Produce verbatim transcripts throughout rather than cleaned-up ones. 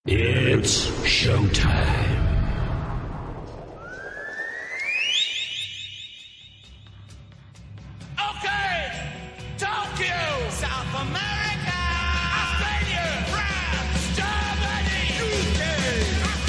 It's showtime. Okay, Tokyo, South America, Australia, France, Germany, U K,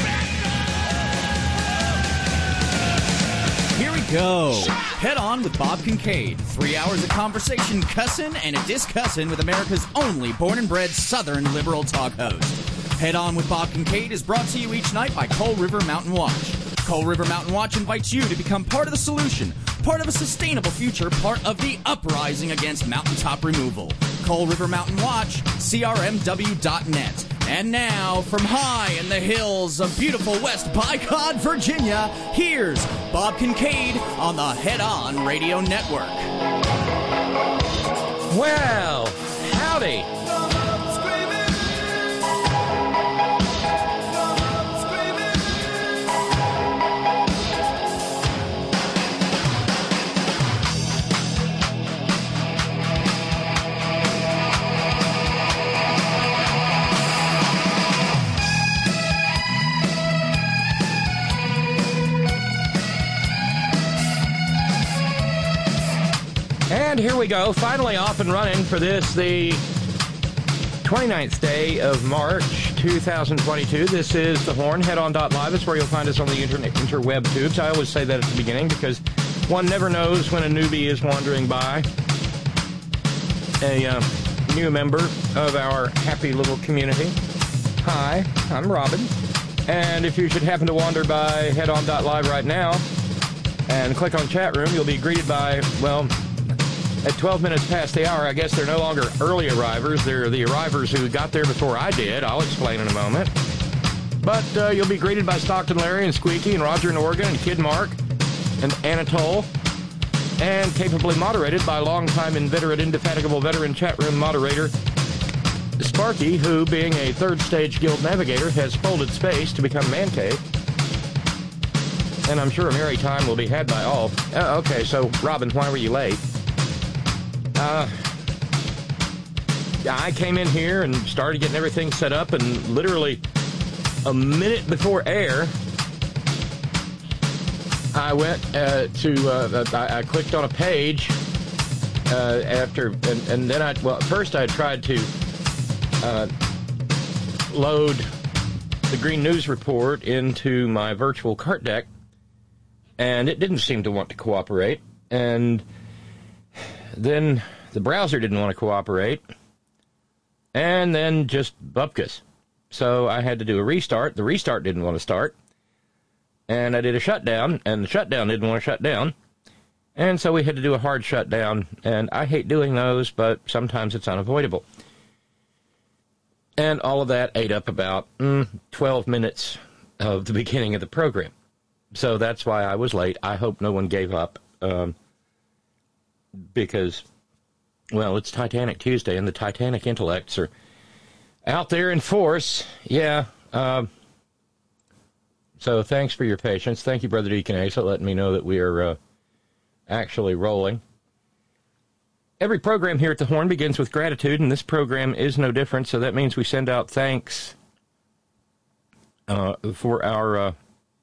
America. Here we go. Head On with Bob Kincaid. Three hours of conversation, cussin' and a discussin' with America's only born and bred Southern liberal talk host. Head On with Bob Kincaid is brought to you each night by Coal River Mountain Watch. Coal River Mountain Watch invites you to become part of the solution, part of a sustainable future, part of the uprising against mountaintop removal. Coal River Mountain Watch, C R M W dot net. And now, from high in the hills of beautiful West Bicod, Virginia, here's Bob Kincaid on the Head On Radio Network. Well, howdy. And here we go, finally off and running for this, the twenty-ninth day of March, two thousand twenty-two. This is The Horn, head on dot live. It's where you'll find us on the internet, interweb tubes. I always say that at the beginning because one never knows when a newbie is wandering by. A uh, new member of our happy little community. Hi, I'm Robin. And if you should happen to wander by head on dot live right now and click on chat room, you'll be greeted by, well, at twelve minutes past the hour, I guess they're no longer early arrivers. They're the arrivers who got there before I did. I'll explain in a moment. But uh, you'll be greeted by Stockton Larry and Squeaky and Roger and Oregon and Kid Mark and Anatole, and capably moderated by longtime inveterate, indefatigable veteran chat room moderator Sparky, who, being a third stage guild navigator, has folded space to become Man Cave. And I'm sure a merry time will be had by all. Uh, okay, so, Robin, why were you late? Uh, I came in here and started getting everything set up, and literally a minute before air, I went uh, to, uh, I, I clicked on a page uh, after, and, and then I, well, first I tried to uh, load the Green News Report into my virtual cart deck, and it didn't seem to want to cooperate, and then the browser didn't want to cooperate, and then just bupkis. So I had to do a restart. The restart didn't want to start, and I did a shutdown, and the shutdown didn't want to shut down, and so we had to do a hard shutdown, and I hate doing those, but sometimes it's unavoidable. And all of that ate up about mm, twelve minutes of the beginning of the program. So that's why I was late. I hope no one gave up. Um, Because, well, it's Titanic Tuesday, and the Titanic intellects are out there in force. Yeah. Uh, so thanks for your patience. Thank you, Brother Deacon Asa, letting me know that we are uh, actually rolling. Every program here at the Horn begins with gratitude, and this program is no different, so that means we send out thanks uh, for our... Uh,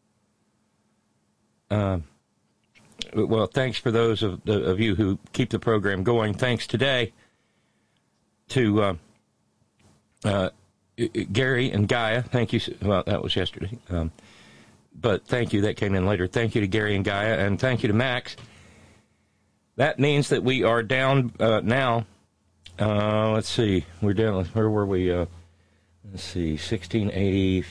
uh, Well, thanks for those of, of you who keep the program going. Thanks today to uh, uh, Gary and Gaia. Thank you. Well, that was yesterday. Um, but thank you. That came in later. Thank you to Gary and Gaia, and thank you to Max. That means that we are down uh, now. Uh, let's see. We're down. Where were we? Uh, let's see. sixteen eighty,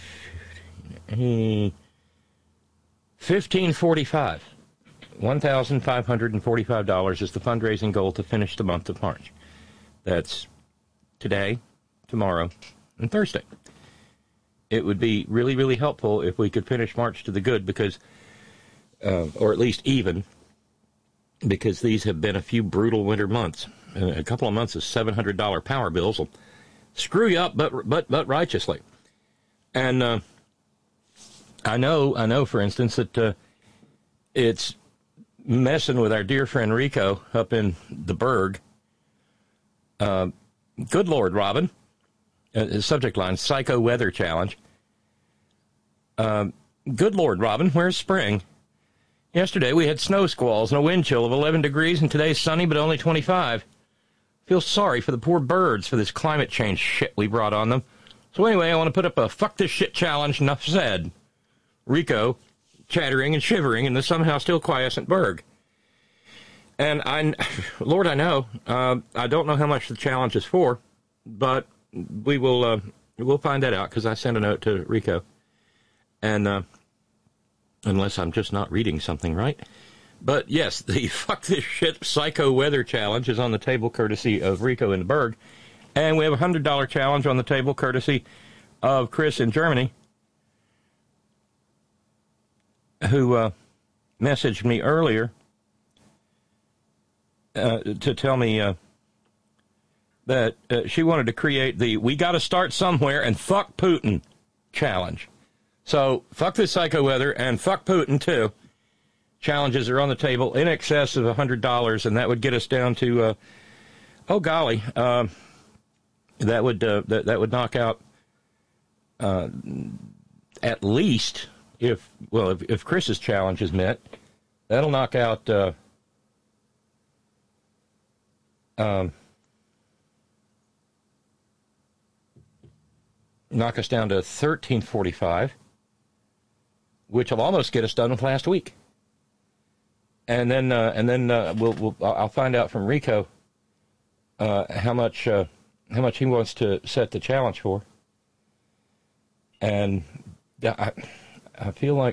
fifteen forty-five. one thousand five hundred forty-five dollars is the fundraising goal to finish the month of March. That's today, tomorrow, and Thursday. It would be really, really helpful if we could finish March to the good, because, uh, or at least even, because these have been a few brutal winter months. Uh, a couple of months of seven hundred dollars power bills will screw you up, but but but righteously. And uh, I know, I know, for instance, that uh, it's messing with our dear friend Rico up in the Berg. Uh, good Lord, Robin. Uh, subject line, Psycho Weather Challenge. Um, good Lord, Robin, where's spring? Yesterday we had snow squalls and a wind chill of eleven degrees, and today's sunny but only twenty-five. Feel sorry for the poor birds for this climate change shit we brought on them. So anyway, I want to put up a fuck this shit challenge, enough said. Rico, chattering and shivering in the somehow still quiescent Berg. And I, Lord, I know, uh, I don't know how much the challenge is for, but we will, uh, we'll find that out, because I sent a note to Rico. And, uh, unless I'm just not reading something right. But yes, the fuck this shit psycho weather challenge is on the table courtesy of Rico and Berg. And we have a one hundred dollars challenge on the table courtesy of Chris in Germany, who uh, messaged me earlier uh, to tell me uh, that uh, she wanted to create the we got to start somewhere and fuck Putin challenge. So fuck this psycho weather and fuck Putin too. Challenges are on the table in excess of one hundred dollars, and that would get us down to, uh, oh golly, uh, that would uh, that, that would knock out uh, at least, if well, if, if Chris's challenge is met, that'll knock out uh, um, knock us down to thirteen forty-five, which will almost get us done with last week. And then, uh, and then uh, we'll, we'll, I'll find out from Rico uh, how much, uh, how much he wants to set the challenge for. And I, I feel like,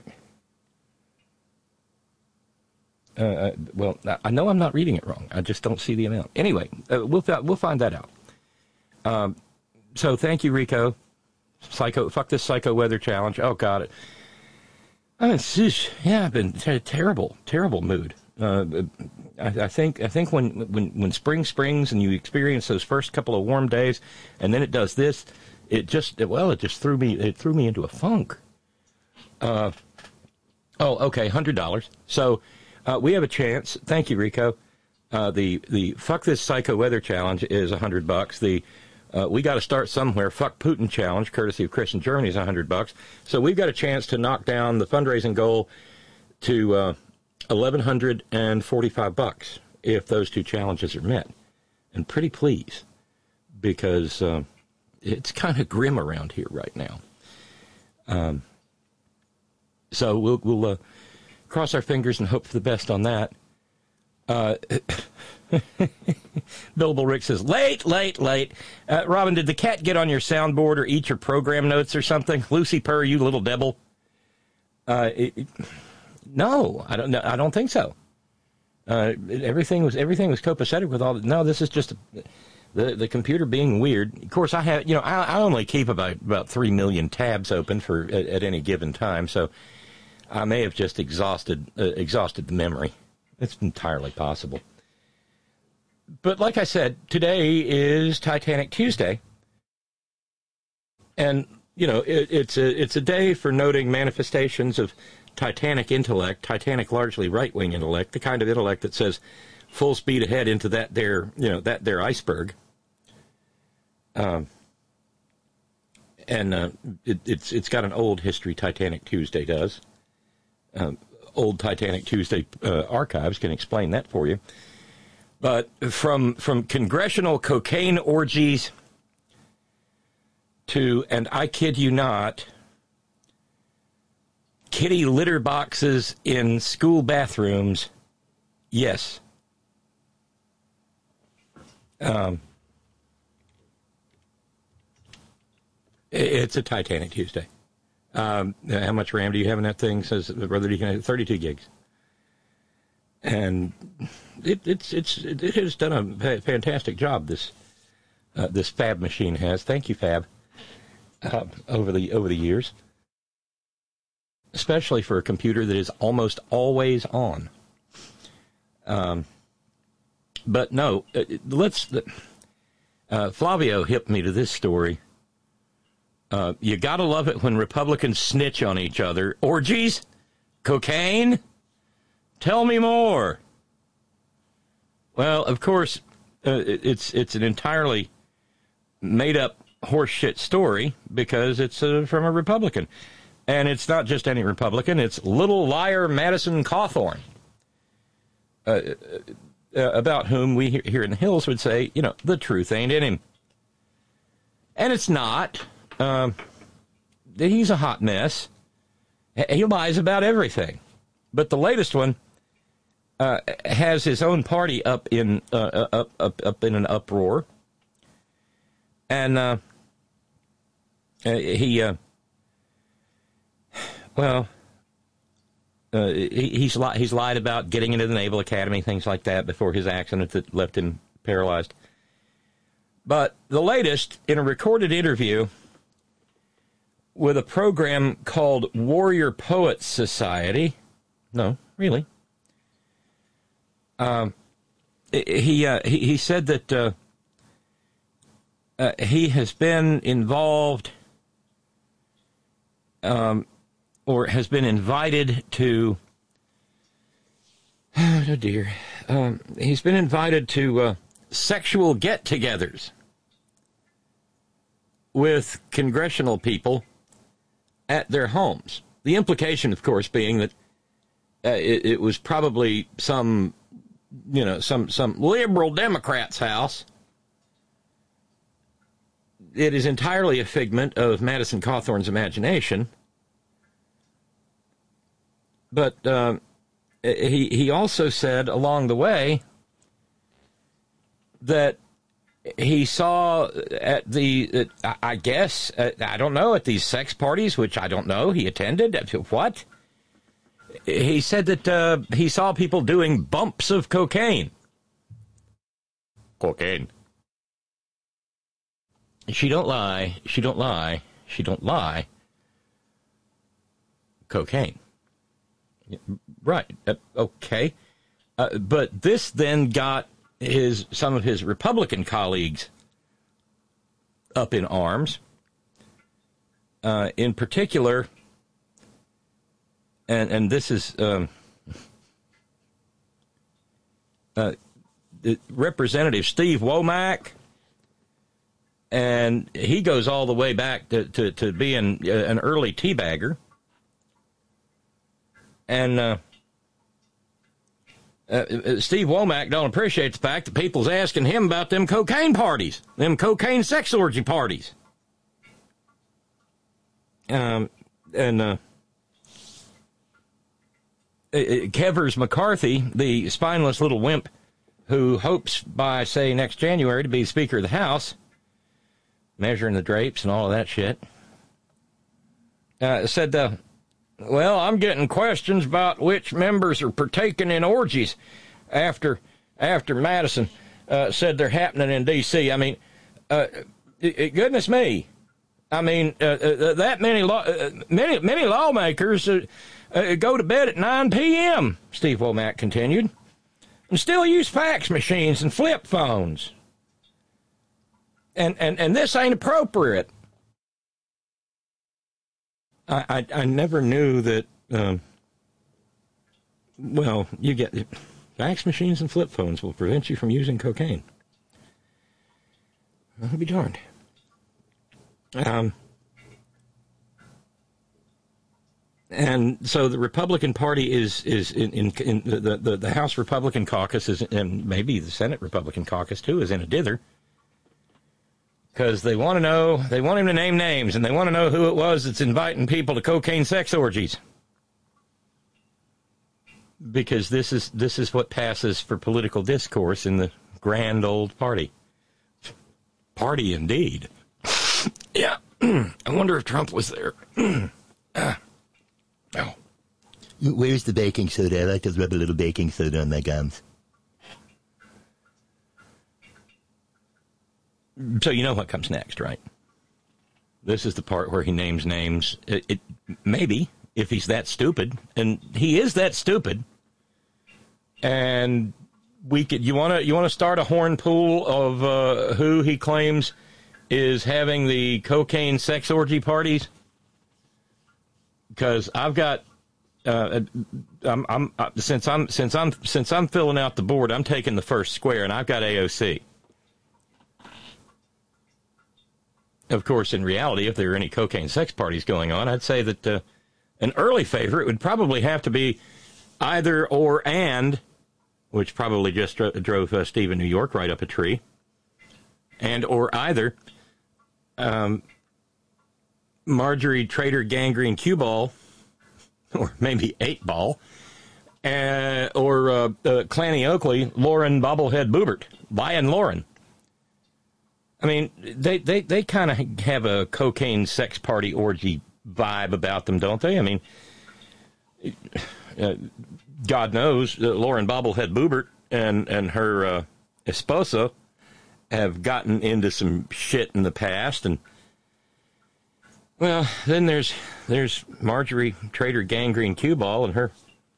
uh, well, I know I'm not reading it wrong. I just don't see the amount. Anyway, uh, we'll we'll find that out. Um, so thank you, Rico. Psycho, fuck this psycho weather challenge. Oh, got it. I mean, sheesh, yeah, I've been in a terrible, terrible mood. Uh, I, I think I think when, when, when spring springs and you experience those first couple of warm days, and then it does this, it just well, it just threw me it threw me into a funk. Uh, oh, okay, one hundred dollars. So uh, we have a chance. Thank you, Rico. Uh, the the fuck this psycho weather challenge is a hundred bucks. The Uh, we got to start somewhere. Fuck Putin challenge, courtesy of Chris in Germany, is a hundred bucks. So we've got a chance to knock down the fundraising goal to uh, eleven hundred and forty-five bucks if those two challenges are met. And pretty please, because uh, it's kind of grim around here right now. Um. So we'll we'll uh, cross our fingers and hope for the best on that. Uh. Billable Rick says, late, late, late. Uh, Robin, did the cat get on your soundboard or eat your program notes or something? Lucy Purr, you little devil. Uh, it, it, no, I don't. I don't think so. Uh, it, everything was everything was copacetic with all. The, no, this is just a, the the computer being weird. Of course, I have. You know, I, I only keep about about three million tabs open for at, at any given time, so I may have just exhausted uh, exhausted the memory. It's entirely possible. But like I said, today is Titanic Tuesday, and you know it, it's a it's a day for noting manifestations of Titanic intellect, Titanic largely right-wing intellect, the kind of intellect that says full speed ahead into that there you know that there iceberg. Um, and uh, it, it's it's got an old history. Titanic Tuesday does. Um, old Titanic Tuesday uh, archives can explain that for you. But from from congressional cocaine orgies to, and I kid you not, kitty litter boxes in school bathrooms, yes. Um, it's a Titanic Tuesday. Um, how much RAM do you have in that thing? Says brother, you can have thirty-two gigs. And it, it's it's it has done a fantastic job. This uh, this Fab machine has. Thank you, Fab. Uh, over the over the years, especially for a computer that is almost always on. Um, but no, uh, let's. Uh, Flavio hipped me to this story. Uh, you gotta love it when Republicans snitch on each other. Orgies, cocaine. Tell me more. Well, of course, uh, it's it's an entirely made-up horseshit story because it's uh, from a Republican. And it's not just any Republican, it's little liar Madison Cawthorn, uh, uh, about whom we here in the Hills would say, you know, the truth ain't in him. And it's not. Um, he's a hot mess. He lies about everything. But the latest one uh, has his own party up in uh, up, up up in an uproar. And uh, he... Uh, Well, uh, he, he's li- he's lied about getting into the Naval Academy, things like that, before his accident that left him paralyzed. But the latest, in a recorded interview with a program called Warrior Poets Society, no, really, um, he, uh, he he said that uh, uh, he has been involved. Um. Or has been invited to, oh dear, um, he's been invited to uh, sexual get-togethers with congressional people at their homes. The implication, of course, being that uh, it, it was probably some, you know, some, some liberal Democrat's house. It is entirely a figment of Madison Cawthorn's imagination. But uh, he he also said along the way that he saw at the, uh, I guess, uh, I don't know, at these sex parties, which I don't know, he attended. What? He said that uh, he saw people doing bumps of cocaine. Cocaine. She don't lie. She don't lie. She don't lie. Cocaine. Right. Uh, okay. Uh, but this then got his some of his Republican colleagues up in arms. Uh, in particular, and and this is um, uh, Representative Steve Womack, and he goes all the way back to, to, to being an early teabagger. And uh, uh, Steve Womack don't appreciate the fact that people's asking him about them cocaine parties, them cocaine sex orgy parties. Um, and uh, Kevers McCarthy, the spineless little wimp who hopes by, say, next January to be Speaker of the House, measuring the drapes and all of that shit, uh, said, uh, well, I'm getting questions about which members are partaking in orgies after after Madison uh, said they're happening in D C I mean, uh, goodness me. I mean, uh, uh, that many law, uh, many many lawmakers uh, uh, go to bed at nine p.m., Steve Womack continued, and still use fax machines and flip phones. And, and, and this ain't appropriate. I, I, I never knew that, um, well, you get fax machines and flip phones will prevent you from using cocaine. I'll be darned. Um, and so the Republican Party is, is in, in, in the, the, the House Republican caucus is, and maybe the Senate Republican caucus too, is in a dither. Because they want to know, they want him to name names, and they want to know who it was that's inviting people to cocaine sex orgies. Because this is this is what passes for political discourse in the grand old party. Party indeed. Yeah. I wonder if Trump was there. uh, oh. Where's the baking soda? I like to rub a little baking soda on my gums. So you know what comes next, right? This is the part where he names names. It, it maybe, if he's that stupid, and he is that stupid, and we could. You want to you want to start a horn pool of uh, who he claims is having the cocaine sex orgy parties? Because I've got, uh, I'm, I'm uh, since I'm since I'm since I'm filling out the board, I'm taking the first square, and I've got A O C. Of course, in reality, if there are any cocaine sex parties going on, I'd say that uh, an early favorite would probably have to be either or and, which probably just dro- drove uh, Steve in New York right up a tree, and or either um, Marjorie Trader Gangrene Cue Ball, or maybe Eight Ball, uh, or uh, uh, Clanny Oakley, Lauren Bobblehead Boobert, Lion Lauren. I mean, they, they, they kind of have a cocaine sex party orgy vibe about them, don't they? I mean, uh, God knows uh, Lauren Bobblehead Boobert and, and her uh, esposa have gotten into some shit in the past. And, well, then there's there's Marjorie Trader Gangrene Cue Ball and her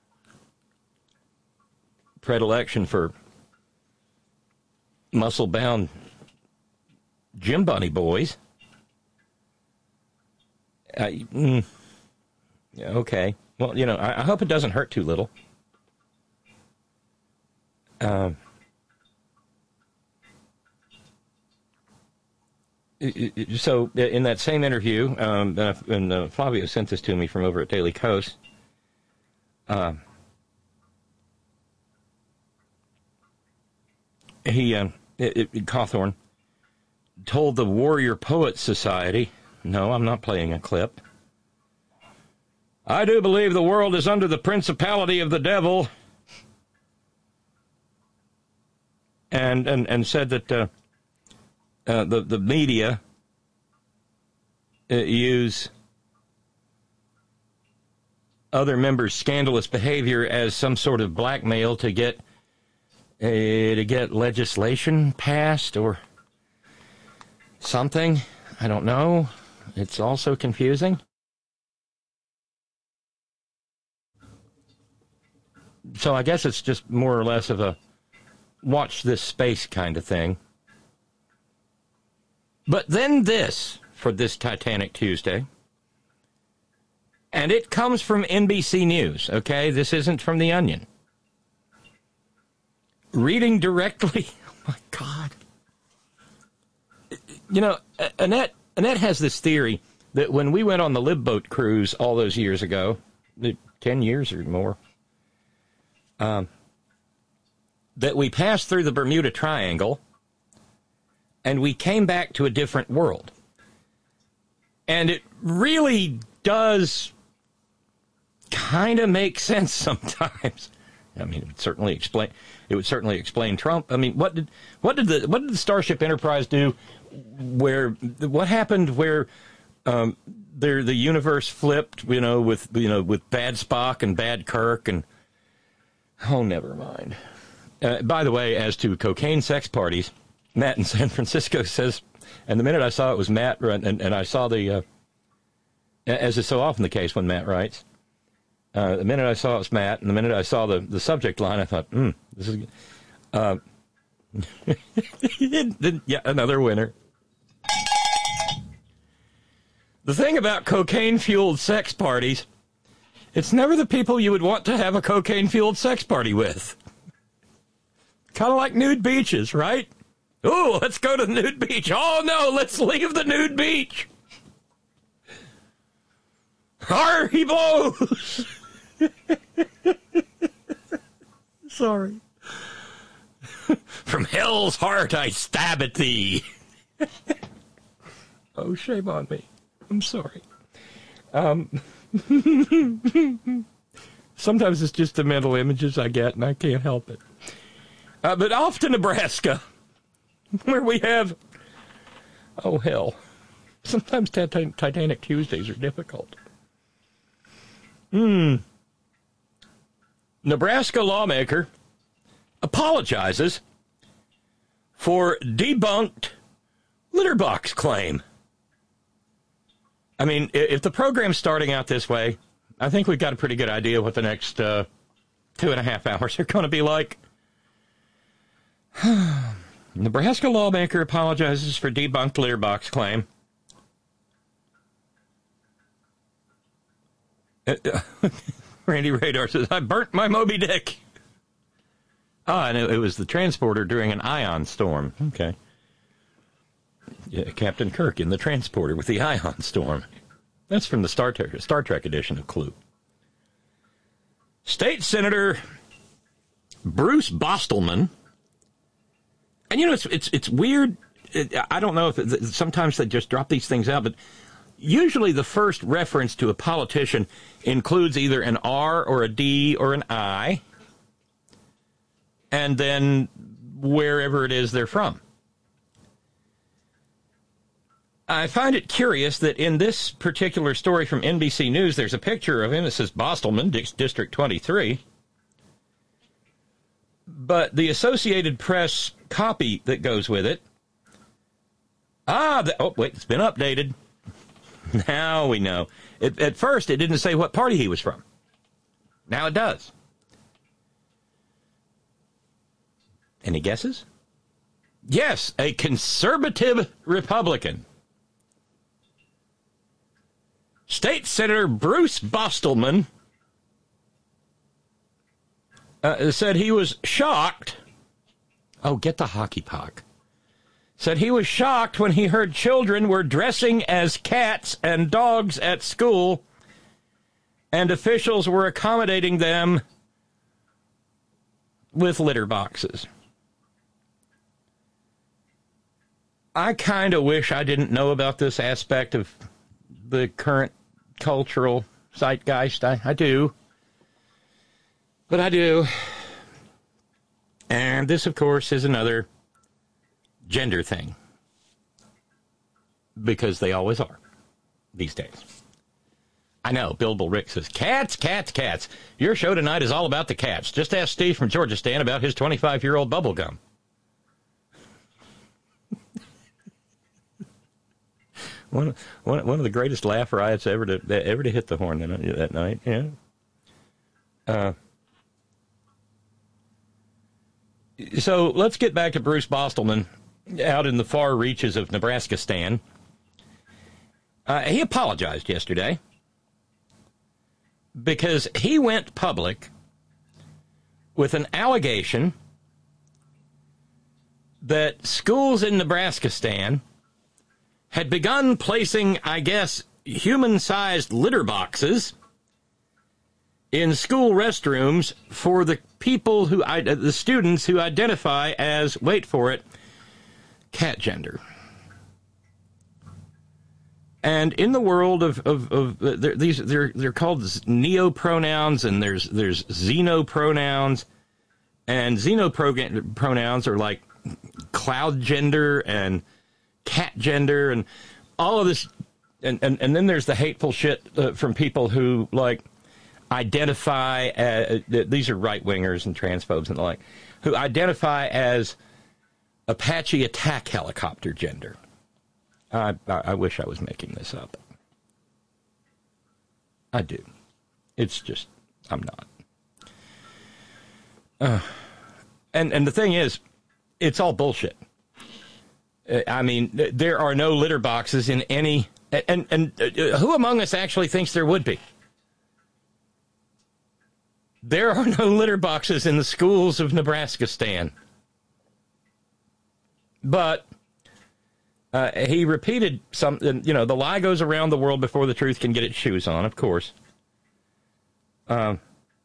predilection for muscle-bound Gym Bunny boys. Uh, mm, yeah, okay. Well, you know, I, I hope it doesn't hurt too little. Um, so, in that same interview, um, and uh, Flavio sent this to me from over at Daily Kos, uh, he, uh, it, it, Cawthorn, told the Warrior Poets Society, no, I'm not playing a clip, I do believe the world is under the principality of the devil, and and, and said that uh, uh, the, the media uh, use other members' scandalous behavior as some sort of blackmail to get uh, to get legislation passed or something. I don't know. It's also confusing. So I guess it's just more or less of a watch this space kind of thing. But then this, for this Titanic Tuesday, and it comes from N B C News, okay? This isn't from The Onion. Reading directly, oh my God. You know, Annette, Annette has this theory that when we went on the Lib Boat cruise all those years ago, ten years or more, um, that we passed through the Bermuda Triangle and we came back to a different world. And it really does kind of make sense sometimes. I mean, it would certainly explain. It would certainly explain Trump. I mean, what did what did the what did the Starship Enterprise do? Where what happened? Where um, there the universe flipped? You know, with you know with bad Spock and bad Kirk and oh, never mind. Uh, by the way, as to cocaine sex parties, Matt in San Francisco says, and the minute I saw it was Matt, and and I saw the uh, as is so often the case when Matt writes. Uh, the minute I saw it was Matt, and the minute I saw the, the subject line, I thought, hmm, this is uh, yeah, another winner. The thing about cocaine-fueled sex parties, it's never the people you would want to have a cocaine-fueled sex party with. Kind of like nude beaches, right? Oh, let's go to the nude beach. Oh, no, let's leave the nude beach. Har, he blows. Sorry. From hell's heart I stab at thee. Oh, shame on me. I'm sorry. Um, sometimes it's just the mental images I get, and I can't help it. Uh, but off to Nebraska, where we have, oh, hell. Sometimes Titan- Titanic Tuesdays are difficult. Hmm. Nebraska lawmaker apologizes for debunked litter box claim. I mean, if the program's starting out this way, I think we've got a pretty good idea what the next uh, two and a half hours are going to be like. Nebraska lawmaker apologizes for debunked litter box claim. Randy Radar says, I burnt my Moby Dick. Ah, and it, it was the transporter during an ion storm. Okay. Yeah, Captain Kirk in the transporter with the ion storm. That's from the Star Trek, Star Trek edition of Clue. State Senator Bruce Bostelman. And, you know, it's it's it's weird. It, I don't know if it, sometimes they just drop these things out, but usually the first reference to a politician includes either an R or a D or an I, and then wherever it is they're from. I find it curious that in this particular story from N B C News, there's a picture of him. It says Bostelman, District twenty-three. But the Associated Press copy that goes with it, ah, the, oh, wait, it's been updated. Now we know. It, at first, it didn't say what party he was from. Now it does. Any guesses? Yes, a conservative Republican. State Senator Bruce Bostelman uh, said he was shocked. Oh, get the hockey puck. Said he was shocked when he heard children were dressing as cats and dogs at school, and officials were accommodating them with litter boxes. I kind of wish I didn't know about this aspect of the current cultural zeitgeist. I, I do. But I do. And this, of course, is another gender thing. Because they always are these days. I know, Billable Rick says, cats, cats, cats. Your show tonight is all about the cats. Just ask Steve from Georgia Stan about his twenty-five-year-old bubble gum. One, one, one of the greatest laugh riots ever to ever to hit the horn that, that night. Yeah. Uh, so let's get back to Bruce Bostelman out in the far reaches of Nebraska-stan. Uh, he apologized yesterday because he went public with an allegation that schools in Nebraska-stan had begun placing, I guess, human-sized litter boxes in school restrooms for the people who, the students who identify as, wait for it, cat gender. And in the world of, of, of uh, they're, these, they're, they're called neo-pronouns, and there's, there's xeno-pronouns, and xeno-pronouns are like cloud gender and cat gender and all of this, and, and, and then there's the hateful shit uh, from people who, like, identify as, uh, these are right-wingers and transphobes and the like, who identify as Apache attack helicopter gender. I, I, I wish I was making this up. I do. It's just, I'm not. Uh, and, and the thing is, it's all bullshit. I mean, there are no litter boxes in any, and, and uh, who among us actually thinks there would be? There are no litter boxes in the schools of Nebraska-stan. But uh, he repeated something, you know, the lie goes around the world before the truth can get its shoes on, of course. Um.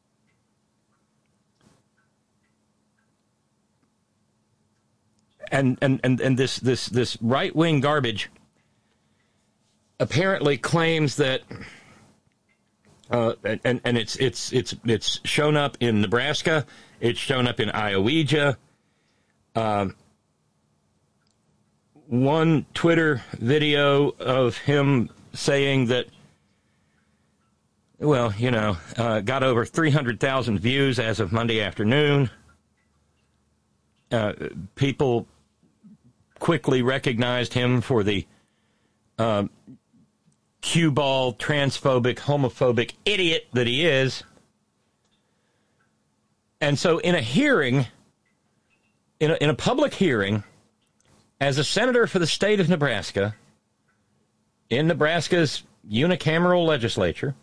And, and, and, and this, this, this right-wing garbage apparently claims that, uh, and, and it's, it's, it's, it's shown up in Nebraska, it's shown up in Iowa. Um, one Twitter video of him saying that, well, you know, uh, got over three hundred thousand views as of Monday afternoon. Uh, people quickly recognized him for the uh, cue ball, transphobic, homophobic idiot that he is. And so in a hearing, in a, in a public hearing, as a senator for the state of Nebraska, in Nebraska's unicameral legislature,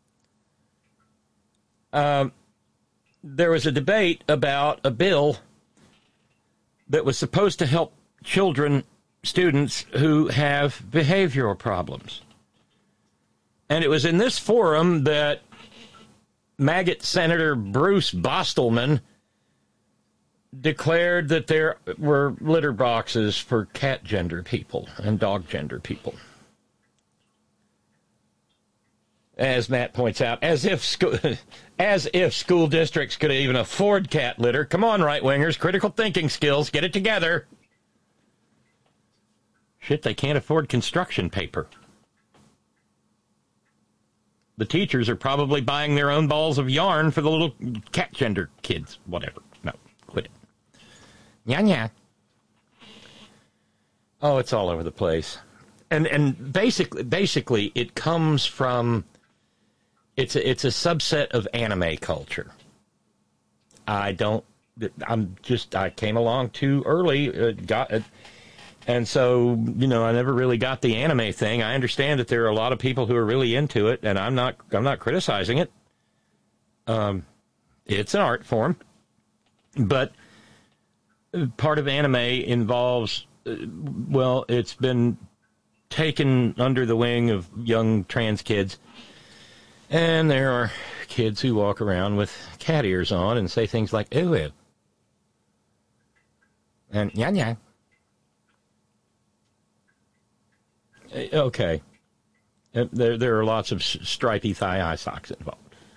uh, there was a debate about a bill that was supposed to help children, students who have behavioral problems. And it was in this forum that maggot Senator Bruce Bostelman declared that there were litter boxes for cat gender people and dog gender people. As Matt points out, as if school, as if school districts could even afford cat litter. Come on, right-wingers, critical thinking skills, get it together. Shit, they can't afford construction paper. The teachers are probably buying their own balls of yarn for the little cat gender kids. Whatever. No, quit it. Nya nya. Oh, it's all over the place. And and basically, basically, it comes from, it's a, it's a subset of anime culture. I don't, I'm just, I came along too early, uh, got uh, and so, you know, I never really got the anime thing. I understand that there are a lot of people who are really into it, and I'm not I'm not criticizing it. Um, it's an art form. But part of anime involves, uh, well, it's been taken under the wing of young trans kids. And there are kids who walk around with cat ears on and say things like, ooh, ooh. And nya nya. Okay. There there are lots of stripy thigh-high socks involved.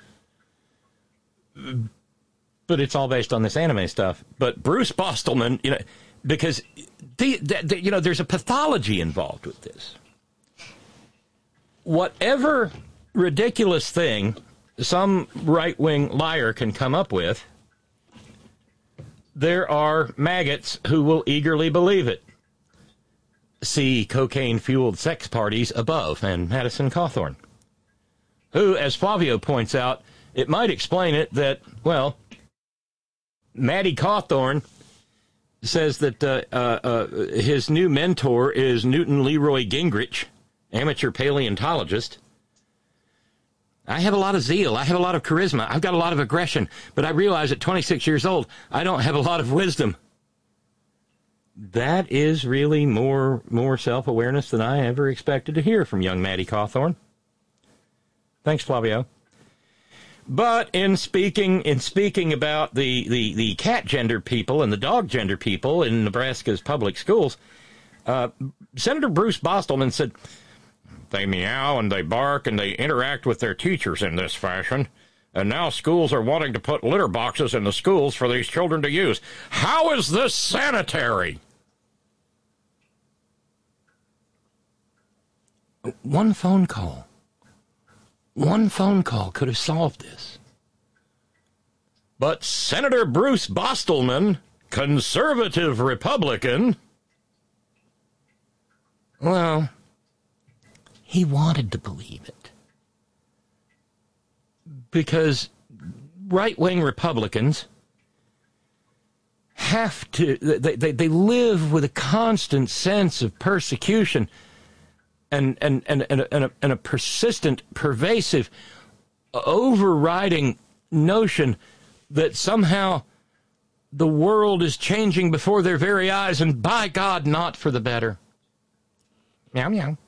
But it's all based on this anime stuff. But Bruce Bostelman, you know, because, the, the, the, you know, there's a pathology involved with this. Whatever ridiculous thing some right-wing liar can come up with, there are maggots who will eagerly believe it. See cocaine-fueled sex parties above and Madison Cawthorn, who, as Flavio points out, it might explain it that, well, Maddie Cawthorn says that uh, uh, uh, his new mentor is Newton Leroy Gingrich, amateur paleontologist. I have a lot of zeal. I have a lot of charisma. I've got a lot of aggression. But I realize at twenty-six years old, I don't have a lot of wisdom. That is really more more self-awareness than I ever expected to hear from young Maddie Cawthorn. Thanks, Flavio. But in speaking in speaking about the, the, the cat gender people and the dog gender people in Nebraska's public schools, uh, Senator Bruce Bostelman said, they meow and they bark and they interact with their teachers in this fashion. And now schools are wanting to put litter boxes in the schools for these children to use. How is this sanitary? One phone call. One phone call could have solved this. But Senator Bruce Bostelman, conservative Republican, well, he wanted to believe it. Because right-wing Republicans have to, they, they, they live with a constant sense of persecution and, and, and, and, a, and, a, and a persistent, pervasive, overriding notion that somehow the world is changing before their very eyes, and by God, not for the better. Meow, meow.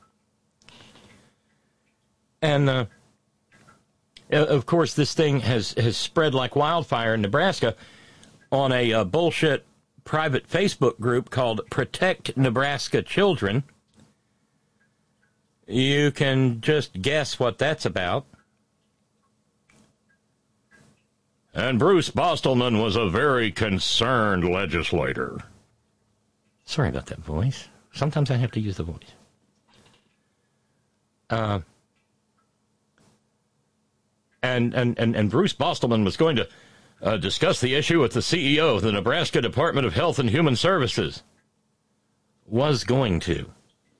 And, uh, of course, this thing has, has spread like wildfire in Nebraska on a uh, bullshit private Facebook group called Protect Nebraska Children. You can just guess what that's about. And Bruce Bostelman was a very concerned legislator. Sorry about that voice. Sometimes I have to use the voice. Uh... And, and, and, and Bruce Bostelman was going to uh, discuss the issue with the C E O of the Nebraska Department of Health and Human Services. Was going to.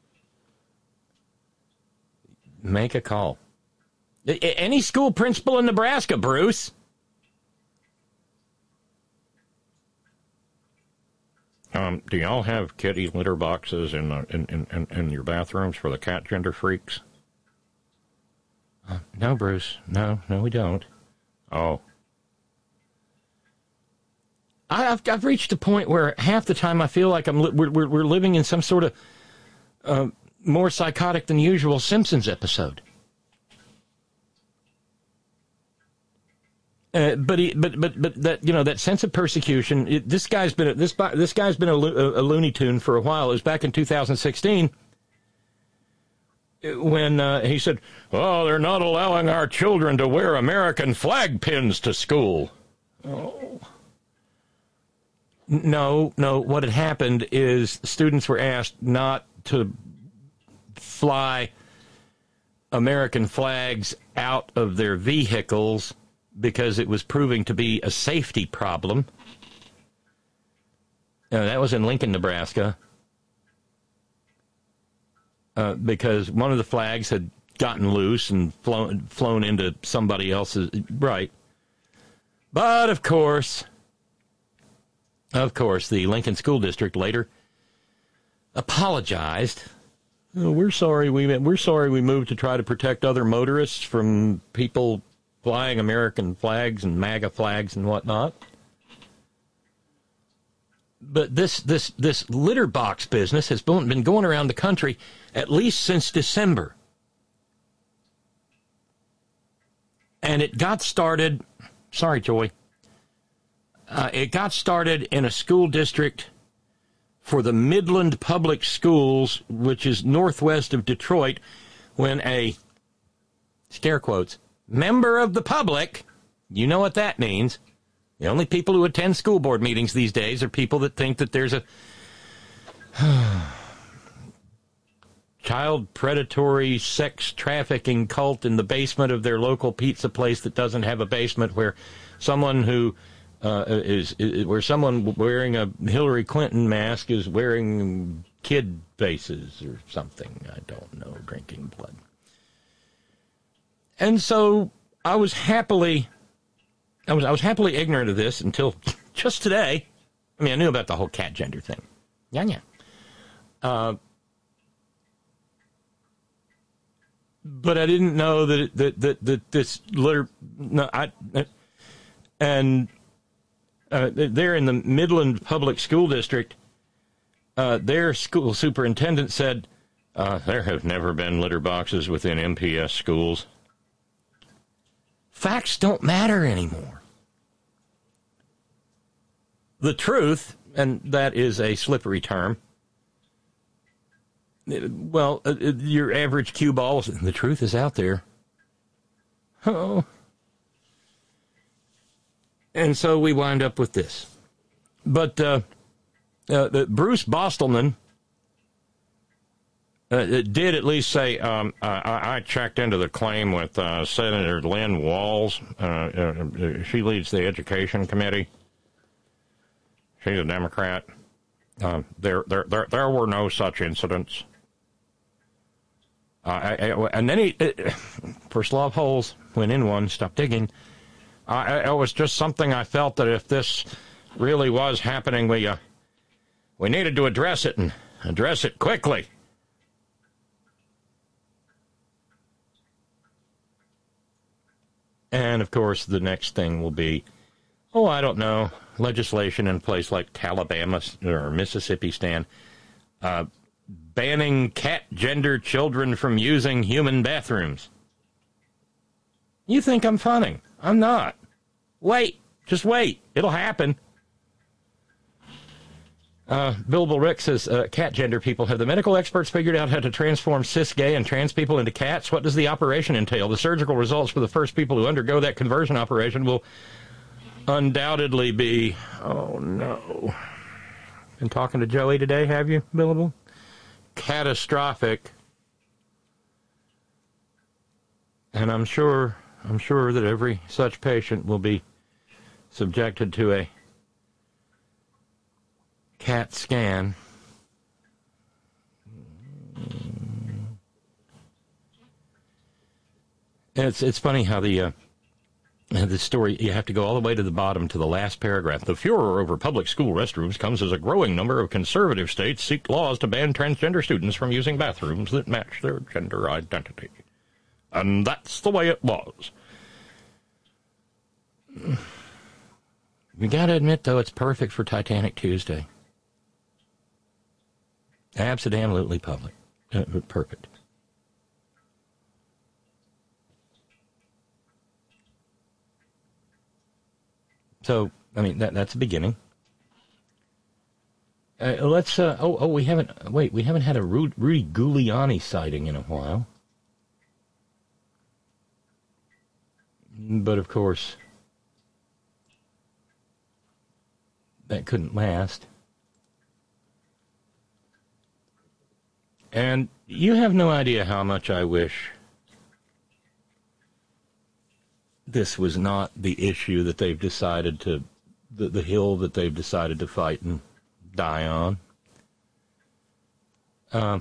Make a call. A- any school principal in Nebraska, Bruce? Um, do y'all have kitty litter boxes in, uh, in, in, in your bathrooms for the cat gender freaks? Uh, no, Bruce. No, no, we don't. Oh. I, I've I've reached a point where half the time I feel like I'm li- we're, we're we're living in some sort of uh, more psychotic than usual Simpsons episode. Uh, but he, but but but that you know that sense of persecution. It, this guy's been a, this this guy's been a, a, a Looney Tune for a while. It was back in two thousand sixteen when uh, he said, "Oh, they're not allowing our children to wear American flag pins to school." Oh. No, no. What had happened is students were asked not to fly American flags out of their vehicles because it was proving to be a safety problem. Uh, that was in Lincoln, Nebraska. Uh, because one of the flags had gotten loose and flown, flown into somebody else's... Right. But, of course, of course, the Lincoln School District later apologized. Oh, we're sorry we we're sorry we moved to try to protect other motorists from people flying American flags and MAGA flags and whatnot. But this this this litter box business has been going around the country at least since December. And it got started, sorry, Joy, uh, it got started in a school district for the Midland Public Schools, which is northwest of Detroit, when a, scare quotes, member of the public, you know what that means. The only people who attend school board meetings these days are people that think that there's a child predatory sex trafficking cult in the basement of their local pizza place that doesn't have a basement, where someone who uh, is, is where someone wearing a Hillary Clinton mask is wearing kid faces or something. I don't know, drinking blood. And so I was happily, I was I was happily ignorant of this until just today. I mean, I knew about the whole cat gender thing. Yeah, yeah. Uh, but I didn't know that it, that, that that this litter. No, I and uh, they're in the Midland Public School District. Uh, their school superintendent said uh, there have never been litter boxes within M P S schools. Facts don't matter anymore. The truth, and that is a slippery term, well, uh, your average cue ball, the truth is out there. Oh. And so we wind up with this. But uh, uh, Bruce Bostelman uh, did at least say, um, I, I checked into the claim with uh, Senator Lynn Walls. Uh, uh, she leads the Education Committee. She's a Democrat. Uh, there, there, there, there were no such incidents. Uh, I, I, and then he, uh, first law of holes, went in one, stopped digging. Uh, it was just something I felt that if this really was happening, we, uh, we needed to address it and address it quickly. And, of course, the next thing will be, oh, I don't know, legislation in a place like Alabama or Mississippi stand, uh, banning cat gender children from using human bathrooms. You think I'm funning? I'm not. Wait, just wait. It'll happen. Uh, Billable Rick says, uh, cat gender people, have the medical experts figured out how to transform cis, gay, and trans people into cats? What does the operation entail? The surgical results for the first people who undergo that conversion operation will undoubtedly be, oh no. Been talking to Joey today, have you, Billable? Catastrophic. And I'm sure, I'm sure that every such patient will be subjected to a CAT scan. It's it's funny how the uh, the story, you have to go all the way to the bottom to the last paragraph. The furor over public school restrooms comes as a growing number of conservative states seek laws to ban transgender students from using bathrooms that match their gender identity. And that's the way it was. We gotta admit, though, it's perfect for Titanic Tuesday. Absolutely public. Uh, perfect. So, I mean, that that's a beginning. Uh, let's, uh, oh, oh, we haven't, wait, we haven't had a Ru- Rudy Giuliani sighting in a while. But, of course, that couldn't last. And you have no idea how much I wish this was not the issue that they've decided to, the, the hill that they've decided to fight and die on. Um,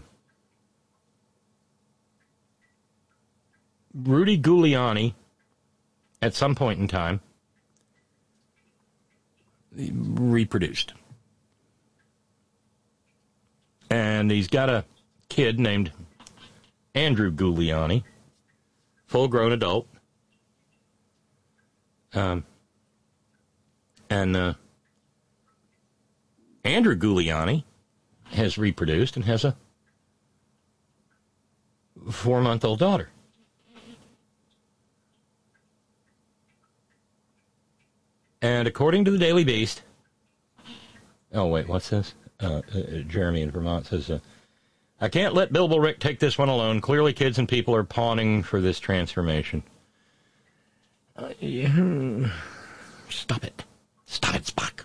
Rudy Giuliani, at some point in time, reproduced. And he's got a kid named Andrew Giuliani, full-grown adult. Um, and uh, Andrew Giuliani has reproduced and has a four-month-old daughter. And according to the Daily Beast, oh, wait, what's this? Uh, uh, Jeremy in Vermont says, uh, I can't let Bill Bulrick take this one alone. Clearly kids and people are pawning for this transformation. Uh, yeah. Stop it. Stop it, Spock.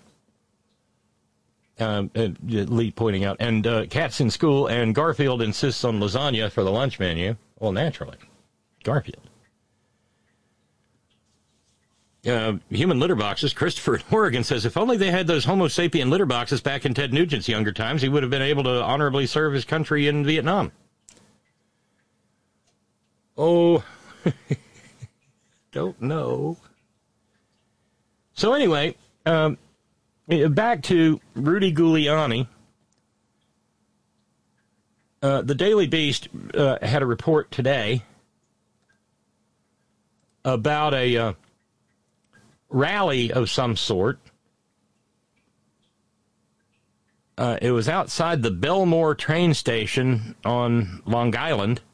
Um, uh, Lee pointing out, and uh, cats in school, and Garfield insists on lasagna for the lunch menu. Well, naturally. Garfield. Uh, human litter boxes. Christopher in Oregon says, if only they had those Homo sapien litter boxes back in Ted Nugent's younger times, he would have been able to honorably serve his country in Vietnam. Oh, don't know. So anyway, um, back to Rudy Giuliani. Uh, the Daily Beast uh, had a report today about a uh, rally of some sort. Uh, it was outside the Belmore train station on Long Island.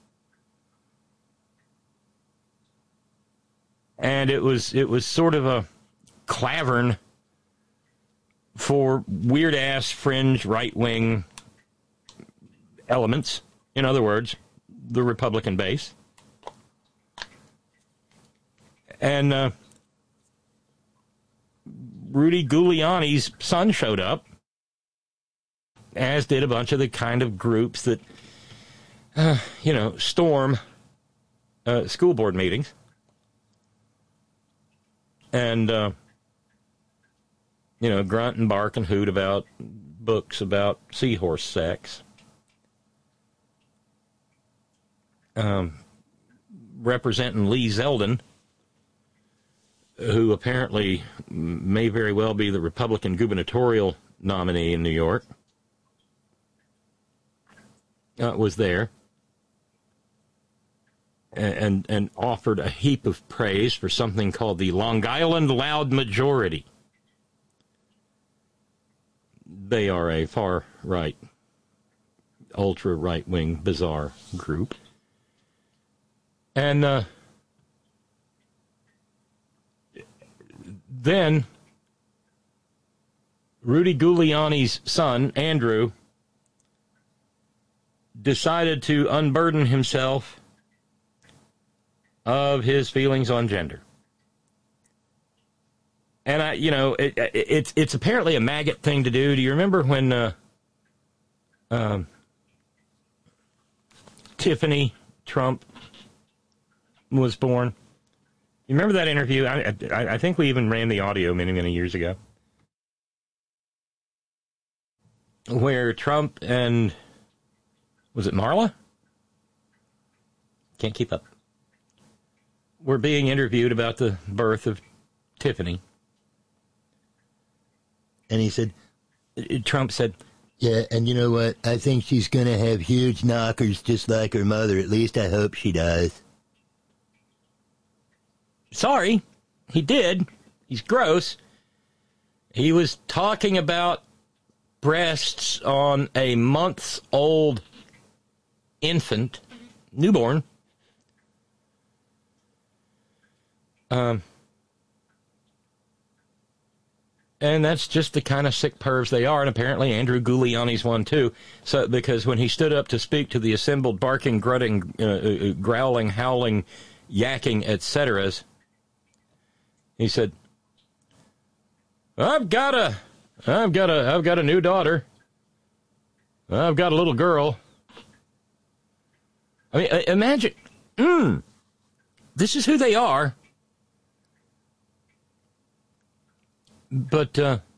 And it was it was sort of a clavern for weird-ass fringe right-wing elements. In other words, the Republican base. And uh, Rudy Giuliani's son showed up, as did a bunch of the kind of groups that, uh, you know, storm uh, school board meetings. And, uh, you know, grunt and bark and hoot about books about seahorse sex. Um, representing Lee Zeldin, who apparently may very well be the Republican gubernatorial nominee in New York, uh, was there. And, and offered a heap of praise for something called the Long Island Loud Majority. They are a far-right, ultra-right-wing, bizarre group. And uh, then Rudy Giuliani's son, Andrew, decided to unburden himself of his feelings on gender. And, I, you know, it, it, it's it's apparently a maggot thing to do. Do you remember when uh, um, Tiffany Trump was born? You remember that interview? I, I, I think we even ran the audio many, many years ago, where Trump and, was it Marla? Can't keep up. Were being interviewed about the birth of Tiffany. And he said, Trump said, yeah, and you know what? I think she's going to have huge knockers just like her mother. At least I hope she does. Sorry, he did. He's gross. He was talking about breasts on a months-old infant, newborn. Um, And that's just the kind of sick pervs they are, and apparently Andrew Giuliani's one too. So, because when he stood up to speak to the assembled barking, grunting, uh, uh, growling, howling, yakking, et cetera, he said, "I've got a, I've got a, I've got a new daughter. I've got a little girl." I mean, imagine, mm, this is who they are. But, uh,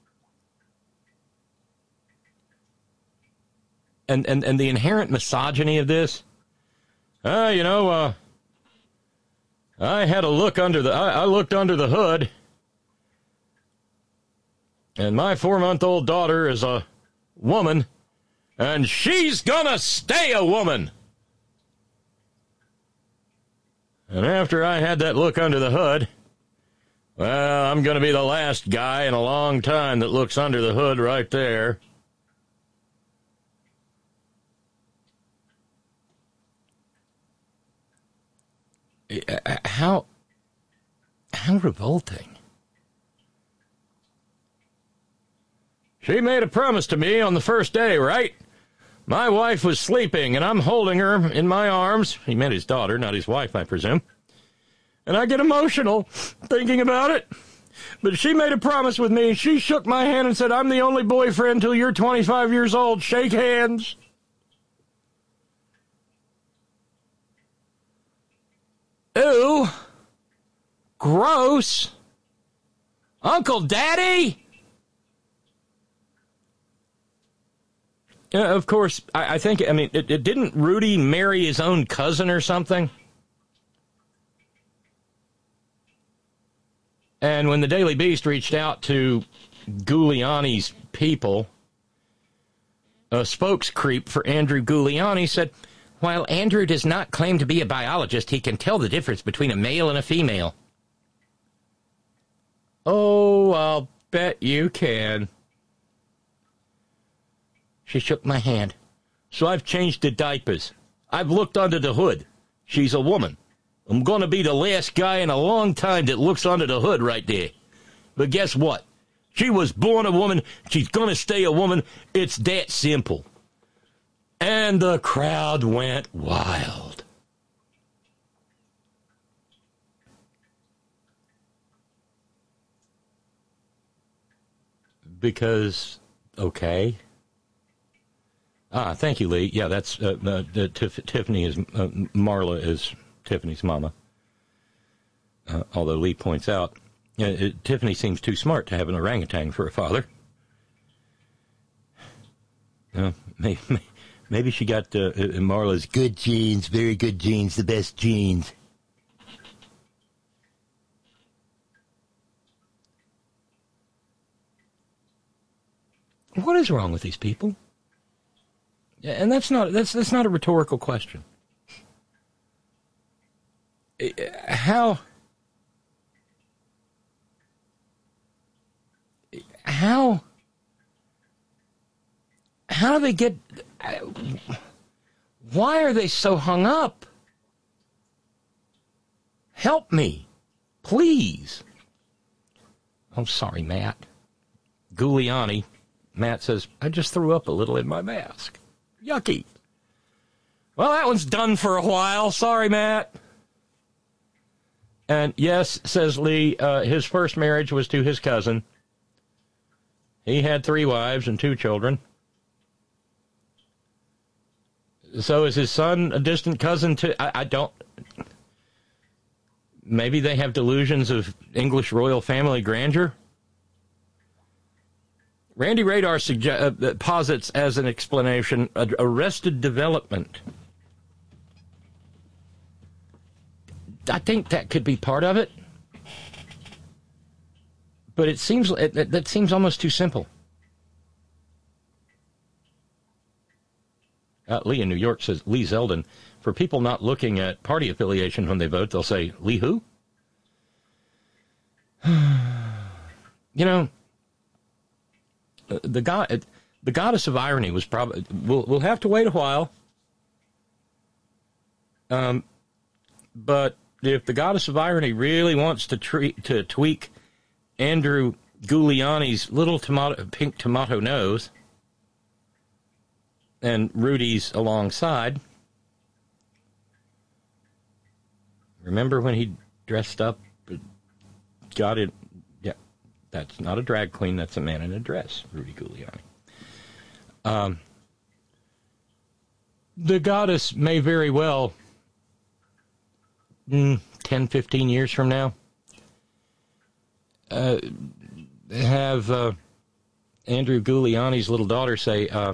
and, and, and the inherent misogyny of this, uh, you know, uh, I had a look under the, I, I looked under the hood, and my four-month-old daughter is a woman, and she's gonna stay a woman. And after I had that look under the hood, well, I'm going to be the last guy in a long time that looks under the hood right there. How, how revolting. She made a promise to me on the first day, right? My wife was sleeping, and I'm holding her in my arms. He meant his daughter, not his wife, I presume. And I get emotional thinking about it. But she made a promise with me. She shook my hand and said, "I'm the only boyfriend till you're twenty-five years old. Shake hands." Ew. Gross. Uncle Daddy? Uh, of course, I, I think, I mean, it, it didn't Rudy marry his own cousin or something? And when the Daily Beast reached out to Giuliani's people, a spokescreep for Andrew Giuliani said, "While Andrew does not claim to be a biologist, he can tell the difference between a male and a female." Oh, I'll bet you can. She shook my hand. "So I've changed the diapers. I've looked under the hood. She's a woman. I'm going to be the last guy in a long time that looks under the hood right there. But guess what? She was born a woman. She's going to stay a woman. It's that simple." And the crowd went wild. Because, okay. Ah, thank you, Lee. Yeah, that's uh, uh, the Tif- Tiffany is uh, Marla is Tiffany's mama. Uh, although Lee points out, uh, it, Tiffany seems too smart to have an orangutan for a father. Uh, maybe, maybe she got uh, Marla's good genes, very good genes, the best genes. What is wrong with these people? And that's not that's that's not a rhetorical question. How how how do they get? Why are they so hung up? Help me, please. I'm sorry, Matt. Giuliani. Matt says, "I just threw up a little in my mask. Yucky." Well, that one's done for a while. Sorry, Matt. And yes, says Lee, uh, his first marriage was to his cousin. He had three wives and two children. So is his son a distant cousin to... I, I don't... Maybe they have delusions of English royal family grandeur? Randy Radar suge- uh, posits as an explanation uh, arrested development. I think that could be part of it, but it seems it, that, that seems almost too simple. Uh, Lee in New York says, Lee Zeldin, for people not looking at party affiliation when they vote, they'll say, "Lee who?" You know. The god, the goddess of irony was probably. We'll we'll have to wait a while. Um, but if the goddess of irony really wants to treat to tweak Andrew Giuliani's little tomato, pink tomato nose and Rudy's alongside. Remember when he dressed up, got it? Yeah, that's not a drag queen. That's a man in a dress, Rudy Giuliani. Um, the goddess may very well, mm, ten, fifteen years from now, uh, have uh, Andrew Giuliani's little daughter say, uh,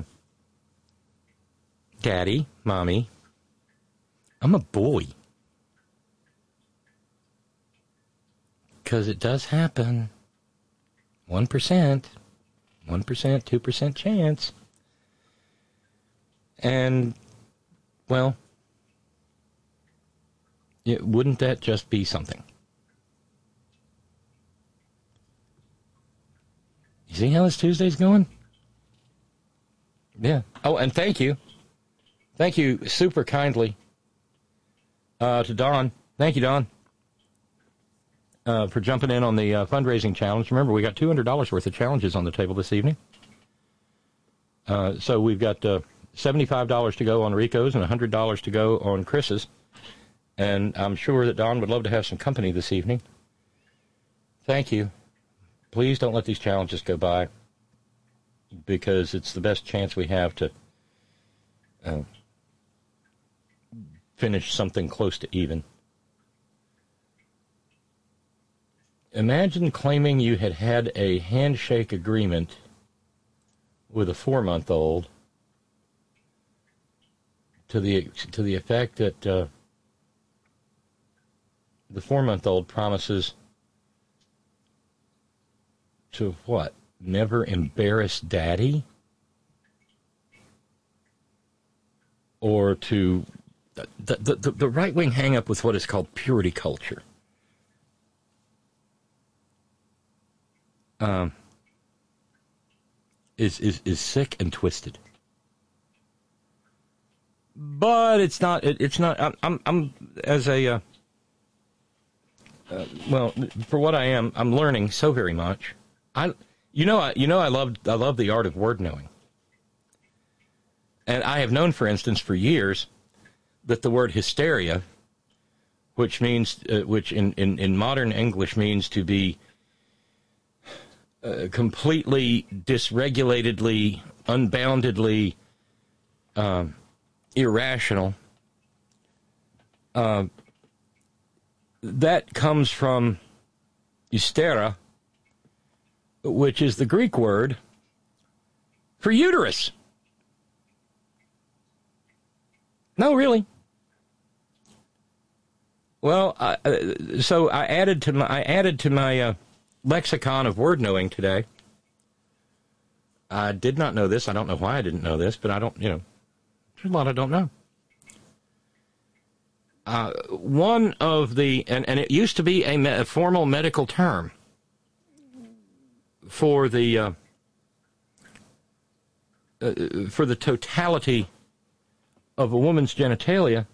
Daddy, Mommy, I'm a boy. Because it does happen. one percent. one percent, two percent chance. And, well, it, wouldn't that just be something? You see how this Tuesday's going? Yeah. Oh, and thank you. Thank you super kindly uh, to Don. Thank you, Don. Uh, for jumping in on the uh, fundraising challenge. Remember, we got two hundred dollars worth of challenges on the table this evening. Uh, so we've got uh, seventy-five dollars to go on Rico's and one hundred dollars to go on Chris's. And I'm sure that Don would love to have some company this evening. Thank you. Please don't let these challenges go by, because it's the best chance we have to uh, finish something close to even. Imagine claiming you had had a handshake agreement with a four-month-old to the to the effect that uh, the four-month-old promises to what? Never embarrass Daddy? Or to the the, the, the right-wing hang-up with what is called purity culture. Um, is, is is sick and twisted, but it's not. It, it's not. I'm. I'm. I'm as a. Uh, uh, well, for what I am, I'm learning so very much. I. You know. I. You know. I love. I love the art of word knowing. And I have known, for instance, for years, that the word hysteria, which means, uh, which in, in in modern English means to be Uh, completely dysregulatedly, unboundedly um, irrational. Uh, that comes from hystera, which is the Greek word for uterus. No, really. Well, I, uh, so I added to my I added to my. Uh, lexicon of word knowing today. I did not know this. I don't know why I didn't know this, but I don't, you know, there's a lot I don't know. Uh, one of the, and, and it used to be a, me, a formal medical term for the, uh, uh, for the totality of a woman's genitalia,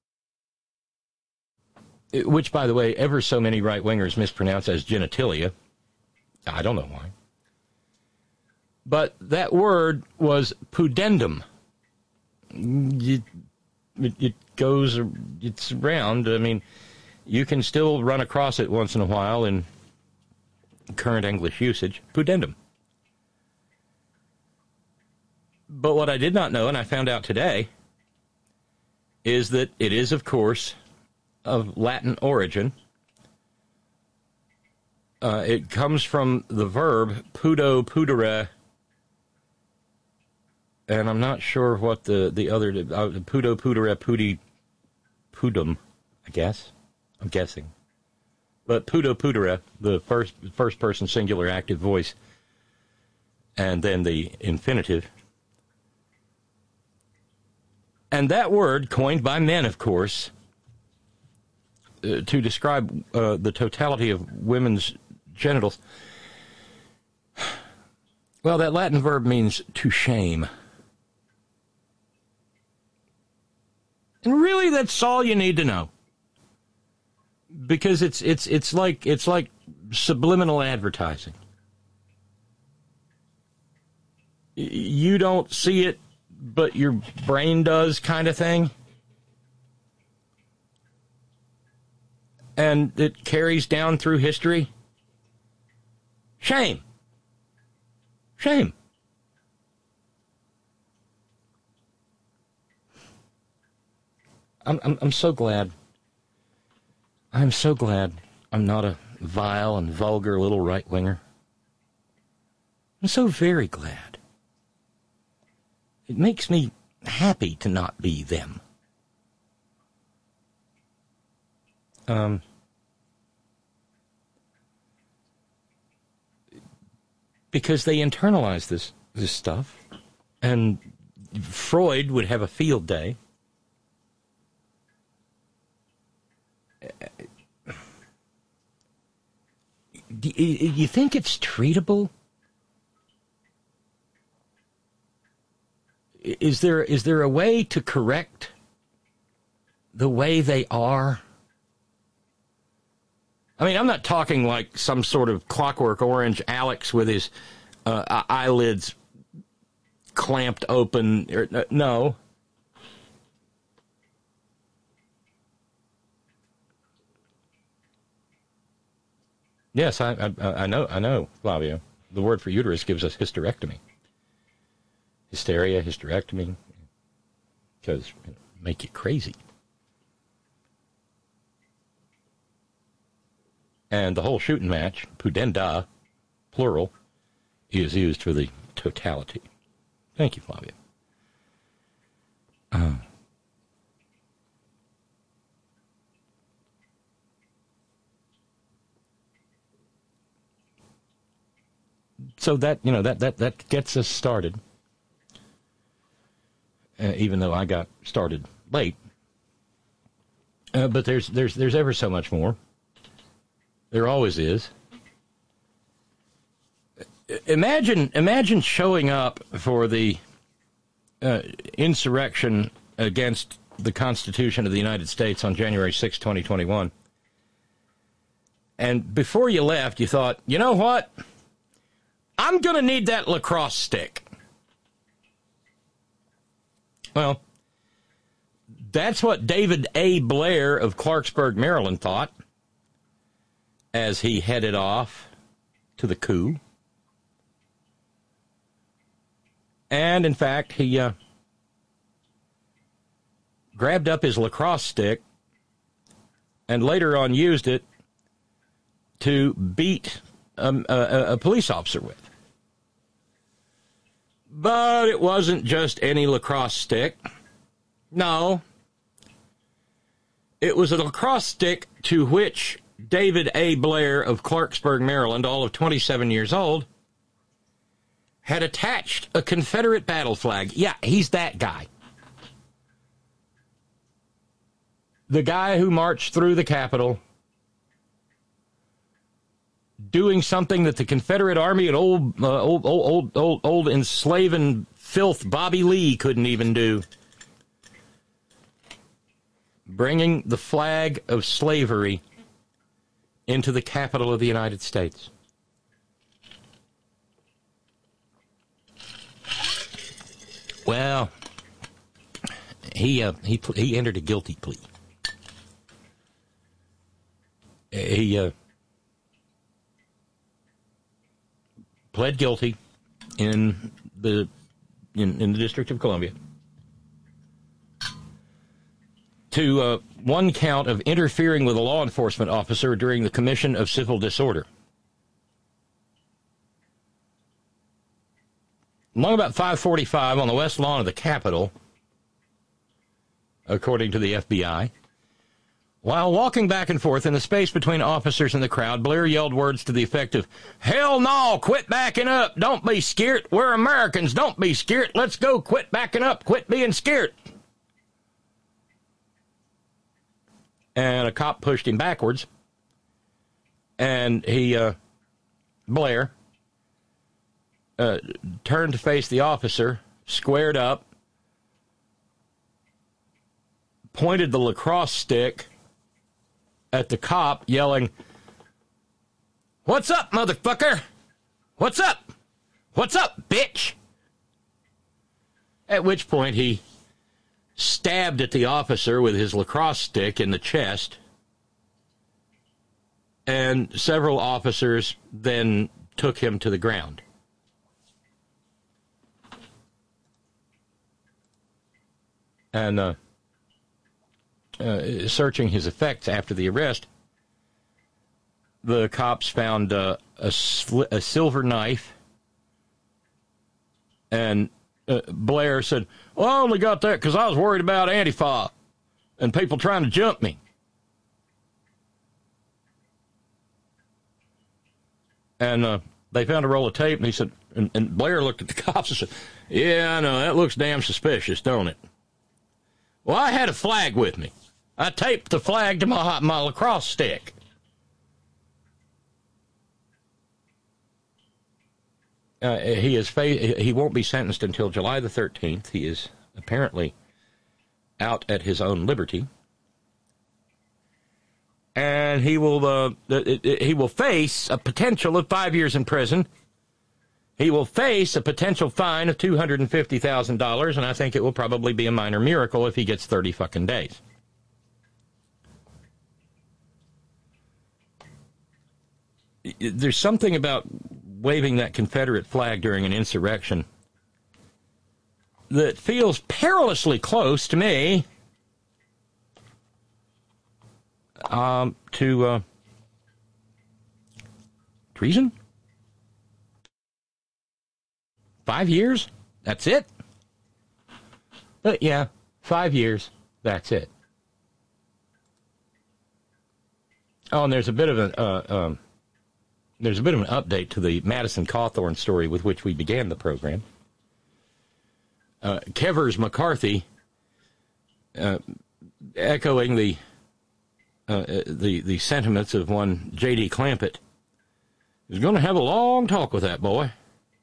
which, by the way, ever so many right-wingers mispronounce as genitalia. I don't know why. But that word was pudendum. It, it, it goes, it's around. I mean, you can still run across it once in a while in current English usage. Pudendum. But what I did not know, and I found out today, is that it is, of course, of Latin origin. Uh, it comes from the verb pudo pudere, and I'm not sure what the, the other, uh, pudo pudere pudi pudum, I guess. I'm guessing. But pudo pudere, the first first person singular active voice, and then the infinitive. And that word, coined by men, of course, Uh, to describe uh, the totality of women's genitals. Well, that Latin verb means to shame. And really, that's all you need to know. Because it's it's it's like it's like subliminal advertising. you don't see it, but your brain does kind of thing. And it carries down through history. Shame. Shame. I'm, I'm, I'm so glad. I'm so glad I'm not a vile and vulgar little right-winger. I'm so very glad. It makes me happy to not be them. Um, because they internalize this this stuff, and Freud would have a field day. Do you think it's treatable? Is there is there a way to correct the way they are? I mean, I'm not talking like some sort of Clockwork Orange Alex with his uh, eyelids clamped open. Or, uh, no. Yes, I, I I know, I know, Flavio. The word for uterus gives us hysterectomy. Hysteria, hysterectomy, because it make you crazy. And the whole shooting match, pudenda, plural, is used for the totality. Thank you, Flavia. Uh, so that, you know, that, that, that gets us started. Uh, even though I got started late. Uh, but there's there's there's ever so much more. There always is. Imagine imagine showing up for the uh, insurrection against the Constitution of the United States on January sixth, twenty twenty-one. And before you left, you thought, you know what? I'm going to need that lacrosse stick. Well, that's what David A. Blair of Clarksburg, Maryland, thought as he headed off to the coup. And, in fact, he uh, grabbed up his lacrosse stick and later on used it to beat um, a, a police officer with. But it wasn't just any lacrosse stick. No. It was a lacrosse stick to which David A. Blair of Clarksburg, Maryland, all of twenty-seven years old, had attached a Confederate battle flag. Yeah, he's that guy. The guy who marched through the Capitol doing something that the Confederate Army and old, uh, old, old, old, old enslaving filth Bobby Lee couldn't even do. Bringing the flag of slavery into the capital of the United States. Well, he uh, he he entered a guilty plea. He uh, pled guilty in the in, in the District of Columbia to uh, one count of interfering with a law enforcement officer during the commission of civil disorder. Along about five forty-five on the west lawn of the Capitol, according to the F B I, while walking back and forth in the space between officers and the crowd, Blair yelled words to the effect of, "Hell no, quit backing up, don't be scared, we're Americans, don't be scared, let's go, quit backing up, quit being scared." And a cop pushed him backwards, and he, uh, Blair, uh, turned to face the officer, squared up, pointed the lacrosse stick at the cop, yelling, "What's up, motherfucker? What's up? What's up, bitch?" At which point he stabbed at the officer with his lacrosse stick in the chest, and several officers then took him to the ground. And uh, uh, searching his effects after the arrest, the cops found uh, a, sl- a silver knife, and uh, Blair said, well, I only got that because I was worried about Antifa and people trying to jump me. And uh, they found a roll of tape, and he said, and, and Blair looked at the cops and said, yeah, I know, that looks damn suspicious, don't it? Well, I had a flag with me. I taped the flag to my, my lacrosse stick. Uh, he is fa- he won't be sentenced until July the thirteenth. He is apparently out at his own liberty. And he will uh, he will face a potential of five years in prison. He will face a potential fine of two hundred fifty thousand dollars, and I think it will probably be a minor miracle if he gets thirty fucking days. There's something about waving that Confederate flag during an insurrection that feels perilously close to me um, to uh, treason. Five years? That's it? But yeah, five years. That's it. Oh, and there's a bit of an uh, um, there's a bit of an update to the Madison Cawthorn story with which we began the program. Uh, Kevers McCarthy, uh, echoing the uh, the the sentiments of one J D Clampett, is going to have a long talk with that boy.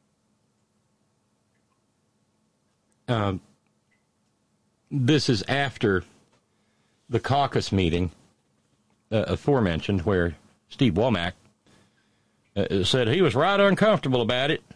Um, this is after the caucus meeting uh, aforementioned, where Steve Womack uh, said he was right uncomfortable about it.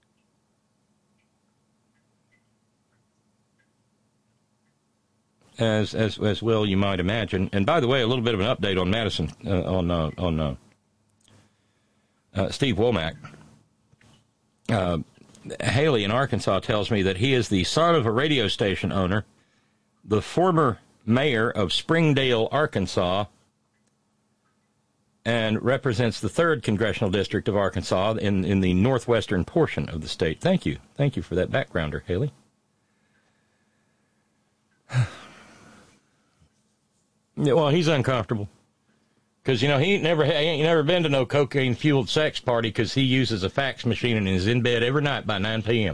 As as as well you might imagine. And by the way, a little bit of an update on Madison uh, on uh, on uh, uh, Steve Womack. Uh, Haley in Arkansas tells me that he is the son of a radio station owner, the former mayor of Springdale, Arkansas, and represents the third congressional district of Arkansas in, in the northwestern portion of the state. Thank you. Thank you for that backgrounder, Haley. Yeah, well, he's uncomfortable. Because, you know, he ain't never, he ain't never been to no cocaine-fueled sex party because he uses a fax machine and is in bed every night by nine p.m.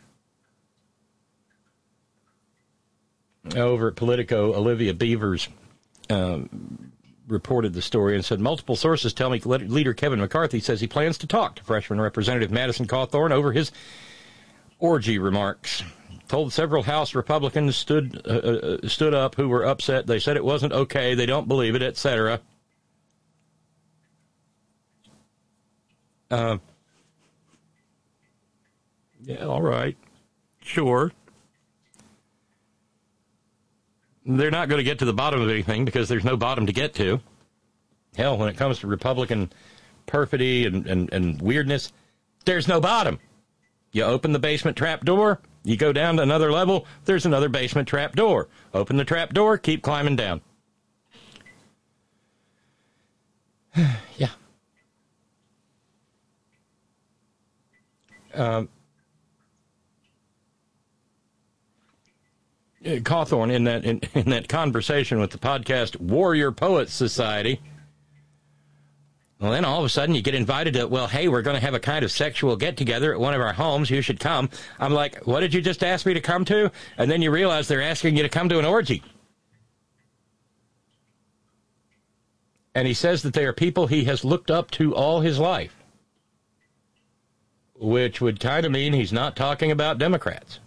Over at Politico, Olivia Beavers um, reported the story and said, multiple sources tell me Leader Kevin McCarthy says he plans to talk to freshman Representative Madison Cawthorn over his orgy remarks. Told several House Republicans stood uh, uh, stood up who were upset. They said it wasn't okay. They don't believe it, et cetera. Uh, yeah, all right. Sure. They're not going to get to the bottom of anything because there's no bottom to get to. Hell, when it comes to Republican perfidy and, and, and weirdness, there's no bottom. You open the basement trap door, you go down to another level, there's another basement trap door. Open the trap door, keep climbing down. Yeah. Um, Cawthorn, in that in, in that conversation with the podcast Warrior Poets Society, well, then all of a sudden you get invited to, well, hey, we're going to have a kind of sexual get-together at one of our homes. You should come. I'm like, what did you just ask me to come to? And then you realize they're asking you to come to an orgy. And he says that they are people he has looked up to all his life, which would kind of mean he's not talking about Democrats.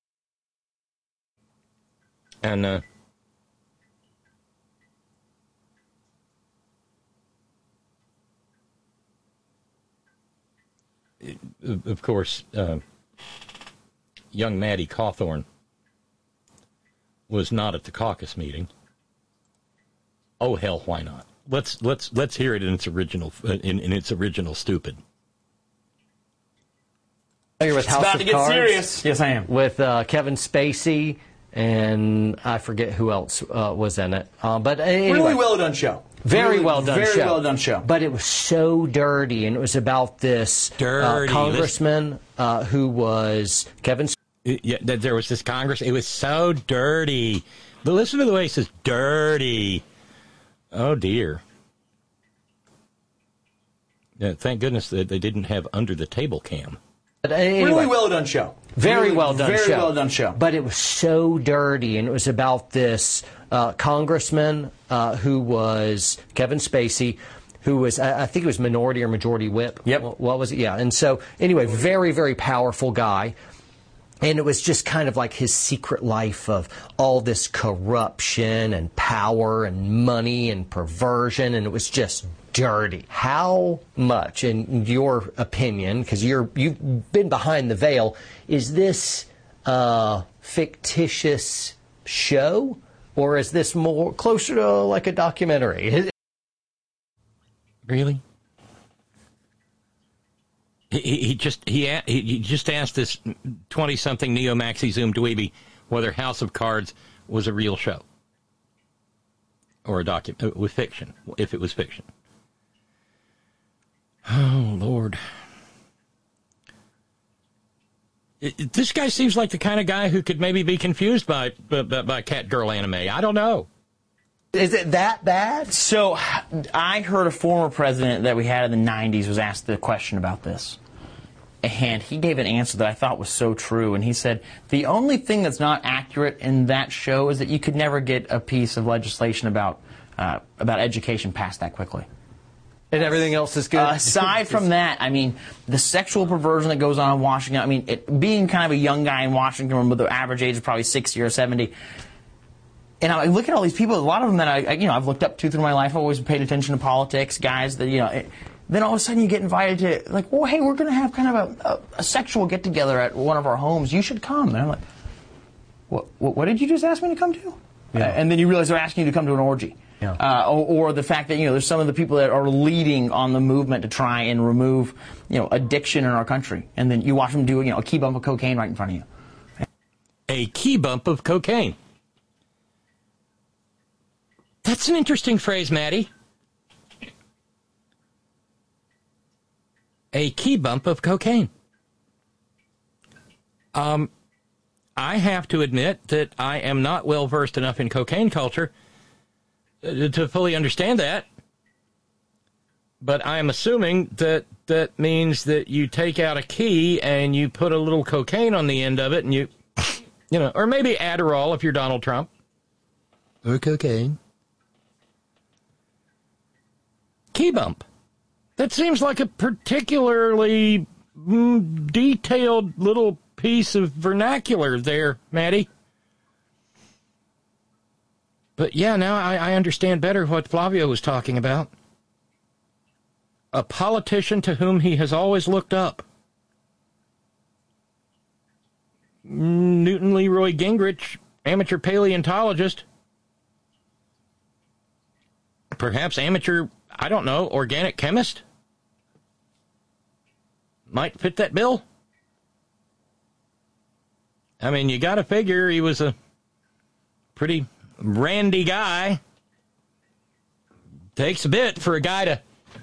And, uh, of course, uh, young Maddie Cawthorn was not at the caucus meeting. Oh hell, why not? Let's let's let's hear it in its original in, in its original stupid. With It's House about of to get Cards, serious. Yes, I am. With uh, Kevin Spacey, and I forget who else uh, was in it. Uh, but anyway, Really well done show. Very really, well done very show. well done show. But it was so dirty, and it was about this Dirty. uh, congressman uh, who was Kevin. Yeah, that there was this Congress. It was so dirty. But listen to the way he says dirty. Oh dear. Yeah, thank goodness that they didn't have under the table cam. But anyway, Really well done show. Very Really, well done very show. well done show. But it was so dirty, and it was about this uh, congressman uh, who was Kevin Spacey, who was, I, I think it was minority or majority whip. Yep. What was it? Yeah. And so, anyway, very, very powerful guy. And it was just kind of like his secret life of all this corruption and power and money and perversion, and it was just dirty. How much, in your opinion, because you're you've been behind the veil, is this a fictitious show, or is this more closer to like a documentary? Really? He, he, he just he, he he just asked this twenty-something neo-maxi Zoom dweeby whether House of Cards was a real show or a docu with fiction, if it was fiction. Oh Lord, it, it, this guy seems like the kind of guy who could maybe be confused by by, by cat girl anime. I don't know. Is it that bad? So, I heard a former president that we had in the nineties was asked the question about this. And he gave an answer that I thought was so true. And he said, the only thing that's not accurate in that show is that you could never get a piece of legislation about uh, about education passed that quickly. And everything else is good? Uh, aside from that, I mean, the sexual perversion that goes on in Washington, I mean, it, being kind of a young guy in Washington with the average age of probably sixty or seventy, and I look at all these people, a lot of them that I, you know, I've looked up to through my life. I've always paid attention to politics, guys that, you know, it, then all of a sudden you get invited to, like, well, hey, we're going to have kind of a, a, a sexual get-together at one of our homes. You should come. And I'm like, what, what, what did you just ask me to come to? Yeah. Uh, and then you realize they're asking you to come to an orgy. Yeah. Uh, or, or the fact that, you know, there's some of the people that are leading on the movement to try and remove, you know, addiction in our country. And then you watch them do, you know, a key bump of cocaine right in front of you. A key bump of cocaine. That's an interesting phrase, Maddie. A key bump of cocaine. Um, I have to admit that I am not well versed enough in cocaine culture to fully understand that. But I am assuming that that means that you take out a key and you put a little cocaine on the end of it, and you, you know, or maybe Adderall if you're Donald Trump. Or cocaine. Key bump. That seems like a particularly mm, detailed little piece of vernacular there, Maddie. But yeah, now I, I understand better what Flavio was talking about. A politician to whom he has always looked up. Newton Leroy Gingrich, amateur paleontologist. Perhaps amateur, I don't know, organic chemist? Might fit that bill. I mean, you got to figure he was a pretty randy guy. Takes a bit for a guy to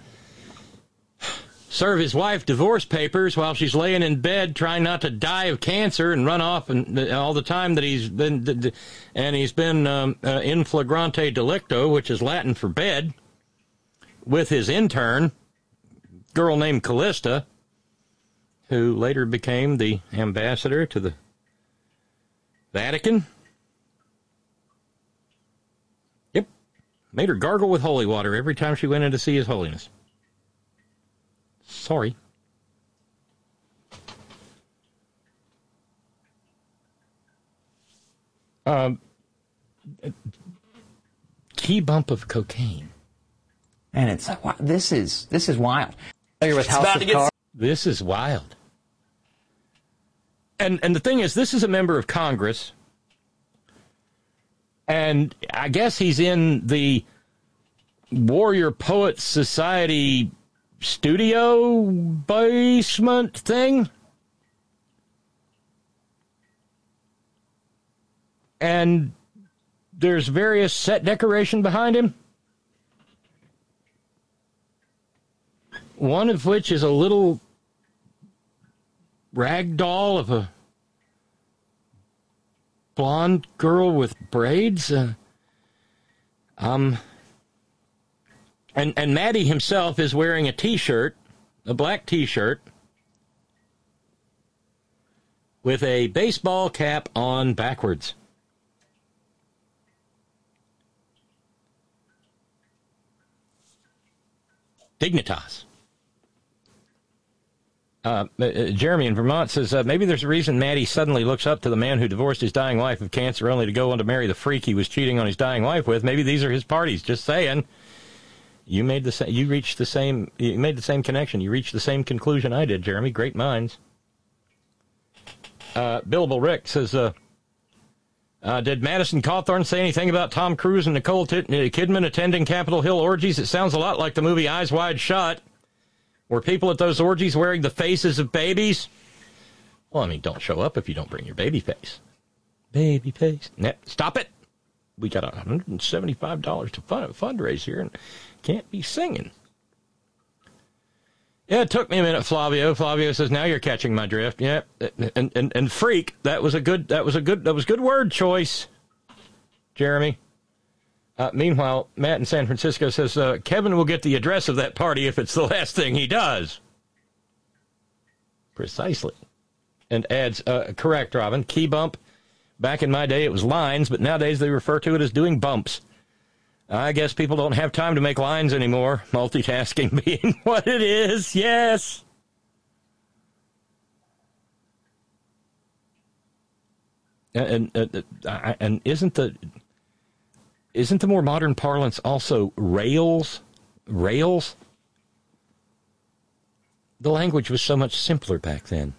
serve his wife divorce papers while she's laying in bed trying not to die of cancer and run off and all the time that he's been, and he's been um, uh, in flagrante delicto, which is Latin for bed, with his intern, girl named Callista, who later became the ambassador to the Vatican. Yep. Made her gargle with holy water every time she went in to see His Holiness. Sorry. Um, key bump of cocaine. And it's like, wow, this is this is wild. You're with House of Cards. This is wild. And and the thing is, this is a member of Congress And I guess he's in the Warrior Poets Society studio basement thing. And there's various set decoration behind him. One of which is a little rag doll of a blonde girl with braids. Uh, um, and and Maddie himself is wearing a T-shirt, a black T-shirt, with a baseball cap on backwards. Dignitas. Uh, uh, Jeremy in Vermont says, uh, maybe there's a reason Maddie suddenly looks up to the man who divorced his dying wife of cancer only to go on to marry the freak he was cheating on his dying wife with. Maybe these are his parties. Just saying. You made the sa- you reached the same you made the same connection. You reached the same conclusion I did, Jeremy. Great minds. Uh, Billable Rick says, uh, uh, did Madison Cawthorn say anything about Tom Cruise and Nicole T- Kidman attending Capitol Hill orgies? It sounds a lot like the movie Eyes Wide Shut. Were people at those orgies wearing the faces of babies? Well, I mean, don't show up if you don't bring your baby face. Baby face. Nah, stop it. We got one hundred seventy-five dollars to fund, fundraise here and can't be singing. Yeah, it took me a minute, Flavio. Flavio says, now you're catching my drift. Yeah, and, and, and freak, that was a good, that was a good, that was good word choice, Jeremy. Uh, meanwhile, Matt in San Francisco says, uh, Kevin will get the address of that party if it's the last thing he does. Precisely. And adds, uh, correct, Robin, key bump. Back in my day, it was lines, but nowadays they refer to it as doing bumps. I guess people don't have time to make lines anymore, multitasking being what it is, yes. And, and, uh, and isn't the... Isn't the more modern parlance also rails? Rails? The language was so much simpler back then.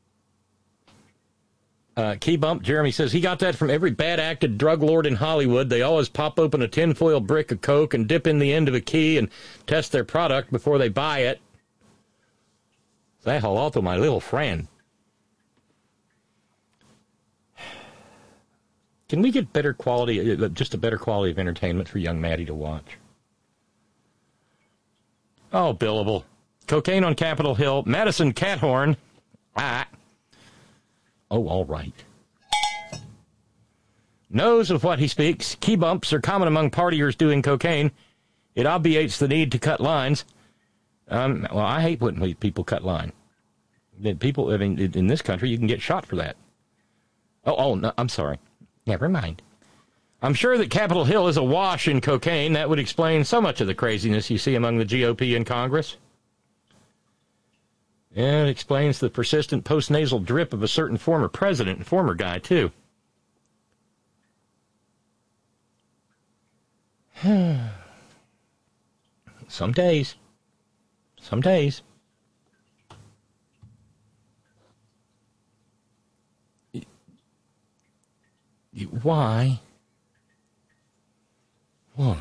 Uh, key bump, Jeremy says, he got that from every bad-acted drug lord in Hollywood. They always pop open a tinfoil brick of Coke and dip in the end of a key and test their product before they buy it. Say hello to my little friend. Can we get better quality, just a better quality of entertainment for young Maddie to watch? Oh, billable. Cocaine on Capitol Hill. Madison Cathorn. Ah. Oh, all right. Knows of what he speaks. Key bumps are common among partiers doing cocaine. It obviates the need to cut lines. Um, well, I hate when people cut line. People, I mean, in this country, you can get shot for that. Oh, oh, no, I'm sorry. Never mind. I'm sure that Capitol Hill is awash in cocaine. That would explain so much of the craziness you see among the G O P in Congress. And it explains the persistent postnasal drip of a certain former president and former guy, too. Some days. Some days. Why? Why?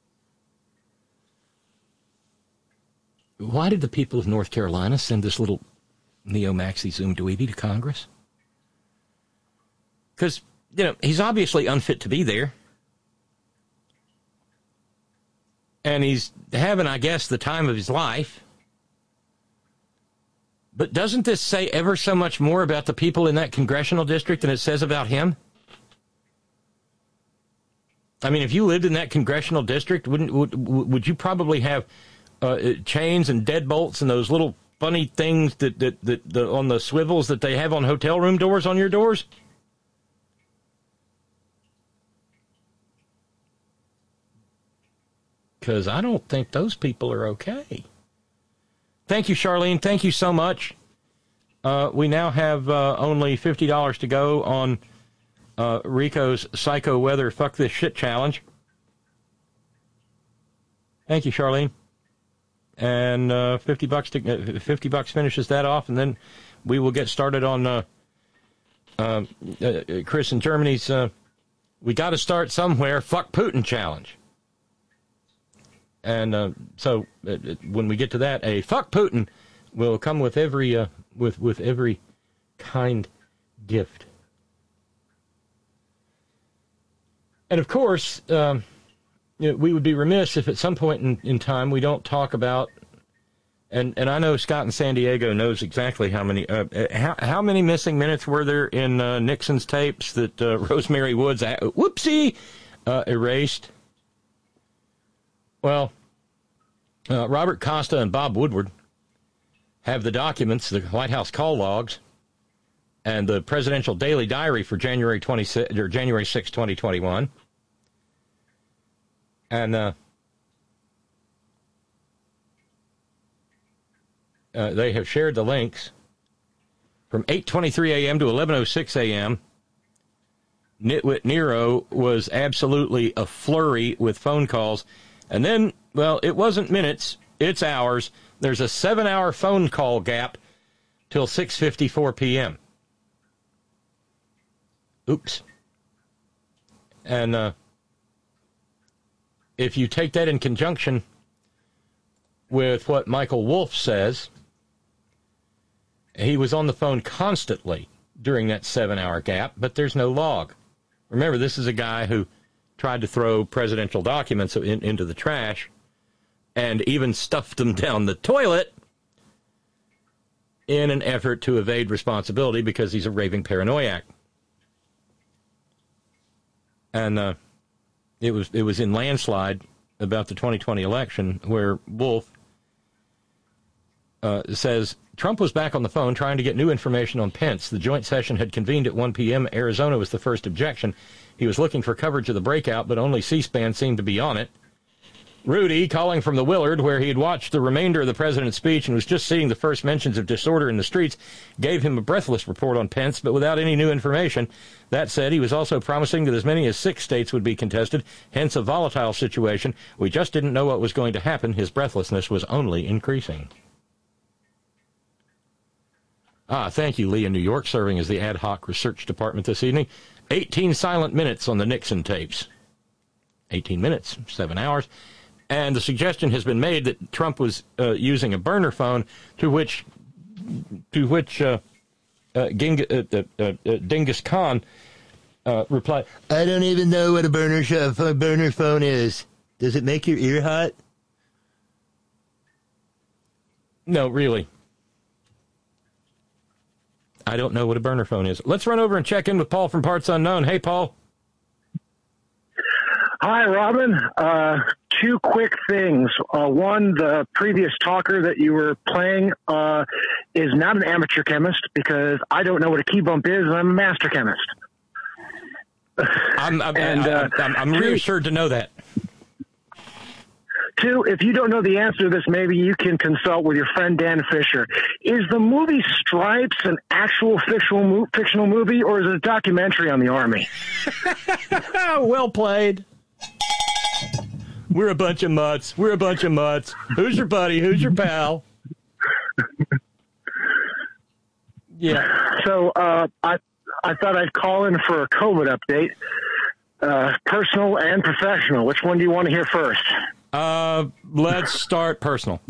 Why did the people of North Carolina send this little neo-maxi Zoom dweeby to Congress? Because, you know, he's obviously unfit to be there. And he's having, I guess, the time of his life. But doesn't this say ever so much more about the people in that congressional district than it says about him? I mean, if you lived in that congressional district, wouldn't would, would you probably have uh, chains and deadbolts and those little funny things that, that, that the, on the swivels that they have on hotel room doors on your doors? Because I don't think those people are okay. Thank you, Charlene. Thank you so much. Uh, we now have uh, only fifty dollars to go on Uh, Rico's Psycho Weather Fuck This Shit Challenge. Thank you, Charlene. And uh, fifty bucks to uh, fifty bucks finishes that off, and then we will get started on uh, uh, uh, Chris in Germany's uh, we got to start somewhere. Fuck Putin challenge. And uh, so uh, when we get to that, a fuck Putin will come with every uh, with with every kind gift. And of course, um, you know, we would be remiss if at some point in, in time we don't talk about. And and I know Scott in San Diego knows exactly how many uh, how how many missing minutes were there in uh, Nixon's tapes that uh, Rosemary Woods uh, whoopsie uh, erased. Well, uh, Robert Costa and Bob Woodward have the documents, the White House call logs, and the presidential daily diary for January twenty-sixth or January sixth, twenty twenty-one, and. Uh, Uh, they have shared the links from eight twenty-three a.m. to eleven oh six a.m. Nitwit Nero was absolutely a flurry with phone calls. And then, well, it wasn't minutes, it's hours. There's a seven-hour phone call gap till six fifty-four p.m. Oops. And uh, if you take that in conjunction with what Michael Wolff says, he was on the phone constantly during that seven-hour gap, but there's no log. Remember, this is a guy who tried to throw presidential documents in, into the trash and even stuffed them down the toilet in an effort to evade responsibility because he's a raving paranoiac. And uh, it was it was in Landslide about the twenty twenty election where Wolff uh, says, Trump was back on the phone trying to get new information on Pence. The joint session had convened at one p.m. Arizona was the first objection. He was looking for coverage of the breakout, but only C-SPAN seemed to be on it. Rudy, calling from the Willard, where he had watched the remainder of the president's speech and was just seeing the first mentions of disorder in the streets, gave him a breathless report on Pence, but without any new information. That said, he was also promising that as many as six states would be contested, hence a volatile situation. We just didn't know what was going to happen. His breathlessness was only increasing. Ah, thank you, Lee in New York, serving as the ad hoc research department this evening. eighteen silent minutes on the Nixon tapes. eighteen minutes, seven hours. And the suggestion has been made that Trump was uh, using a burner phone to which to which uh, uh, Ging- uh, uh, uh, Genghis Khan uh, replied, I don't even know what a burner, sh- a burner phone is. Does it make your ear hot? No, really. I don't know what a burner phone is. Let's run over and check in with Paul from Parts Unknown. Hey, Paul. Hi, Robin. Uh, two quick things. Uh, one, the previous talker that you were playing uh, is not an amateur chemist because I don't know what a key bump is, and I'm a master chemist. I'm, I'm, and, uh, I'm, I'm reassured to know that. Two, if you don't know the answer to this, maybe you can consult with your friend Dan Fisher. Is the movie Stripes an actual fictional, mo- fictional movie, or is it a documentary on the Army? Well played. We're a bunch of mutts. We're a bunch of mutts. Who's your buddy? Who's your pal? Yeah. So uh, I I thought I'd call in for a COVID update, uh, personal and professional. Which one do you want to hear first? Uh, let's start personal.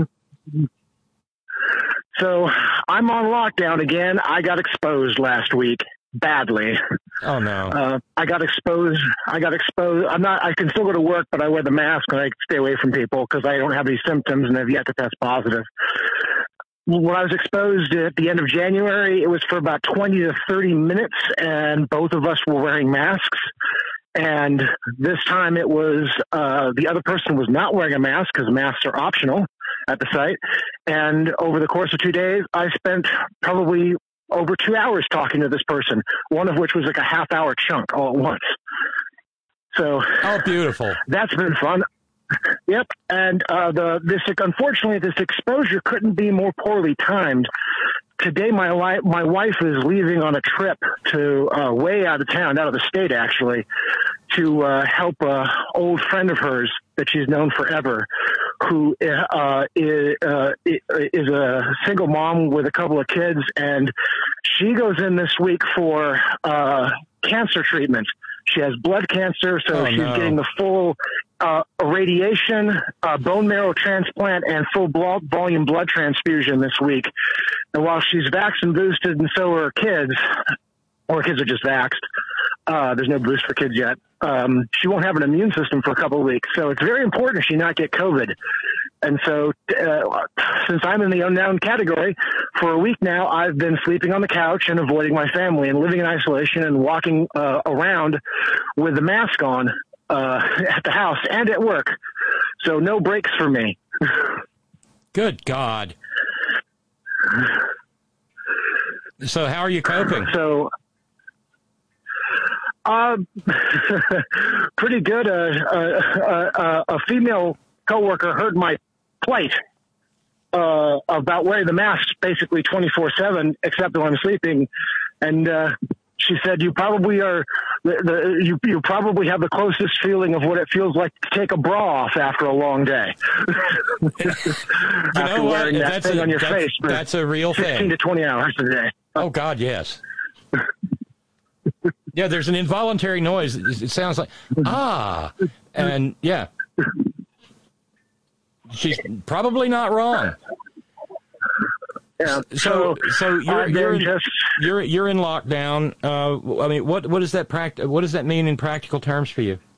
So I'm on lockdown again. I got exposed last week badly. Oh no. Uh, I got exposed. I got exposed. I'm not, I can still go to work, but I wear the mask and I stay away from people because I don't have any symptoms and have yet to test positive. When I was exposed at the end of January, it was for about twenty to thirty minutes and both of us were wearing masks. And this time it was, uh, the other person was not wearing a mask because masks are optional at the site. And over the course of two days, I spent probably over two hours talking to this person, one of which was like a half hour chunk all at once. So, oh, beautiful. That's been fun. Yep. And, uh, the, this, unfortunately, this exposure couldn't be more poorly timed. Today, my li- my wife is leaving on a trip to uh, way out of town, out of the state, actually, to uh, help a old friend of hers that she's known forever, who uh, is, uh, is a single mom with a couple of kids, and she goes in this week for uh, cancer treatment. She has blood cancer, so Oh, she's no. getting the full uh, irradiation, uh, bone marrow transplant, and full blo- volume blood transfusion this week. And while she's vaxxed and boosted, and so are her kids, or her kids are just vaxxed, uh, there's no boost for kids yet, um, she won't have an immune system for a couple of weeks. So it's very important she not get COVID. And so uh, since I'm in the unknown category, for a week now, I've been sleeping on the couch and avoiding my family and living in isolation and walking uh, around with the mask on uh, at the house and at work. So no breaks for me. Good God. So how are you coping? So, uh, pretty good. Uh, uh, uh, a female coworker heard my plight uh, about wearing the mask basically twenty-four seven, except when I'm sleeping. And uh, she said, you probably are, the, the, you, you probably have the closest feeling of what it feels like to take a bra off after a long day. You after know what? wearing that That's thing a, on your that's, face for that's a real fifteen thing. to twenty hours a day. Oh, God, yes. Yeah, there's an involuntary noise. It sounds like, ah, and yeah. She's probably not wrong. Yeah. So, so you're I've you're been in, just- you're you're in lockdown. Uh, I mean, what what does that pract- What does that mean in practical terms for you?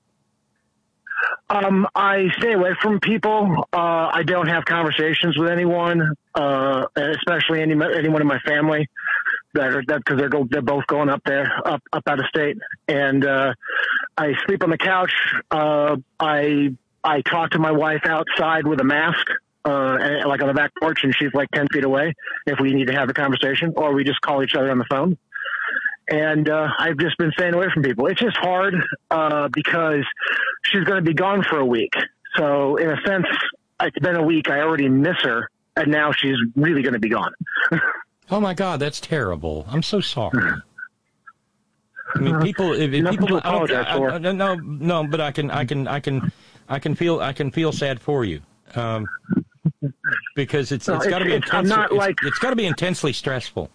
Um, I stay away from people. Uh, I don't have conversations with anyone, uh, especially any anyone in my family. That are that because they're go, they're both going up there, up up out of state, and uh, I sleep on the couch. Uh, I I talk to my wife outside with a mask, uh, and, like on the back porch, and she's like ten feet away if we need to have a conversation, or we just call each other on the phone. And uh, I've just been staying away from people. It's just hard uh, because she's going to be gone for a week. So in a sense, it's been a week. I already miss her, and now she's really going to be gone. Oh my God, that's terrible. I'm so sorry. I mean, people. If, if Nothing people, to apologize I, for. I, I, no, no, but I can, I can, I can, I can feel, I can feel sad for you, um, because it's, No, it's got to be it's- I'm intensely, not it's, like- it's got to be intensely stressful.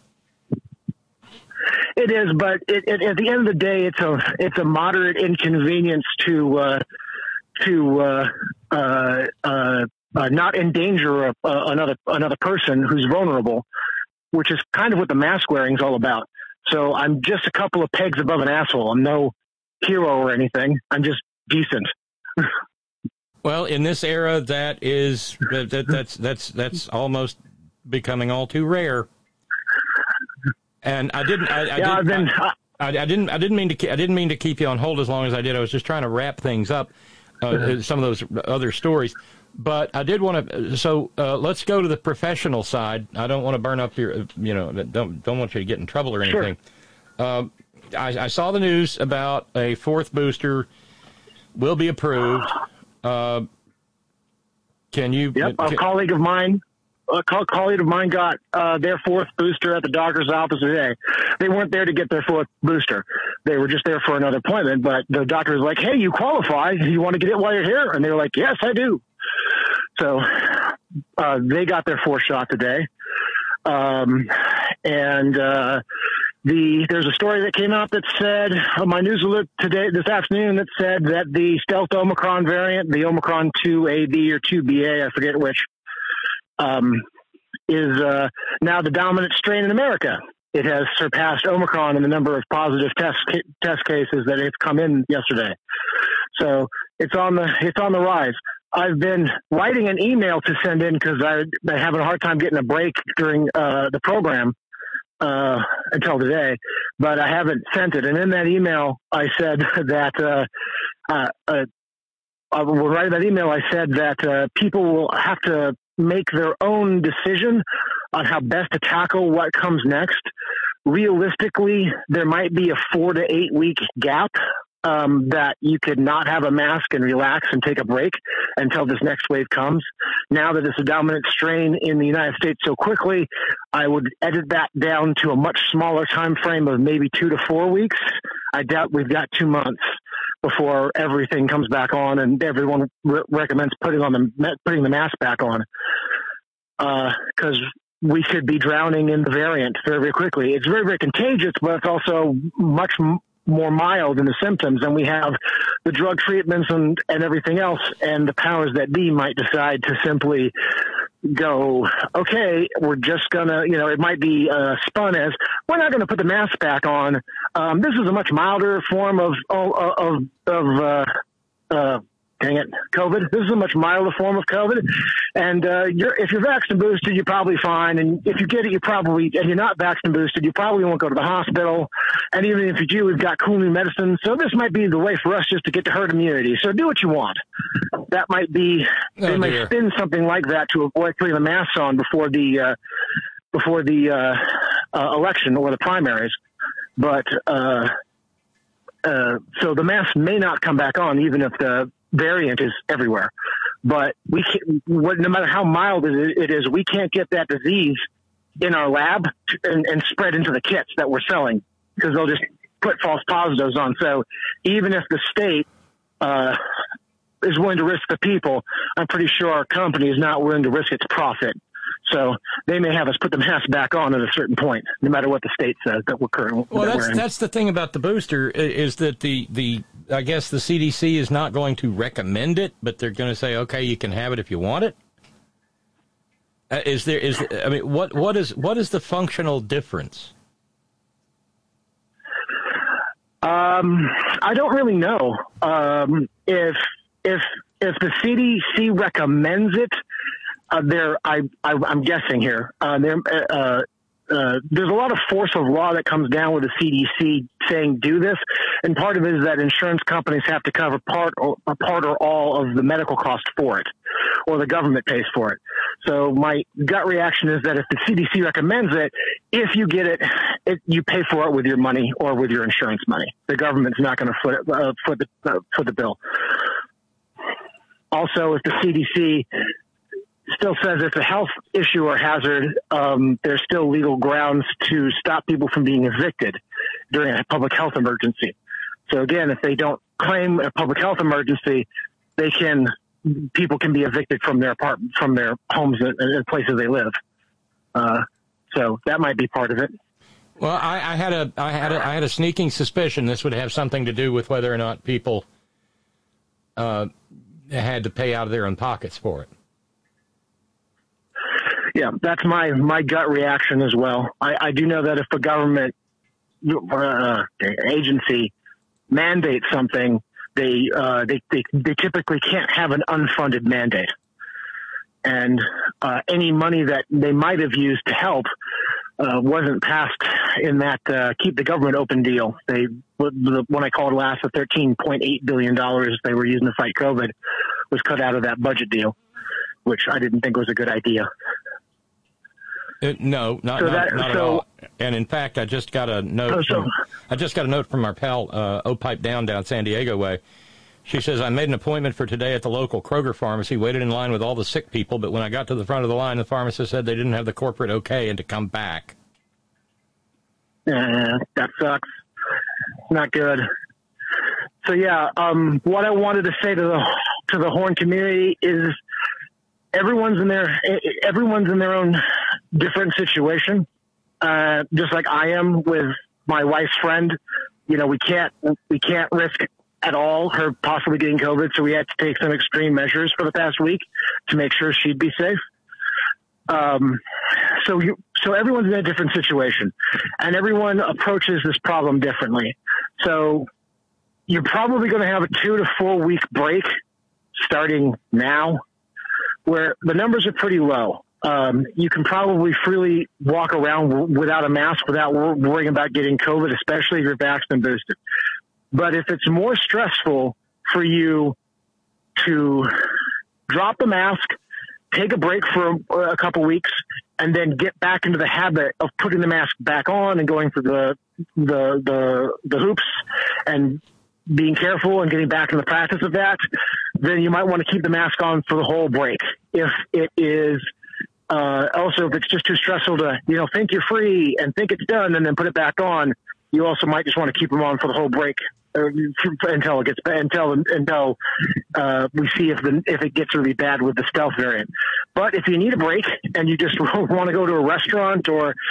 It is, but it, it, at the end of the day, it's a it's a moderate inconvenience to uh, to uh, uh, uh, uh, not endanger a, uh, another another person who's vulnerable, which is kind of what the mask wearing is all about. So I'm just a couple of pegs above an asshole. I'm no hero or anything. I'm just decent. Well, in this era, that is that, that that's that's that's almost becoming all too rare. And I didn't. I, I, Yeah, did, I've been. I, I, I didn't. I didn't mean to. ke- I didn't mean to keep you on hold as long as I did. I was just trying to wrap things up. Uh, some of those other stories, but I did want to. So uh, let's go to the professional side. I don't want to burn up your. You know, don't don't want you to get in trouble or anything. Sure. Um, I, I saw the news about a fourth booster will be approved. Uh, can you? Yep, can, a colleague of mine. A co- colleague of mine got uh, their fourth booster at the doctor's office today. They weren't there to get their fourth booster. They were just there for another appointment, but the doctor was like, hey, you qualify. You want to get it while you're here? And they were like, yes, I do. So uh, they got their fourth shot today. Um, and uh, the there's a story that came out that said, on my news alert today, this afternoon, that said that the stealth Omicron variant, the Omicron two A B or two B A, I forget which, Um, is uh, now the dominant strain in America. It has surpassed Omicron in the number of positive test ca- test cases that it's come in yesterday. So it's on the it's on the rise. I've been writing an email to send in because I've been having a hard time getting a break during uh, the program uh, until today, but I haven't sent it. And in that email, I said that uh, uh, uh, uh, when writing that email, I said that uh, people will have to make their own decision on how best to tackle what comes next. Realistically, there might be a four to eight week gap um, that you could not have a mask and relax and take a break until this next wave comes. Now that it's a dominant strain in the United States so quickly, I would edit that down to a much smaller time frame of maybe two to four weeks. I doubt we've got two months before everything comes back on and everyone re- recommends putting on the putting the mask back on, because uh, we could be drowning in the variant very, very quickly. It's very, very contagious, but it's also much more mild in the symptoms, then we have the drug treatments and, and everything else, and the powers that be might decide to simply go, okay, we're just gonna, you know, it might be uh, spun as, we're not gonna put the mask back on. Um, this is a much milder form of, of, of, uh, uh, dang it, COVID. This is a much milder form of COVID. And, uh, you're, if you're vaccinated boosted, you're probably fine. And if you get it, you probably, and you're not vaccinated boosted, you probably won't go to the hospital. And even if you do, we've got cool new medicine. So this might be the way for us just to get to herd immunity. So do what you want. That might be, oh, they might spin something like that to avoid putting the masks on before the, uh, before the, uh, uh, election or the primaries. But, uh, uh, so the mask may not come back on even if the variant is everywhere. But we can't, what, no matter how mild it is, we can't get that disease in our lab and, and spread into the kits that we're selling because they'll just put false positives on. So even if the state uh, is willing to risk the people, I'm pretty sure our company is not willing to risk its profit. So they may have us put the mask back on at a certain point, no matter what the state says that we're currently. Well, that that's we're that's the thing about the booster is that the the I guess the C D C is not going to recommend it, but they're going to say, okay, you can have it if you want it. Uh, is there is I mean, what what is what is the functional difference? Um, I don't really know. Um, if if if the C D C recommends it. Uh, there, I, I, I'm guessing here. Uh, there, uh, uh, there's a lot of force of law that comes down with the C D C saying do this, and part of it is that insurance companies have to cover part or a part or all of the medical cost for it, or the government pays for it. So my gut reaction is that if the C D C recommends it, if you get it, it you pay for it with your money or with your insurance money. The government's not going to foot it, uh, foot the uh, foot the bill. Also, if the C D C still says it's a health issue or hazard, um, there's still legal grounds to stop people from being evicted during a public health emergency. So again, if they don't claim a public health emergency, they can, people can be evicted from their apartment, from their homes and, and places they live. Uh, so that might be part of it. Well, I, I had a, I had a, I had a sneaking suspicion this would have something to do with whether or not people, uh, had to pay out of their own pockets for it. Yeah, that's my, my gut reaction as well. I, I do know that if the government uh, agency mandates something, they, uh, they they they typically can't have an unfunded mandate. And uh, any money that they might have used to help uh, wasn't passed in that uh, keep the government open deal. They when I called last, the thirteen point eight billion dollars they were using to fight COVID was cut out of that budget deal, which I didn't think was a good idea. Uh, no, not, so not, that, not so, at all. And in fact, I just got a note. Oh, so, from, I just got a note from our pal uh, O Pipe Down down San Diego way. She says, I made an appointment for today at the local Kroger pharmacy, waited in line with all the sick people, but when I got to the front of the line, the pharmacist said they didn't have the corporate okay and to come back. Yeah, that sucks. Not good. So yeah, um, what I wanted to say to the to the Horn community is everyone's in their everyone's in their own different situation. Uh, just like I am with my wife's friend, you know, we can't we can't risk at all her possibly getting COVID, so we had to take some extreme measures for the past week to make sure she'd be safe. Um, so you, so everyone's in a different situation, and everyone approaches this problem differently. So you're probably going to have a two to four week break starting now, where the numbers are pretty low. Um, you can probably freely walk around w- without a mask, without wor- worrying about getting COVID, especially if you're vaccinated and boosted. But if it's more stressful for you to drop the mask, take a break for a, a couple weeks, and then get back into the habit of putting the mask back on and going through the the the, the hoops and being careful and getting back in the practice of that, then you might want to keep the mask on for the whole break. If it is uh, also if it's just too stressful to you know think you're free and think it's done and then put it back on, you also might just want to keep them on for the whole break uh, until it gets until until uh, we see if the if it gets really bad with the stealth variant. But if you need a break and you just want to go to a restaurant or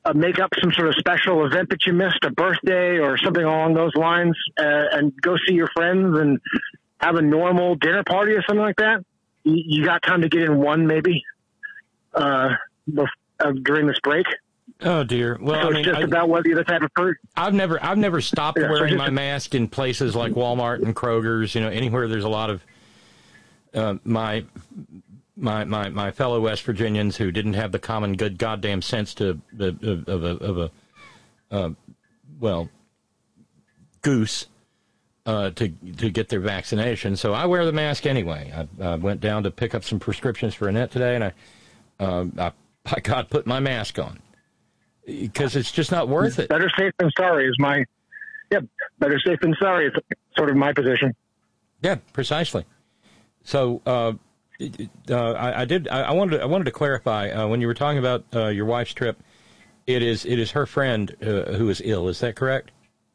uh, make up some sort of special event that you missed, a birthday or something along those lines, uh, and go see your friends and have a normal dinner party or something like that, you, you got time to get in one maybe uh, bef- uh, during this break. Oh dear. Well, so I mean, it's just I, about whether you're the type of person. I've never, I've never stopped Yeah, so wearing just- my mask in places like Walmart and Kroger's. You know, anywhere there's a lot of uh, my, my, my, my fellow West Virginians who didn't have the common good goddamn sense to of, of, of a, of a uh, well, goose uh, to to get their vaccination. So I wear the mask anyway. I, I went down to pick up some prescriptions for Annette today, and I, uh, I, by God, put my mask on. Because it's just not worth it. Better safe than sorry is my, yeah, better safe than sorry is sort of my position. Yeah, precisely. So uh, uh, I, I did. I, I wanted. To, I wanted to clarify uh, when you were talking about uh, your wife's trip. It is. It is her friend uh, who is ill. Is that correct?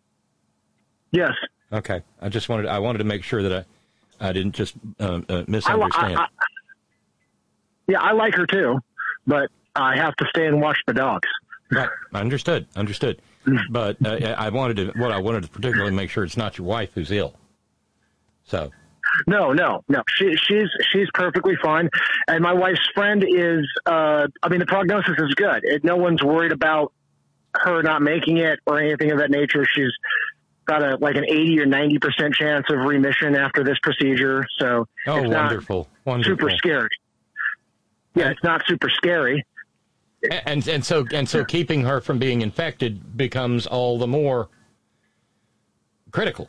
Yes. Okay. I just wanted. I wanted to make sure that I, I didn't just uh, uh, misunderstand. I, I, I, yeah, I like her too, but I have to stay and watch the dogs. Right. Understood. Understood. But uh, I wanted to. What I wanted to particularly make sure it's not your wife who's ill. So. No, no, no. She, she's she's perfectly fine, and my wife's friend is. Uh, I mean, the prognosis is good. It, no one's worried about her not making it or anything of that nature. She's got a like an eighty or ninety percent chance of remission after this procedure. So oh, it's wonderful, not wonderful. super scary. Yeah, it's not super scary. And and so and so, keeping her from being infected becomes all the more critical.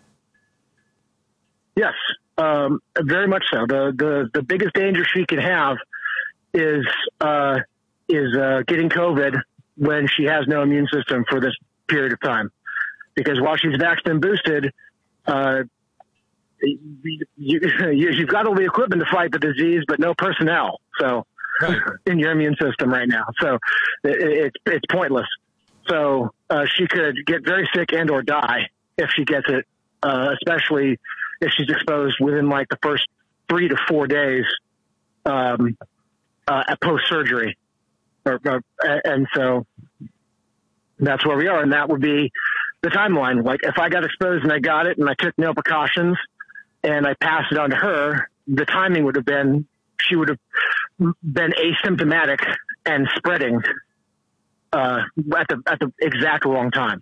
Yes, um, very much so. The, the the biggest danger she could have is uh, is uh, getting COVID when she has no immune system for this period of time. Because while she's vaxxed and boosted, uh, you, you, you've got all the equipment to fight the disease, but no personnel. So. Right. In your immune system right now. So it, it, it's pointless. So uh, she could get very sick and or die if she gets it, uh, especially if she's exposed within like the first three to four days um, uh, post-surgery. Or, or, and so that's where we are. And that would be the timeline. Like if I got exposed and I got it and I took no precautions and I passed it on to her, the timing would have been, she would have been asymptomatic and spreading uh, at the at the exact wrong time.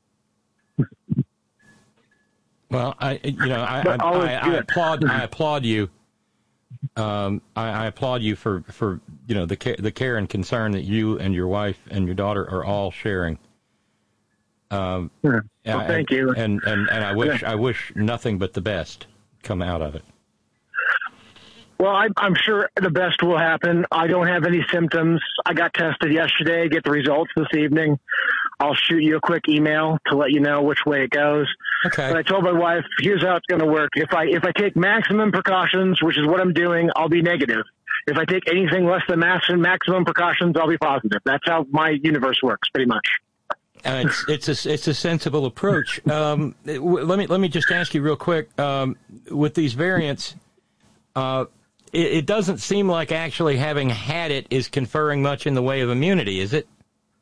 Well, I you know I I, I, I applaud I applaud you. Um, I, I applaud you for, for you know the care, the care and concern that you and your wife and your daughter are all sharing. Um, yeah. Well, I, thank you. And, and and I wish yeah. I wish nothing but the best come out of it. Well, I, I'm sure the best will happen. I don't have any symptoms. I got tested yesterday, get the results this evening. I'll shoot you a quick email to let you know which way it goes. Okay. But I told my wife, here's how it's going to work. If I if I take maximum precautions, which is what I'm doing, I'll be negative. If I take anything less than maximum maximum precautions, I'll be positive. That's how my universe works, pretty much. Uh, it's it's a it's a sensible approach. Um, let me let me just ask you real quick. Um, with these variants, uh, it, it doesn't seem like actually having had it is conferring much in the way of immunity, is it?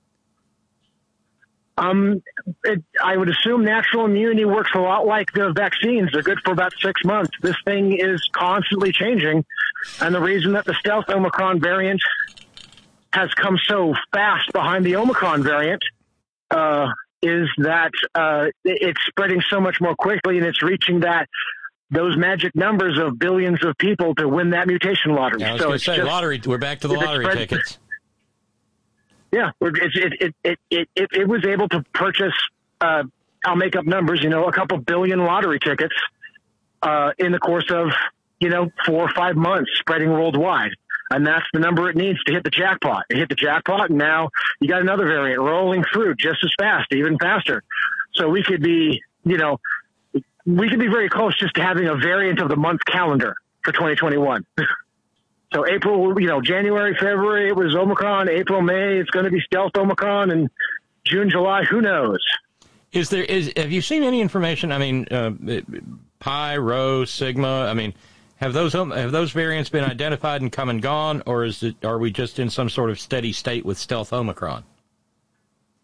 Um, it, I would assume natural immunity works a lot like the vaccines. They're good for about six months. This thing is constantly changing. And the reason that the stealth Omicron variant has come so fast behind the Omicron variant uh, is that uh, it's spreading so much more quickly, and it's reaching that those magic numbers of billions of people to win that mutation lottery. Yeah, I was so going it's to say, just, lottery. We're back to the lottery spread, tickets. Yeah, it it, it it it it it was able to purchase. Uh, I'll make up numbers. You know, a couple billion lottery tickets uh, in the course of you know four or five months, spreading worldwide, and that's the number it needs to hit the jackpot. It hit the jackpot, and now you got another variant rolling through just as fast, even faster. So we could be, you know, we could be very close just to having a variant of the month calendar for twenty twenty-one. So April, you know, January, February, it was Omicron. April, May, it's going to be stealth Omicron, and June, July, who knows? Is there is have you seen any information? I mean, uh, Pi, Rho, Sigma. I mean, have those have those variants been identified and come and gone, or is it are we just in some sort of steady state with stealth Omicron?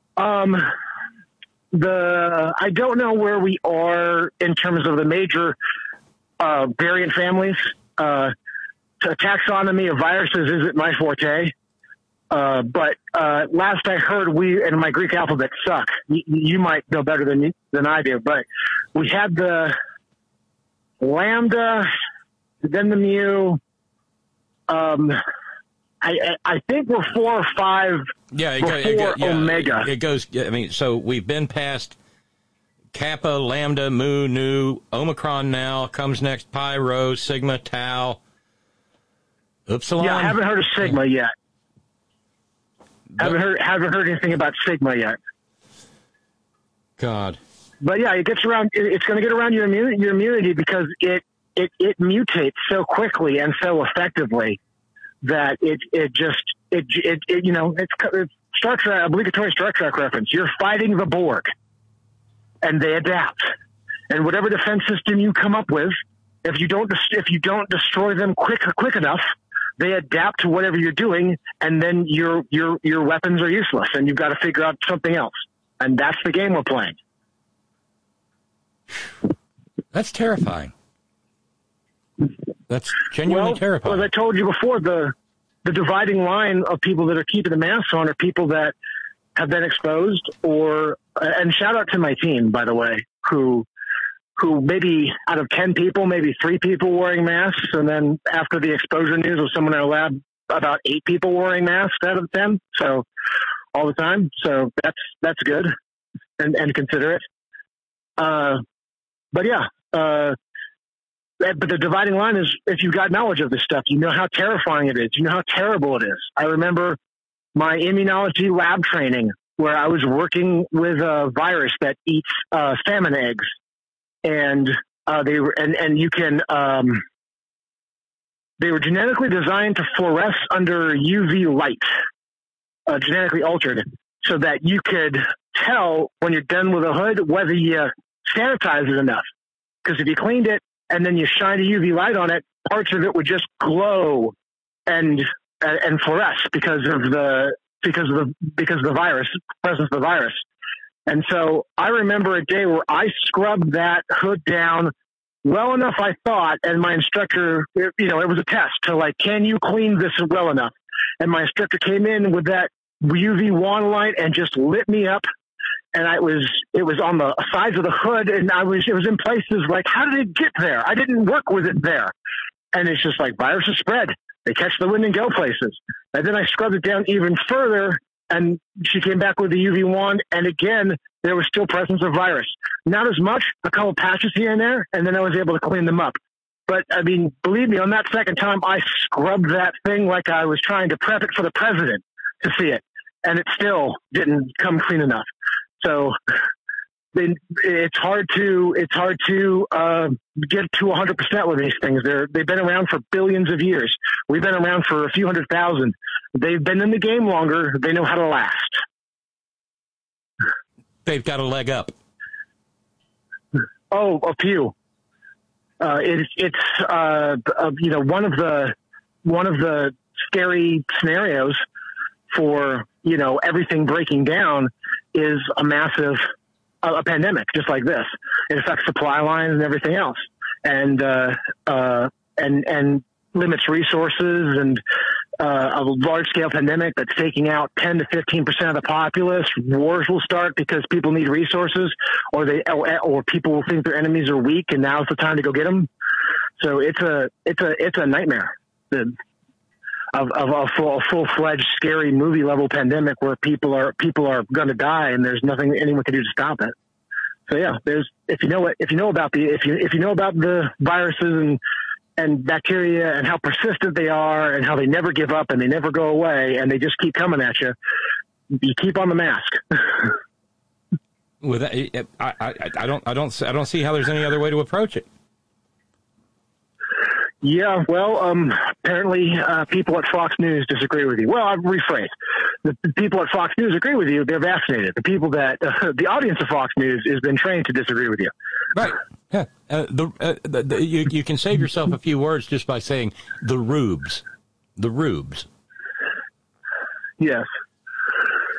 Um, the I don't know where we are in terms of the major uh, variant families. Uh, taxonomy of viruses isn't my forte. Uh, but uh, last I heard, we and my Greek alphabet suck. You, you might know better than than I do. But we had the Lambda, then the Mu. Um, I, I think we're four or five. Yeah, it, before it, it, yeah, Omega. It goes. I mean, so we've been past Kappa, Lambda, Mu, Nu, Omicron. Now comes next Pi, Rho, Sigma, Tau, Upsilon. Yeah, I haven't heard of Sigma yet. But, haven't heard haven't heard anything about Sigma yet. God. But yeah, it gets around. It's going to get around your immunity, your immunity because it, it it mutates so quickly and so effectively that it it just it it, it you know it's, it's Star Trek, obligatory Star Trek reference. You're fighting the Borg, and they adapt. And whatever defense system you come up with, if you don't if you don't destroy them quick quick enough, they adapt to whatever you're doing, and then your your your weapons are useless, and you've got to figure out something else. And that's the game we're playing. That's terrifying. That's genuinely well, terrifying. As I told you before, the the dividing line of people that are keeping the masks on are people that have been exposed, or and shout out to my team, by the way, who who maybe out of ten people, maybe three people wearing masks, and then after the exposure news of someone in our lab, about eight people wearing masks out of ten. So all the time. So that's that's good and, and considerate. Uh, but yeah, uh, but the dividing line is if you've got knowledge of this stuff, you know how terrifying it is. You know how terrible it is. I remember my immunology lab training where I was working with a virus that eats uh, salmon eggs. And uh, they were, and, and you can, um, they were genetically designed to fluoresce under U V light, uh, genetically altered, so that you could tell when you're done with a hood whether you sanitize it enough. Because if you cleaned it and then you shined a U V light on it, parts of it would just glow and and fluoresce because of the because of the because of the virus, presence of the virus. And so I remember a day where I scrubbed that hood down well enough, I thought, and my instructor, you know, it was a test to like, can you clean this well enough? And my instructor came in with that U V wand light and just lit me up. And I was, it was on the sides of the hood, and I was, it was in places like, how did it get there? I didn't work with it there. And it's just like viruses spread. They catch the wind and go places. And then I scrubbed it down even further, and she came back with the U V wand, and again, there was still presence of virus. Not as much, a couple patches here and there, and then I was able to clean them up. But, I mean, believe me, on that second time, I scrubbed that thing like I was trying to prep it for the president to see it, and it still didn't come clean enough. So they, it's hard to it's hard to uh, get to one hundred percent with these things. They're, they've been around for billions of years. We've been around for a few hundred thousand. They've been in the game longer. They know how to last. They've got a leg up. Oh, a few. Uh, it, it's uh, uh, you know one of the one of the scary scenarios for you know everything breaking down is a massive uh, a pandemic just like this. It affects supply lines and everything else, and uh, uh, and and limits resources, and uh, a large scale pandemic that's taking out ten to fifteen percent of the populace. Wars will start because people need resources, or they or, or people will think their enemies are weak, and now's the time to go get them. So it's a it's a it's a nightmare. The, Of, of a full, full-fledged, scary movie-level pandemic where people are people are going to die, and there's nothing anyone can do to stop it. So yeah, there's if you know what if you know about the if you if you know about the viruses and and bacteria and how persistent they are and how they never give up and they never go away and they just keep coming at you, you keep on the mask. With I, I I don't I don't I don't see how there's any other way to approach it. Yeah, well, um, apparently uh, people at Fox News disagree with you. Well, I'll rephrase. The, the people at Fox News agree with you. They're vaccinated. The people that, uh, the audience of Fox News has been trained to disagree with you. Right. Yeah. Uh, the, uh, the, the, you, you can save yourself a few words just by saying the rubes. The rubes. Yes.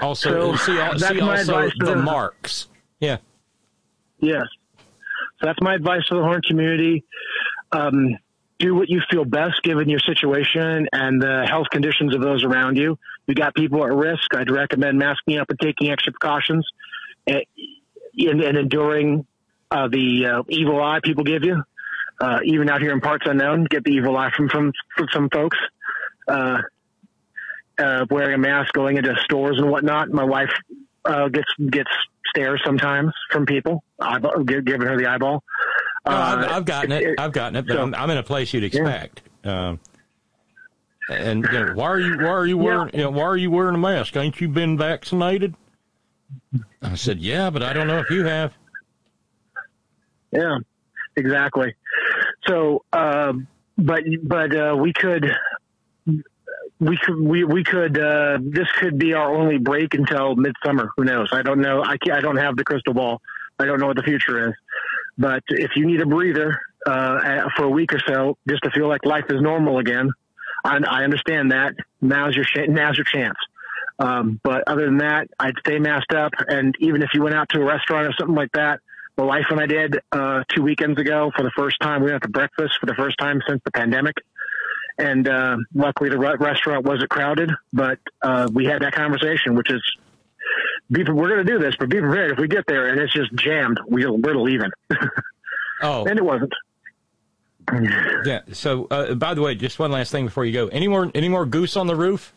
Also, So, see, al- that's see my also advice to the the- marks. Yeah. Yes. So that's my advice to the horn community. Um, do what you feel best given your situation and the health conditions of those around you. You got people at risk. I'd recommend masking up and taking extra precautions and, and, and enduring uh, the uh, evil eye people give you. Uh, even out here in parts unknown, get the evil eye from, from, from some folks. Uh, uh, wearing a mask, going into stores and whatnot. My wife uh, gets gets stares sometimes from people, eyeball, giving her the eyeball. No, I've, Uh, I've gotten it. I've gotten it, but so- I'm, I'm in a place you'd expect. Yeah. Um, and you know, why are you why are you wearing Yeah. you know, why are you wearing a mask? Ain't you been vaccinated? I said, yeah, but I don't know if you have. Yeah, exactly. So, uh, but but uh, we could we could we we could uh, this could be our only break until midsummer. Who knows? I don't know. I can't, I don't have the crystal ball. I don't know what the future is. But if you need a breather uh, for a week or so, just to feel like life is normal again, I, I understand that. Now's your sh- now's your chance. Um, but other than that, I'd stay masked up. And even if you went out to a restaurant or something like that, my wife and I did uh, two weekends ago for the first time. We went out to breakfast for the first time since the pandemic. And uh, luckily the re- restaurant wasn't crowded, but uh, we had that conversation, which is, be, we're going to do this, but be prepared if we get there and it's just jammed, we're, we're leaving. Oh, And it wasn't. yeah. So, uh, by the way, just one last thing before you go. Any more any more goose on the roof?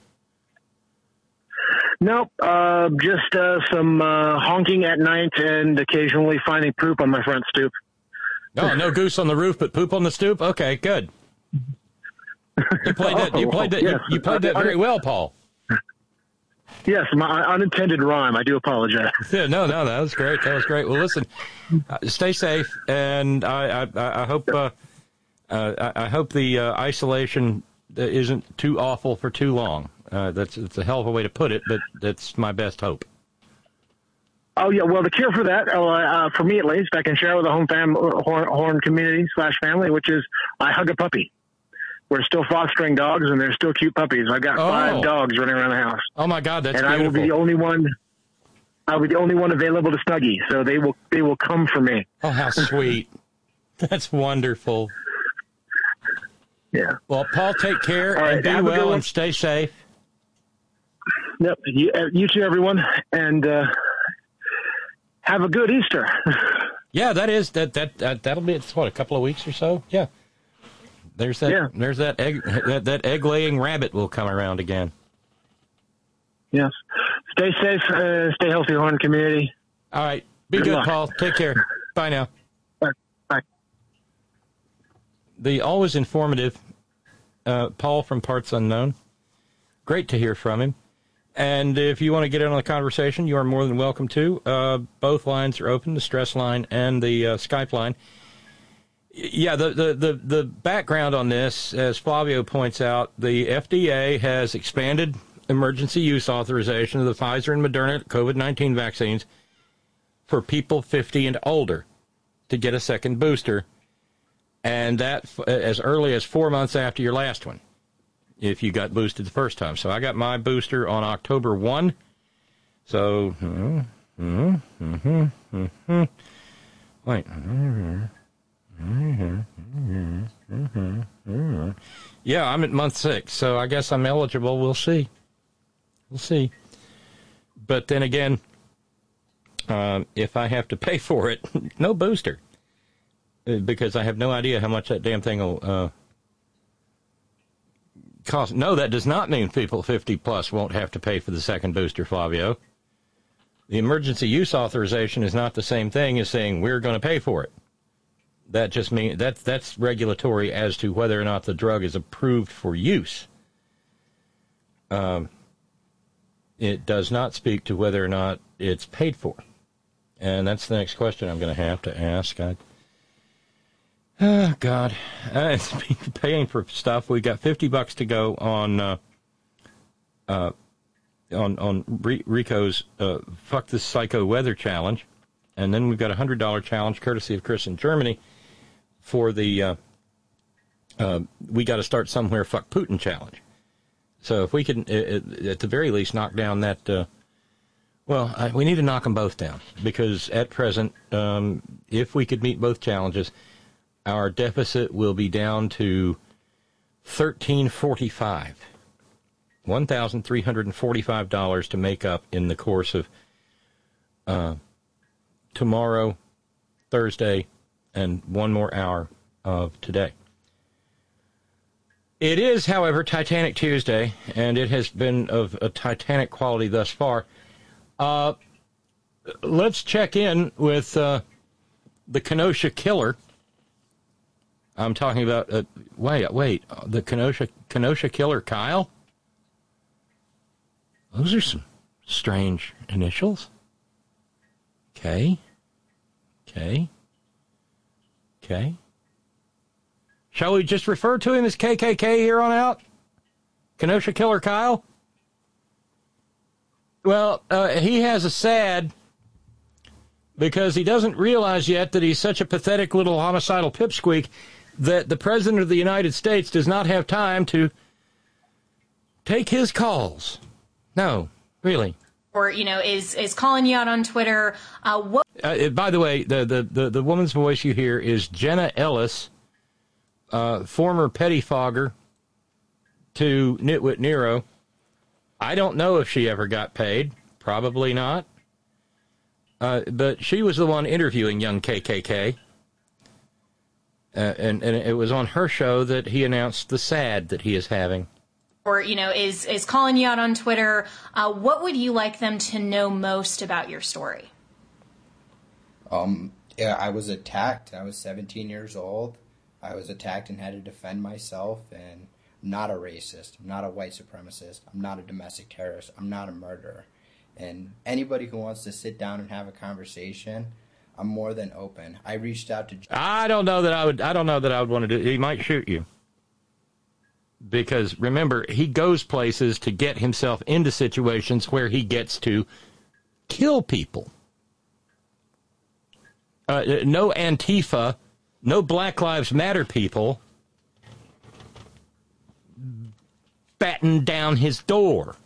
Nope, uh, just uh, some uh, honking at night and occasionally finding poop on my front stoop. Oh, no goose on the roof, but poop on the stoop. Okay, good. You played that. You played that. Yes. You, you played that very well, Paul. Yes, my unintended rhyme. I do apologize. Yeah, no, no, that was great. That was great. Well, listen, uh, stay safe, and I, I, I hope, uh, uh, I, I hope the uh, isolation isn't too awful for too long. Uh, that's it's a hell of a way to put it, but that's my best hope. Oh yeah, well the cure for that, uh, uh, for me at least, I can share with the home fam horn, horn community slash family, which is I hug a puppy. We're still fostering dogs, and they're still cute puppies. I've got Oh. five dogs running around the house. Oh my God, that's and beautiful. I will be the only one. I'll be the only one available to Snuggie, so they will they will come for me. Oh, how sweet! That's wonderful. Yeah. Well, Paul, take care All right, and be have a good well one. and stay safe. Yep. You, uh, you too, everyone, and uh, have a good Easter. Yeah, that is that that, that that'll be it's what a couple of weeks or so. Yeah. There's that. Yeah. There's that egg. That, that egg-laying rabbit will come around again. Yes. Stay safe. Uh, stay healthy, horn community. All right. Be Good good, luck. Paul. Take care. Bye now. Bye. Bye. The always informative uh, Paul from Parts Unknown. Great to hear from him. And if you want to get in on the conversation, you are more than welcome to. Uh, both lines are open, the stress line and the uh, Skype line. Yeah, the, the, the, the background on this, as Flavio points out, the F D A has expanded emergency use authorization of the Pfizer and Moderna COVID nineteen vaccines for people fifty and older to get a second booster, and that f- as early as four months after your last one, if you got boosted the first time. So I got my booster on October first. So, mm-hmm, mm-hmm, mm-hmm, mm-hmm. Wait. Mm-hmm. Mm-hmm, mm-hmm, mm-hmm, mm-hmm. Yeah, I'm at month six, so I guess I'm eligible. We'll see. We'll see. But then again, um, if I have to pay for it, no booster. Uh, Because I have no idea how much that damn thing will uh, cost. No, that does not mean people fifty plus won't have to pay for the second booster, Flavio. The emergency use authorization is not the same thing as saying we're going to pay for it. That just means that's that's regulatory as to whether or not the drug is approved for use. Um, it does not speak to whether or not it's paid for, and that's the next question I'm going to have to ask. I, oh God, uh, paying for stuff. We got fifty bucks to go on uh, uh, on on Rico's uh, "Fuck This Psycho Weather" challenge, and then we've got a hundred dollar challenge courtesy of Chris in Germany. For the, uh, uh, we got to start somewhere, fuck Putin challenge. So if we can, uh, at the very least, knock down that uh, Well, I, we need to knock them both down because at present, um, if we could meet both challenges, our deficit will be down to thirteen forty-five, one thousand three hundred forty-five dollars to make up in the course of uh, tomorrow, Thursday, and one more hour of today. It is, however, Titanic Tuesday, and it has been of a Titanic quality thus far. Uh, let's check in with uh, the Kenosha Killer. I'm talking about, uh, wait, wait, the Kenosha, Kenosha Killer, Kyle? Those are some strange initials. Okay. Okay. Okay. Shall we just refer to him as K K K here on out? Kenosha Killer Kyle? Well, uh, he has a sad because he doesn't realize yet that he's such a pathetic little homicidal pipsqueak that the President of the United States does not have time to take his calls. No, really. Or, you know, is is calling you out on Twitter. Uh, what? Uh, by the way, the, the, the, the woman's voice you hear is Jenna Ellis, uh, former pettifogger to Nitwit Nero. I don't know if she ever got paid. Probably not. Uh, but she was the one interviewing young K K K. Uh, and, and it was on her show that he announced the sad that he is having. Or, you know, is is calling you out on Twitter. Uh, what would you like them to know most about your story? Um, yeah, I was attacked. I was seventeen years old. I was attacked and had to defend myself. And I'm not a racist. I'm not a white supremacist. I'm not a domestic terrorist. I'm not a murderer. And anybody who wants to sit down and have a conversation, I'm more than open. I reached out to. I don't know that I would. I don't know that I would want to do. He might shoot you. Because remember, he goes places to get himself into situations where he gets to kill people. Uh, no Antifa, no Black Lives Matter people batten down his door.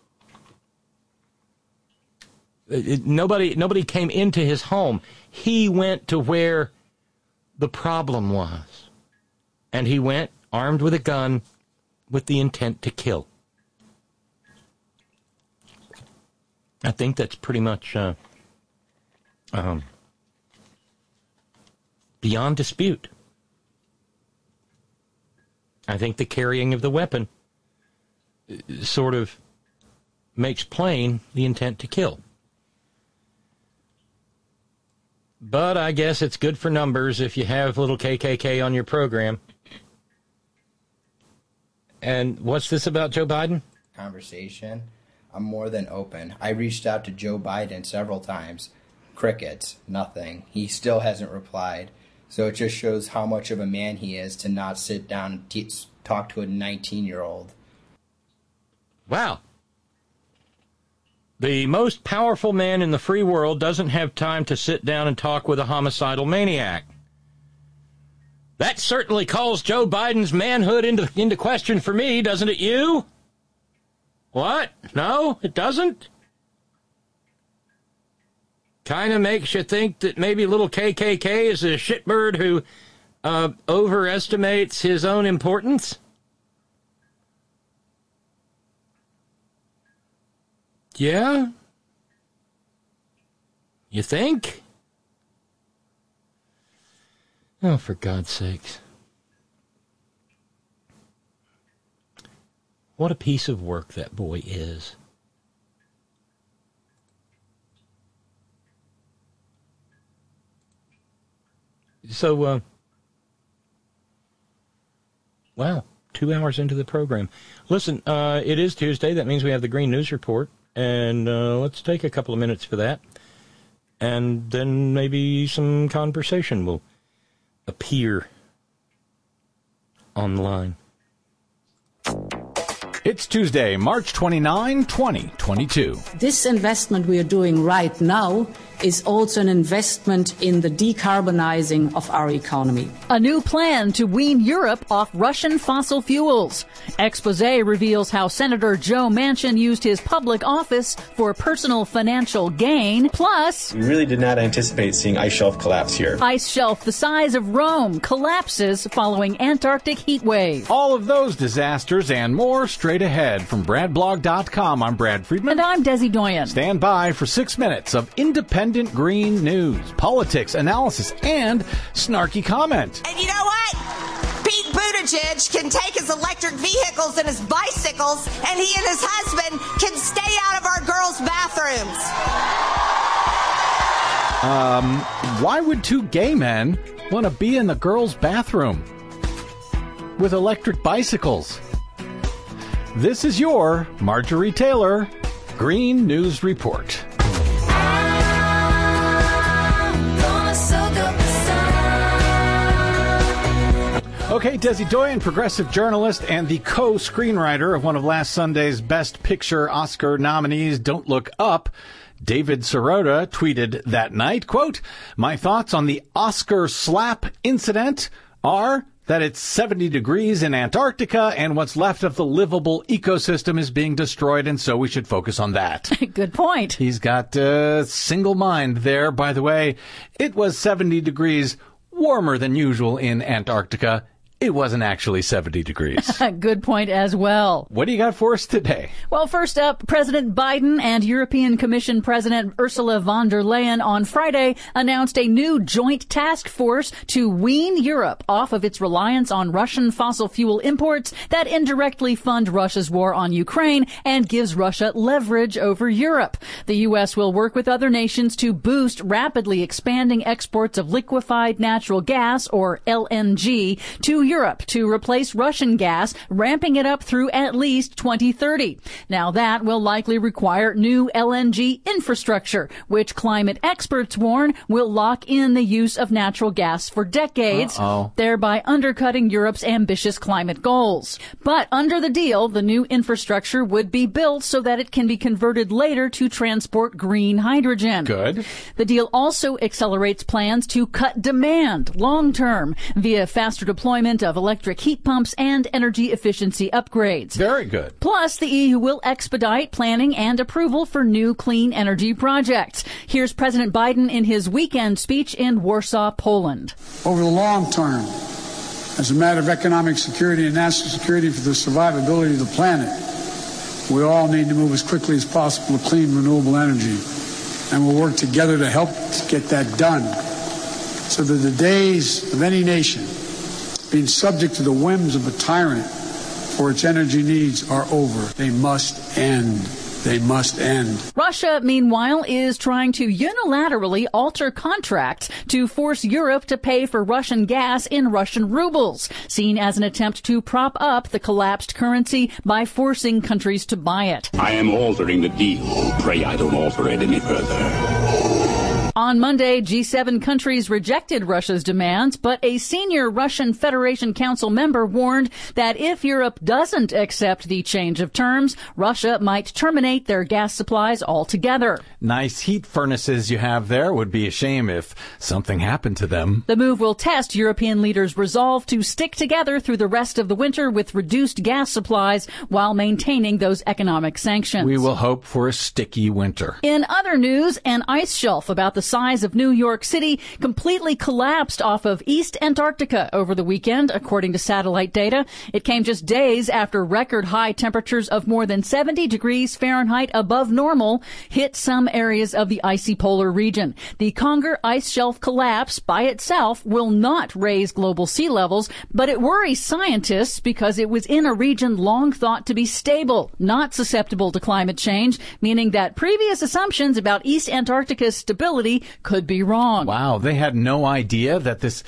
It, nobody, nobody came into his home. He went to where the problem was. And he went armed with a gun with the intent to kill. I think that's pretty much uh, um, beyond dispute. I think the carrying of the weapon sort of makes plain the intent to kill. But I guess it's good for numbers if you have little K K K on your program. And what's this about Joe Biden? Conversation. I'm more than open. I reached out to Joe Biden several times. Crickets. Nothing. He still hasn't replied. So it just shows how much of a man he is to not sit down and te- talk to a nineteen-year-old. Wow. The most powerful man in the free world doesn't have time to sit down and talk with a homicidal maniac. That certainly calls Joe Biden's manhood into, into question for me, doesn't it, you? What? No, it doesn't? Kind of makes you think that maybe little K K K is a shitbird who uh, overestimates his own importance? Yeah? You think? Oh, for God's sakes. What a piece of work that boy is. So, uh, wow, two hours into the program. Listen, uh, it is Tuesday. That means we have the Green News Report. And uh, let's take a couple of minutes for that. And then maybe some conversation will appear online. It's Tuesday, March twenty-ninth, twenty twenty-two. This investment we are doing right now is also an investment in the decarbonizing of our economy. A new plan to wean Europe off Russian fossil fuels. Exposé reveals how Senator Joe Manchin used his public office for personal financial gain. Plus, we really did not anticipate seeing ice shelf collapse here. Ice shelf the size of Rome collapses following Antarctic heat wave. All of those disasters and more straight ahead from Brad Blog dot com. I'm Brad Friedman. And I'm Desi Doyen. Stand by for six minutes of independent green news, politics, analysis, and snarky comment. And you know what? Pete Buttigieg can take his electric vehicles and his bicycles, and he and his husband can stay out of our girls' bathrooms. Um, why would two gay men want to be in the girls' bathroom with electric bicycles? This is your Marjorie Taylor Green News Report. Okay, Desi Doyen, progressive journalist and the co-screenwriter of one of last Sunday's Best Picture Oscar nominees, Don't Look Up, David Sirota, tweeted that night, quote, "My thoughts on the Oscar slap incident are that it's seventy degrees in Antarctica and what's left of the livable ecosystem is being destroyed, and so we should focus on that." Good point. He's got a single mind there. By the way, it was seventy degrees warmer than usual in Antarctica. It wasn't actually seventy degrees. Good point as well. What do you got for us today? Well, first up, President Biden and European Commission President Ursula von der Leyen on Friday announced a new joint task force to wean Europe off of its reliance on Russian fossil fuel imports that indirectly fund Russia's war on Ukraine and gives Russia leverage over Europe. The U S will work with other nations to boost rapidly expanding exports of liquefied natural gas, or L N G, to Europe. Europe to replace Russian gas, ramping it up through at least twenty thirty. Now that will likely require new L N G infrastructure, which climate experts warn will lock in the use of natural gas for decades, Uh-oh. thereby undercutting Europe's ambitious climate goals. But under the deal, the new infrastructure would be built so that it can be converted later to transport green hydrogen. Good. The deal also accelerates plans to cut demand long term via faster deployment of electric heat pumps and energy efficiency upgrades. Very good. Plus, the E U will expedite planning and approval for new clean energy projects. Here's President Biden in his weekend speech in Warsaw, Poland. Over the long term, as a matter of economic security and national security for the survivability of the planet, we all need to move as quickly as possible to clean, renewable energy. And we'll work together to help get that done so that the days of any nation being subject to the whims of a tyrant for its energy needs are over. They must end. They must end. Russia, meanwhile, is trying to unilaterally alter contracts to force Europe to pay for Russian gas in Russian rubles, seen as an attempt to prop up the collapsed currency by forcing countries to buy it. I am altering the deal. Pray I don't alter it any further. On Monday, G seven countries rejected Russia's demands, but a senior Russian Federation Council member warned that if Europe doesn't accept the change of terms, Russia might terminate their gas supplies altogether. Nice heat furnaces you have there. Would be a shame if something happened to them. The move will test European leaders' resolve to stick together through the rest of the winter with reduced gas supplies while maintaining those economic sanctions. We will hope for a sticky winter. In other news, an ice shelf about the size of New York City completely collapsed off of East Antarctica over the weekend, according to satellite data. It came just days after record high temperatures of more than seventy degrees Fahrenheit above normal hit some areas of the icy polar region. The Conger ice shelf collapse by itself will not raise global sea levels, but it worries scientists because it was in a region long thought to be stable, not susceptible to climate change, meaning that previous assumptions about East Antarctica's stability could be wrong. Wow, they had no idea that this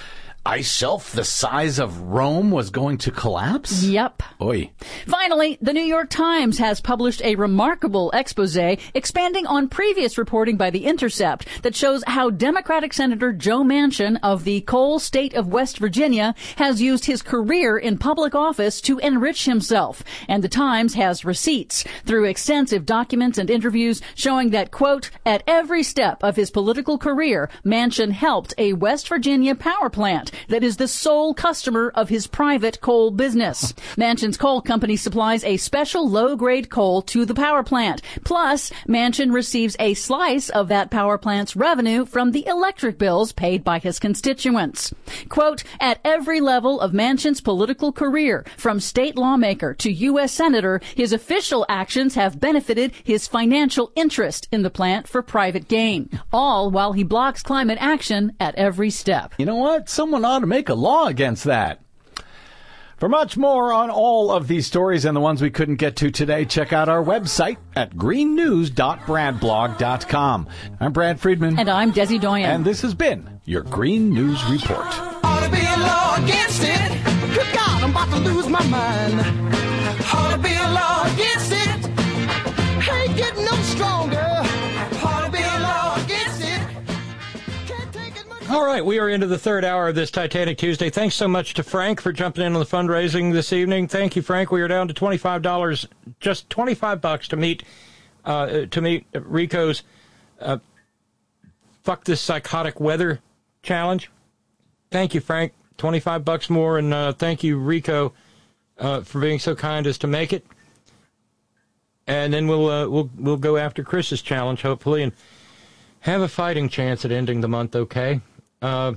ice shelf the size of Rome was going to collapse? Yep. Oy. Finally, the New York Times has published a remarkable expose expanding on previous reporting by The Intercept that shows how Democratic Senator Joe Manchin of the coal state of West Virginia has used his career in public office to enrich himself. And the Times has receipts through extensive documents and interviews showing that, quote, at every step of his political career, Manchin helped a West Virginia power plant that is the sole customer of his private coal business. Manchin's coal company supplies a special low-grade coal to the power plant. Plus, Manchin receives a slice of that power plant's revenue from the electric bills paid by his constituents. Quote, at every level of Manchin's political career, from state lawmaker to U S senator, his official actions have benefited his financial interest in the plant for private gain, all while he blocks climate action at every step. You know what? Someone ought to make a law against that. For much more on all of these stories and the ones we couldn't get to today, check out our website at green news dot brad blog dot com. I'm Brad Friedman. And I'm Desi Doyen. And this has been your Green News Report. Ought to be a law against it. Good God, I'm about to lose my mind. Ought to be a law against it. Ain't getting no stronger. Ought to be a law against it. All right, we are into the third hour of this Titanic Tuesday. Thanks so much to Frank for jumping in on the fundraising this evening. Thank you, Frank. We are down to twenty-five dollars, just twenty-five bucks to meet uh, to meet Rico's uh, Fuck This Psychotic Weather challenge. Thank you, Frank. twenty-five bucks more, and uh, thank you, Rico, uh, for being so kind as to make it. And then we'll uh, we'll we'll go after Chris's challenge, hopefully, and have a fighting chance at ending the month. Okay. Uh,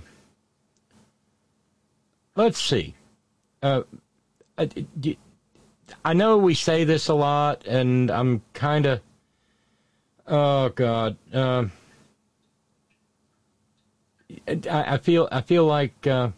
let's see. Uh, I, I know we say this a lot, and I'm kind of, oh God, uh, I, I feel I feel like uh,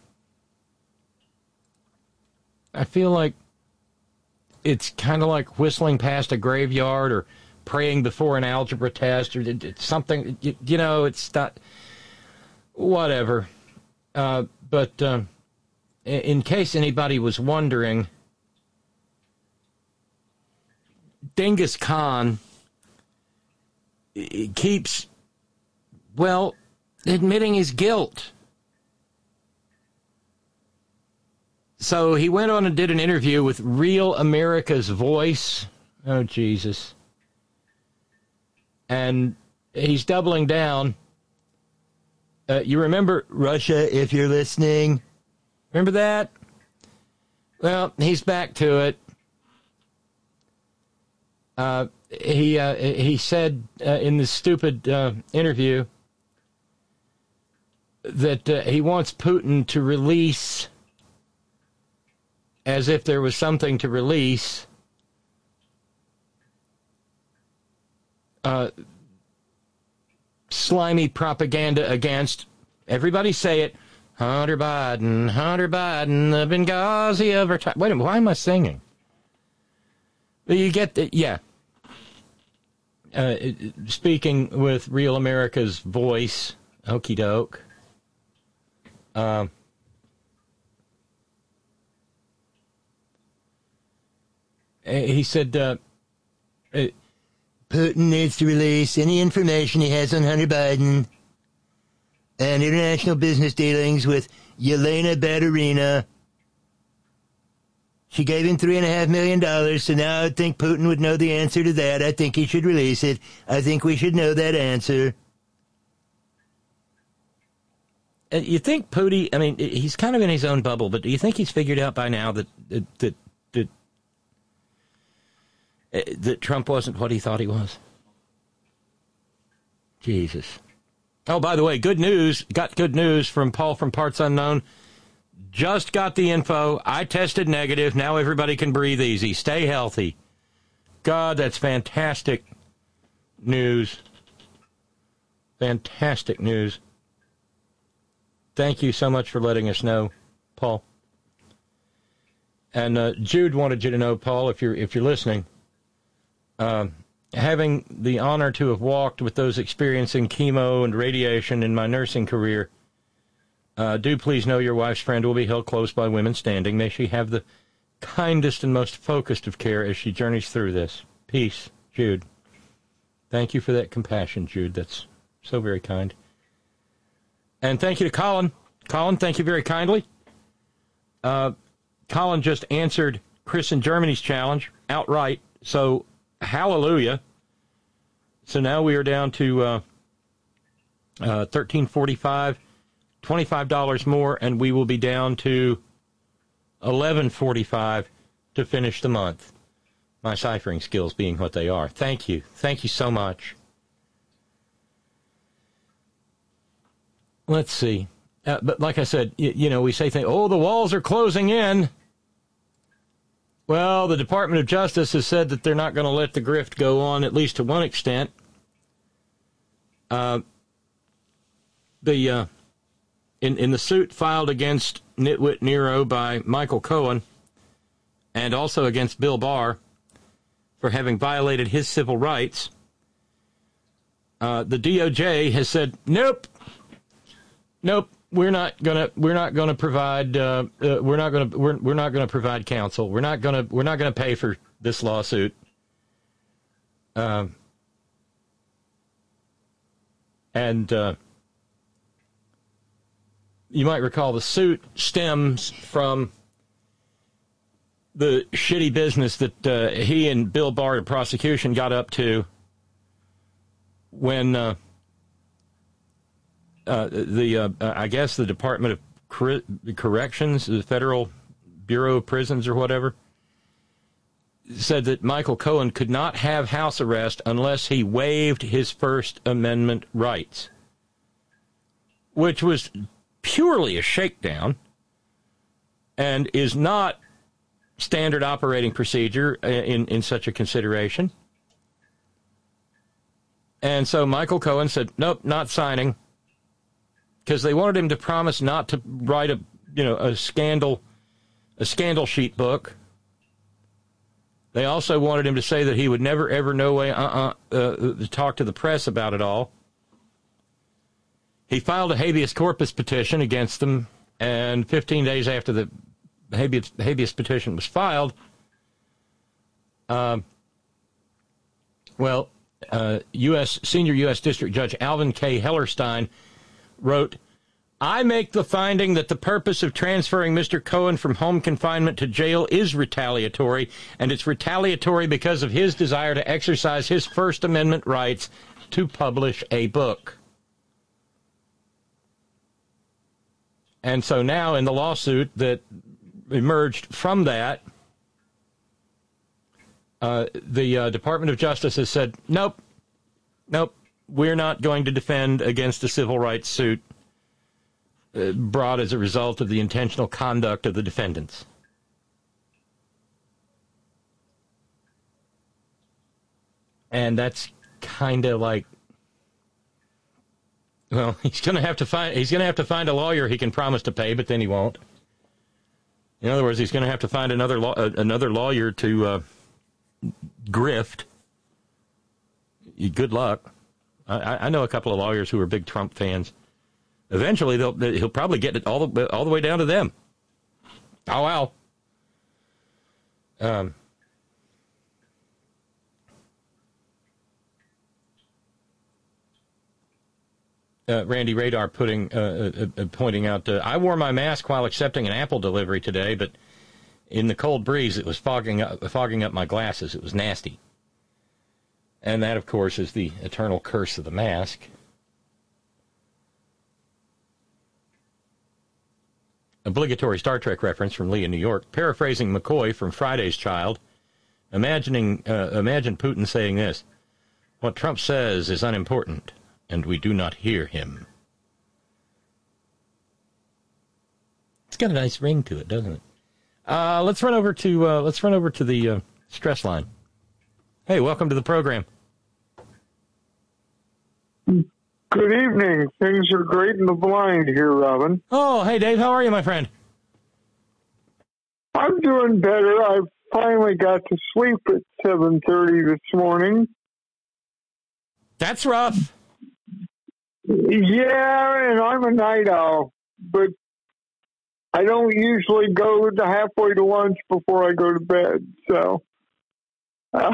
I feel like it's kind of like whistling past a graveyard or praying before an algebra test or something. You, you know, it's not. Whatever. Uh, but um, in case anybody was wondering, Genghis Khan keeps, well, admitting his guilt. So he went on and did an interview with Real America's Voice. Oh, Jesus. And he's doubling down. Uh, you remember Russia, if you're listening? Remember that? Well, he's back to it. Uh, he uh, he said uh, in this stupid uh, interview that uh, he wants Putin to release, as if there was something to release, uh, slimy propaganda against, everybody say it, Hunter Biden, Hunter Biden, the Benghazi of our time. Wait a minute, why am I singing? You get the, yeah. Uh, speaking with Real America's Voice, okie doke. Um, he said, uh, it, Putin needs to release any information he has on Hunter Biden and international business dealings with Yelena Baturina. She gave him three and a half million dollars, so now I think Putin would know the answer to that. I think he should release it. I think we should know that answer. You think Putin, I mean, he's kind of in his own bubble, but do you think he's figured out by now that that that, that that Trump wasn't what he thought he was? Jesus. Oh, by the way, good news. Got good news from Paul from Parts Unknown. Just got the info. I tested negative. Now everybody can breathe easy. Stay healthy. God, that's fantastic news. Fantastic news. Thank you so much for letting us know, Paul. And uh, Jude wanted you to know, Paul, if you're if you're listening, uh, having the honor to have walked with those experiencing chemo and radiation in my nursing career, Uh, do please know your wife's friend will be held close by women standing. May she have the kindest and most focused of care as she journeys through this. Peace, Jude. Thank you for that compassion, Jude. That's so very kind. And thank you to Colin. Colin, thank you very kindly. Uh, Colin just answered Chris in Germany's challenge outright, so hallelujah. So now we are down to uh, uh, thirteen forty-five, twenty-five dollars more, and we will be down to eleven forty-five to finish the month. My ciphering skills being what they are. Thank you. Thank you so much. Let's see. Uh, but like I said, you, you know, we say things, oh, the walls are closing in. Well, the Department of Justice has said that they're not going to let the grift go on, at least to one extent. Uh, the uh, in, in the suit filed against Nitwit Nero by Michael Cohen and also against Bill Barr for having violated his civil rights, uh, the D O J has said, nope, nope, we're not gonna, we're not gonna provide, uh, uh, we're not gonna, we're, we're not gonna provide counsel. We're not gonna, we're not gonna pay for this lawsuit. Um, and uh, you might recall the suit stems from the shitty business that uh, he and Bill Barr, the prosecution, got up to when uh, uh, the, uh, I guess, the Department of Cor- Corrections, the Federal Bureau of Prisons or whatever, said that Michael Cohen could not have house arrest unless he waived his First Amendment rights, which was purely a shakedown and is not standard operating procedure in, in such a consideration. And so Michael Cohen said, nope, not signing, because they wanted him to promise not to write a, you know, a scandal, a scandal sheet book. They also wanted him to say that he would never, ever, no way, uh-uh, uh, talk to the press about it all. He filed a habeas corpus petition against them, and fifteen days after the habeas, habeas petition was filed, um, well, uh, U S senior U S District Judge Alvin K. Hellerstein wrote, I make the finding that the purpose of transferring Mister Cohen from home confinement to jail is retaliatory, and it's retaliatory because of his desire to exercise his First Amendment rights to publish a book. And so now in the lawsuit that emerged from that, uh, the uh, Department of Justice has said, nope, nope, we're not going to defend against a civil rights suit uh, brought as a result of the intentional conduct of the defendants. And that's kind of like, well, he's going to have to find he's going to have to find a lawyer he can promise to pay, but then he won't. In other words, he's going to have to find another law, uh, another lawyer to uh, grift. Good luck. I, I know a couple of lawyers who are big Trump fans. Eventually, they'll he'll probably get it all the all the way down to them. Oh wow. Um. Uh, Randy Radar putting uh, uh, pointing out, uh, I wore my mask while accepting an Apple delivery today, but in the cold breeze, it was fogging up, fogging up my glasses. It was nasty. And that, of course, is the eternal curse of the mask. Obligatory Star Trek reference from Lee in New York, paraphrasing McCoy from Friday's Child, imagining uh, imagine Putin saying this, what Trump says is unimportant, and we do not hear him. It's got a nice ring to it, doesn't it? Uh, let's run over to uh, let's run over to the uh, stress line. Hey, welcome to the program. Good evening. Things are great in the blind here, Robin. Oh, hey, Dave. How are you, my friend? I'm doing better. I finally got to sleep at seven thirty this morning. That's rough. Yeah, and I'm a night owl. but I don't usually go to halfway to lunch before I go to bed. So uh,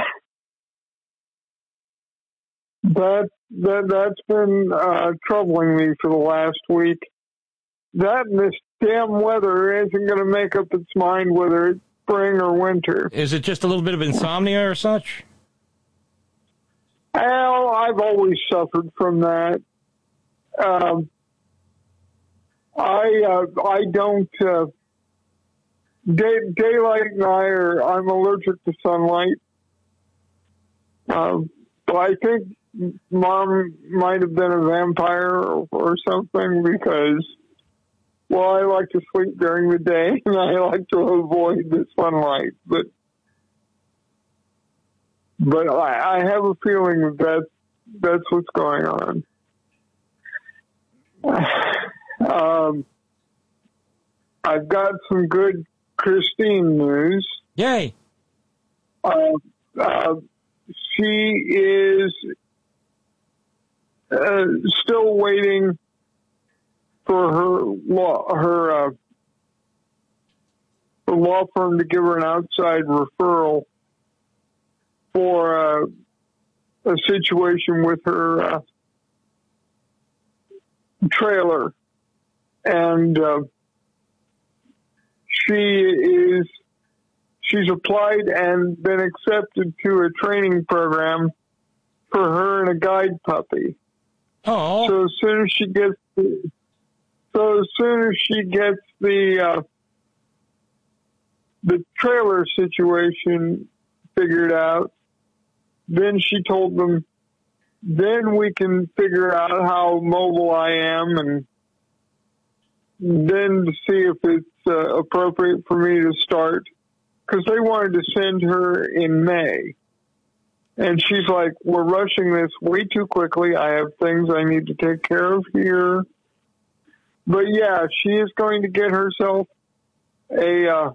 that that that's been uh, troubling me for the last week. That and this damn weather isn't going to make up its mind whether it's spring or winter. Is it just a little bit of insomnia or such? Well, I've always suffered from that. Um, I uh, I don't uh, day, daylight and I are I'm allergic to sunlight. Um, but I think Mom might have been a vampire or, or something because, well, I like to sleep during the day and I like to avoid the sunlight. But but I, I have a feeling that that's, that's what's going on. Um, I've got some good Christine news. Yay! Uh, uh, she is uh, still waiting for her law her, uh, her law firm to give her an outside referral for uh, a situation with her uh, trailer. And uh, she is, she's applied and been accepted to a training program for her and a guide puppy. Oh. So as soon as she gets, the, so as soon as she gets the uh, the trailer situation figured out, then she told them, then we can figure out how mobile I am and then to see if it's uh, appropriate for me to start, because they wanted to send her in May. And she's like, we're rushing this way too quickly. I have things I need to take care of here. But yeah, she is going to get herself a, uh,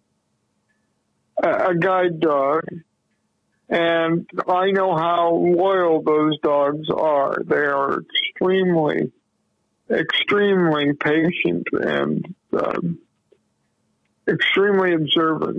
a guide dog. And I know how loyal those dogs are. They are extremely extremely patient and um, extremely observant.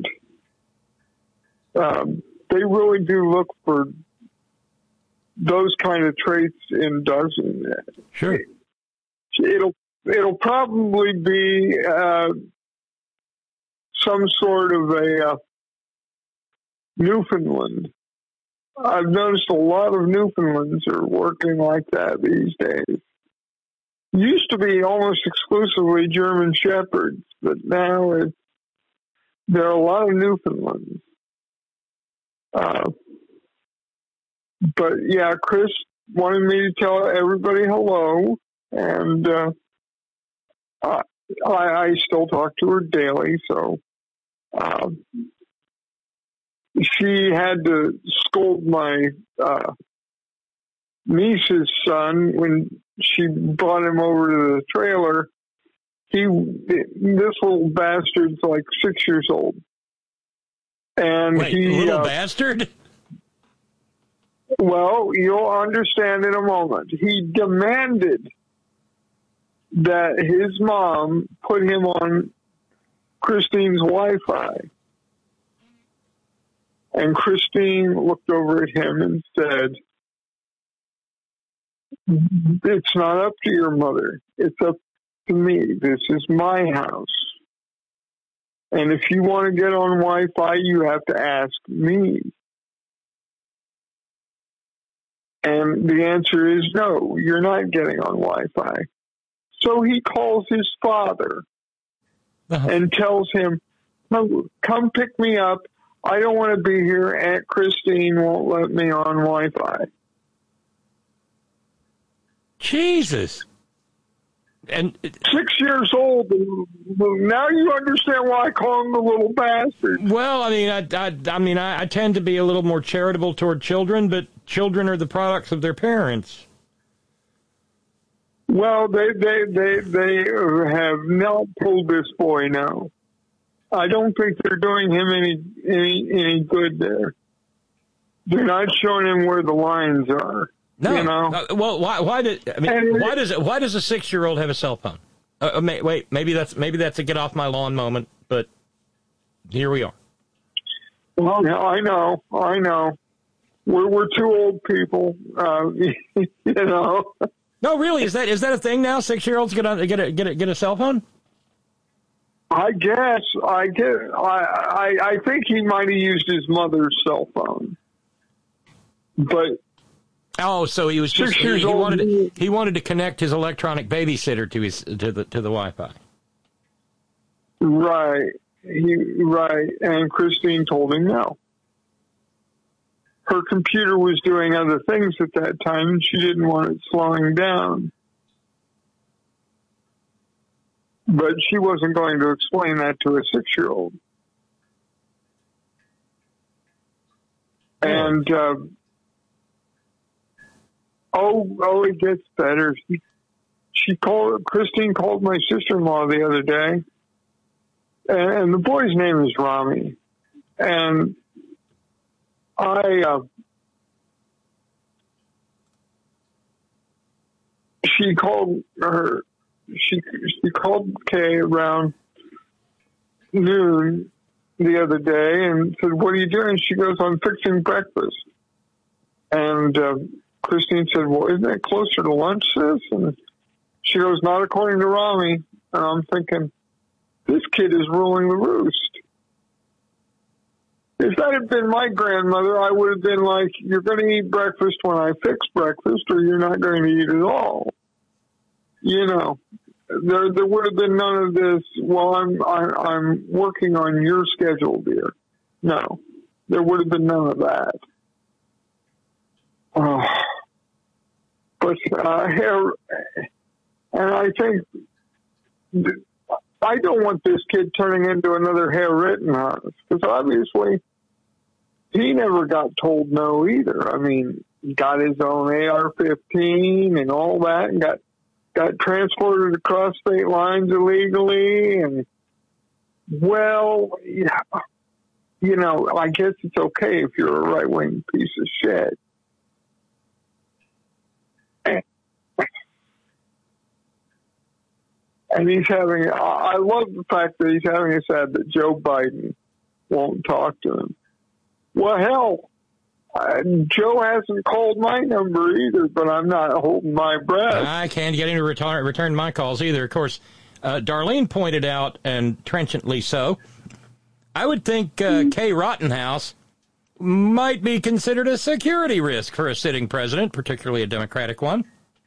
Um, they really do look for those kind of traits in dogs. Sure. It'll it'll probably be uh, some sort of a uh, Newfoundland. I've noticed a lot of Newfoundlands are working like that these days. Used to be almost exclusively German Shepherds, but now it's, there are a lot of Newfoundlands. Uh, but yeah, Chris wanted me to tell everybody hello, and uh, I, I still talk to her daily, so uh, she had to scold my uh, niece's son when she brought him over to the trailer. He, this little bastard's like six years old. And Wait, he, little uh, bastard? Well, you'll understand in a moment. He demanded that his mom put him on Christine's Wi-Fi. And Christine looked over at him and said, it's not up to your mother. It's up to me. This is my house. And if you want to get on Wi-Fi, you have to ask me. And the answer is no, you're not getting on Wi-Fi. So he calls his father uh-huh. and tells him, no, come pick me up. I don't want to be here. Aunt Christine won't let me on Wi-Fi. Jesus. And six years old. Now you understand why I call him the little bastard. Well, I mean, I, I, I mean, I, I tend to be a little more charitable toward children, but children are the products of their parents. Well, they they they they have not pulled this boy now. I don't think they're doing him any any any good there. They're not showing him where the lines are. No. You know? Uh, well, why? Why did? I mean, and why does it? Why does a six-year-old have a cell phone? Uh, may, wait, maybe that's maybe that's a get off my lawn moment, but here we are. Well, yeah, I know, I know. We're we're two old people, uh, you know. No, really, is that is that a thing now? Six year olds get a get a get a get a cell phone? I guess I get. I, I I think he might have used his mother's cell phone, but oh, so he was just six he, years he old, wanted to, he wanted to connect his electronic babysitter to his to the to the Wi-Fi. Right, he right, and Christine told him no. Her computer was doing other things at that time, and she didn't want it slowing down. But she wasn't going to explain that to a six-year-old. And, uh, oh, oh, it gets better. She, she called, Christine called my sister-in-law the other day, and, and the boy's name is Rami. And I, uh, she called her, she, she called Kay around noon the other day and said, "What are you doing?" She goes, "I'm fixing breakfast." And, uh, Christine said, "Well, isn't it closer to lunch, sis?" And she goes, "Not according to Rami." And I'm thinking, this kid is ruling the roost. If that had been my grandmother, I would have been like, "You're going to eat breakfast when I fix breakfast, or you're not going to eat at all." You know, there there would have been none of this. Well, I'm I, I'm working on your schedule, dear. No, there would have been none of that. Oh. But uh, hair, and I think I don't want this kid turning into another Herr Rittenhouse, because obviously he never got told no either. I mean, he got his own A R fifteen and all that, and got got transported across state lines illegally, and well, yeah, you know, I guess it's okay if you're a right wing piece of shit. And he's having, I love the fact that he's having a sad that Joe Biden won't talk to him. Well, hell, uh, Joe hasn't called my number either, but I'm not holding my breath. I can't get him to return, return my calls either. Of course, uh, Darlene pointed out, and trenchantly so, I would think uh, mm-hmm. Kay Rittenhouse might be considered a security risk for a sitting president, particularly a Democratic one.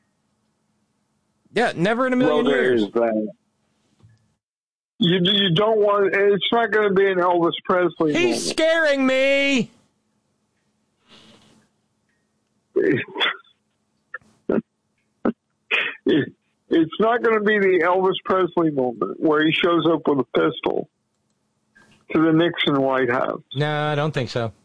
Yeah, never in a million well, years. That. You you don't want. It's not going to be an Elvis Presley. He's moment. Scaring me. it, it's not going to be the Elvis Presley moment where he shows up with a pistol to the Nixon White House. No, I don't think so.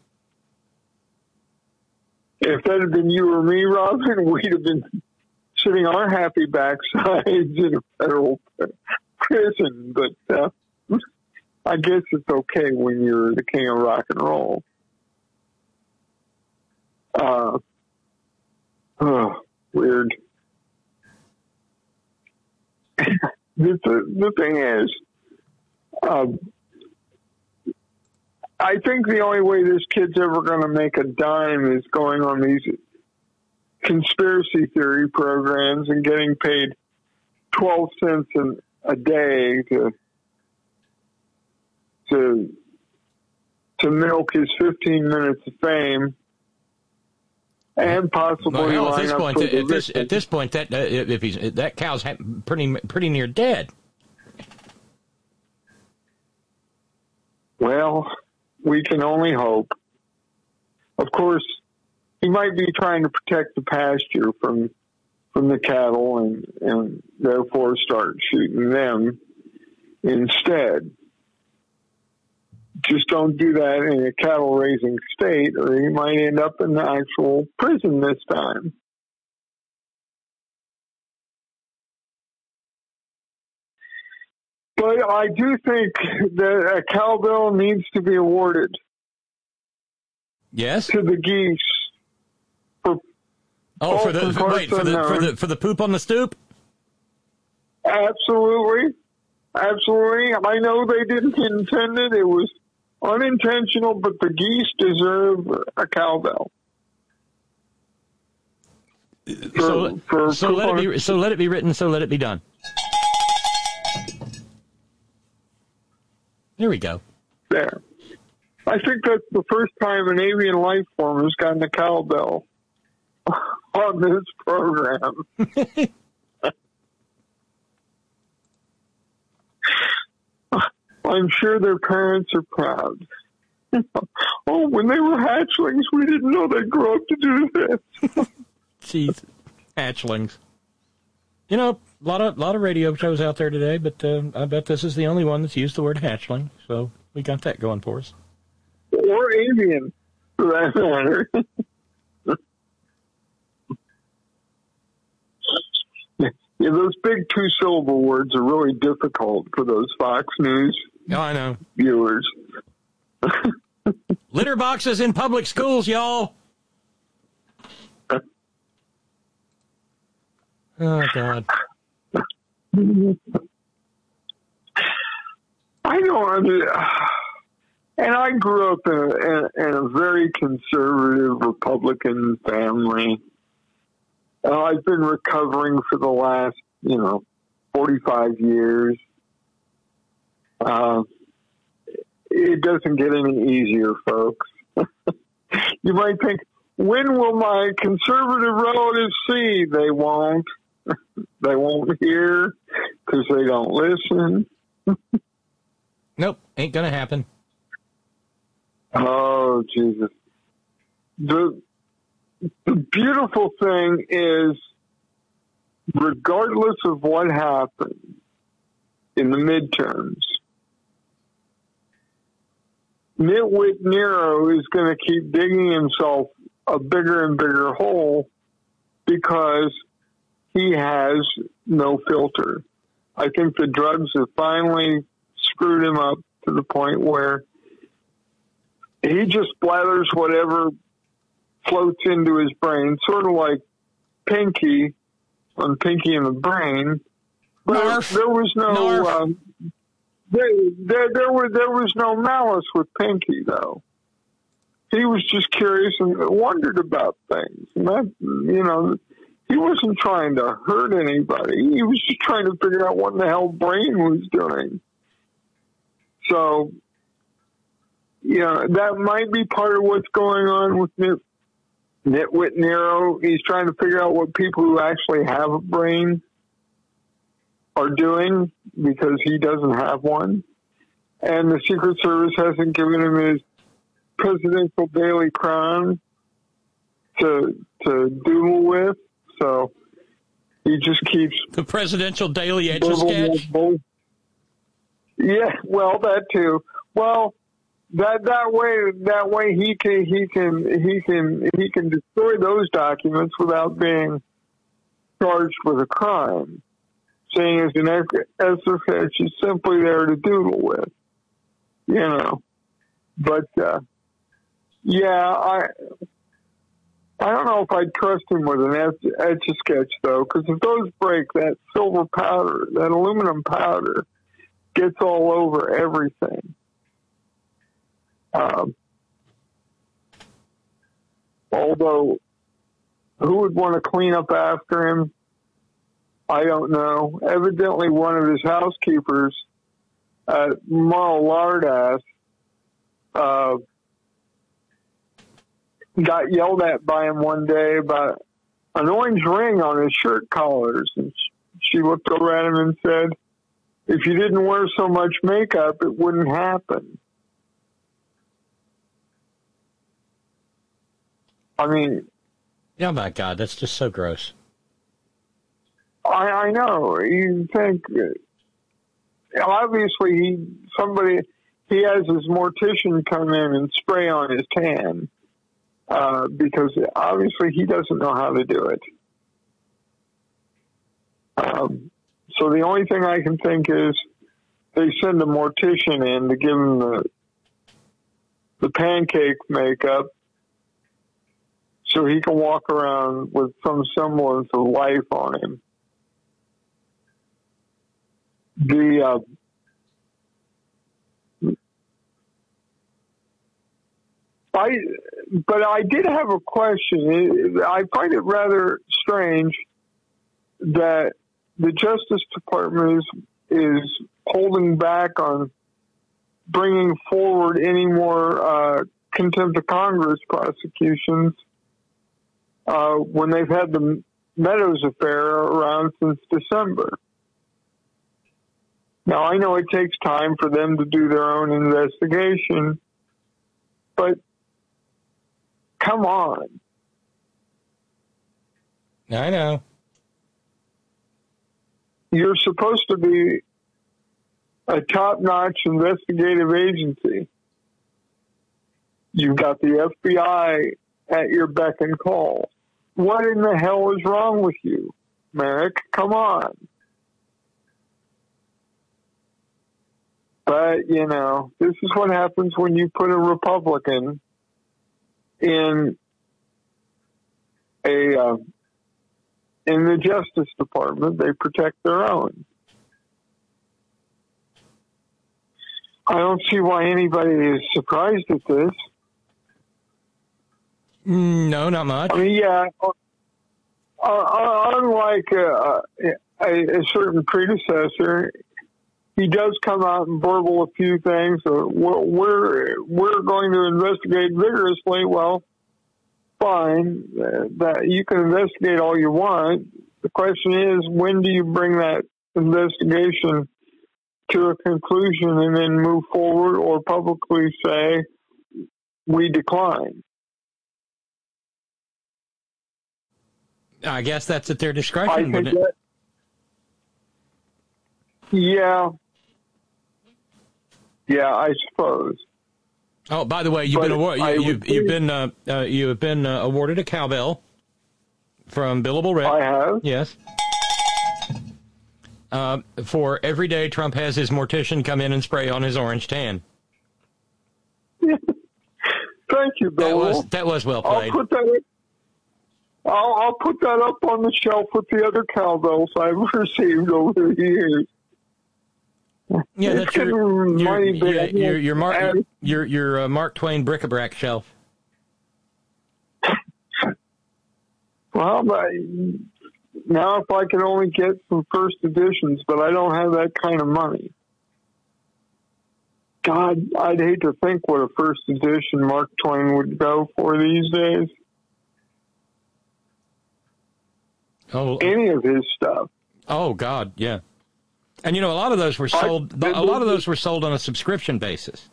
If that had been you or me, Robin, we'd have been sitting on our happy backsides in a federal prison, but uh, I guess it's okay when you're the king of rock and roll. Uh, oh, weird. the, the, the thing is, um, I think the only way this kid's ever going to make a dime is going on these conspiracy theory programs and getting paid twelve cents an, a day to to to milk his fifteen minutes of fame, and possibly well, hell, line at this up point, for at the this at this point, that uh, if he's that cow's pretty pretty near dead. Well, we can only hope. Of course, he might be trying to protect the pasture from from the cattle and, and therefore start shooting them instead. Just don't do that in a cattle raising state, or he might end up in the actual prison this time. But I do think that a cow bill needs to be awarded. Yes. To the geese. For oh, for the for, wait for the, for the for the poop on the stoop. Absolutely. Absolutely. I know they didn't intend it. It was unintentional, but the geese deserve a cowbell. For, so for so let it be so let it be written, so let it be done. There we go. There. I think that's the first time an avian life form has gotten a cowbell on this program. I'm sure their parents are proud. Oh, when they were hatchlings, we didn't know they'd grow up to do this. Jeez, hatchlings. You know, a lot of lot of radio shows out there today, but uh, I bet this is the only one that's used the word hatchling. So we got that going for us. Or avian, for that matter. Yeah, those big two-syllable words are really difficult for those Fox News oh, I know. viewers. Litter boxes in public schools, y'all. Oh, God. I don't understand. And I grew up in a, in a very conservative Republican family. And I've been recovering for the last, you know, forty-five years. Uh, it doesn't get any easier, folks. You might think, when will my conservative relatives see? They won't. They won't hear because they don't listen. Nope, ain't gonna happen. Oh, Jesus. The, the beautiful thing is, regardless of what happens in the midterms, Nitwit Nero is going to keep digging himself a bigger and bigger hole because he has no filter. I think the drugs have finally screwed him up to the point where he just blathers whatever floats into his brain, sort of like Pinky on Pinky and the Brain. But Narf. there was no Narf. um, there, there, there was there was no malice with Pinky, though. He was just curious and wondered about things. And that, you know, he wasn't trying to hurt anybody. He was just trying to figure out what in the hell Brain was doing. So, you know, that might be part of what's going on with Nit, Nitwit Nero. He's trying to figure out what people who actually have a brain are doing because he doesn't have one. And the Secret Service hasn't given him his presidential daily crown to to doodle with. So he just keeps... The presidential daily Etch-a-Sketch? Yeah, well, that too. Well, that that way that way he can he can he can he can destroy those documents without being charged with a crime. Saying as an Etch-a-Sketch is simply there to doodle with, you know. But uh, yeah, I I don't know if I'd trust him with an Etch-a-Sketch though, because if those break, that silver powder, that aluminum powder, gets all over everything. Um, although, who would want to clean up after him? I don't know. Evidently, one of his housekeepers at Mar-a-Lardass uh, got yelled at by him one day about an orange ring on his shirt collars. And she looked over at him and said, if you didn't wear so much makeup, it wouldn't happen. I mean... Oh, my God, that's just so gross. I, I know. You think... Obviously, he somebody... He has his mortician come in and spray on his tan. Uh, because obviously he doesn't know how to do it. Um... So the only thing I can think is they send a mortician in to give him the the pancake makeup so he can walk around with some semblance of life on him. the uh, I, but I did have a question. I find it rather strange that the Justice Department is, is holding back on bringing forward any more uh, contempt of Congress prosecutions uh, when they've had the Meadows affair around since December. Now, I know it takes time for them to do their own investigation, but come on. I know. You're supposed to be a top-notch investigative agency. You've got the F B I at your beck and call. What in the hell is wrong with you, Merrick? Come on. But, you know, this is what happens when you put a Republican in a uh, in the Justice Department. They protect their own. I don't see why anybody is surprised at this. No, not much. I mean, yeah, uh, uh, unlike uh, a, a certain predecessor, he does come out and burble a few things. So we're, we're we're going to investigate vigorously. Well, fine, uh, that you can investigate all you want. The question is, when do you bring that investigation to a conclusion and then move forward, or publicly say we decline? I guess that's at their discretion, I wouldn't think it? That, yeah. Yeah, I suppose. Oh, by the way, you've But been award- I you, would you've, you've think- been uh, uh, you have been uh, awarded a cowbell from Billable Red. I have. Yes. Uh, for every day Trump has his mortician come in and spray on his orange tan. Thank you, Bill. That was that was well I'll played. put that. Up, I'll, I'll put that up on the shelf with the other cowbells I've received over the years. Yeah, It's that's your getting your mighty your big. your, your, Mark, And- your, your uh, Mark Twain bric-a-brac shelf. Well, but now if I can only get some first editions, but I don't have that kind of money. God, I'd hate to think what a first edition Mark Twain would go for these days. Oh, any of his stuff. Oh God, yeah. And you know, a lot of those were sold. I, a lot of those were sold on a subscription basis.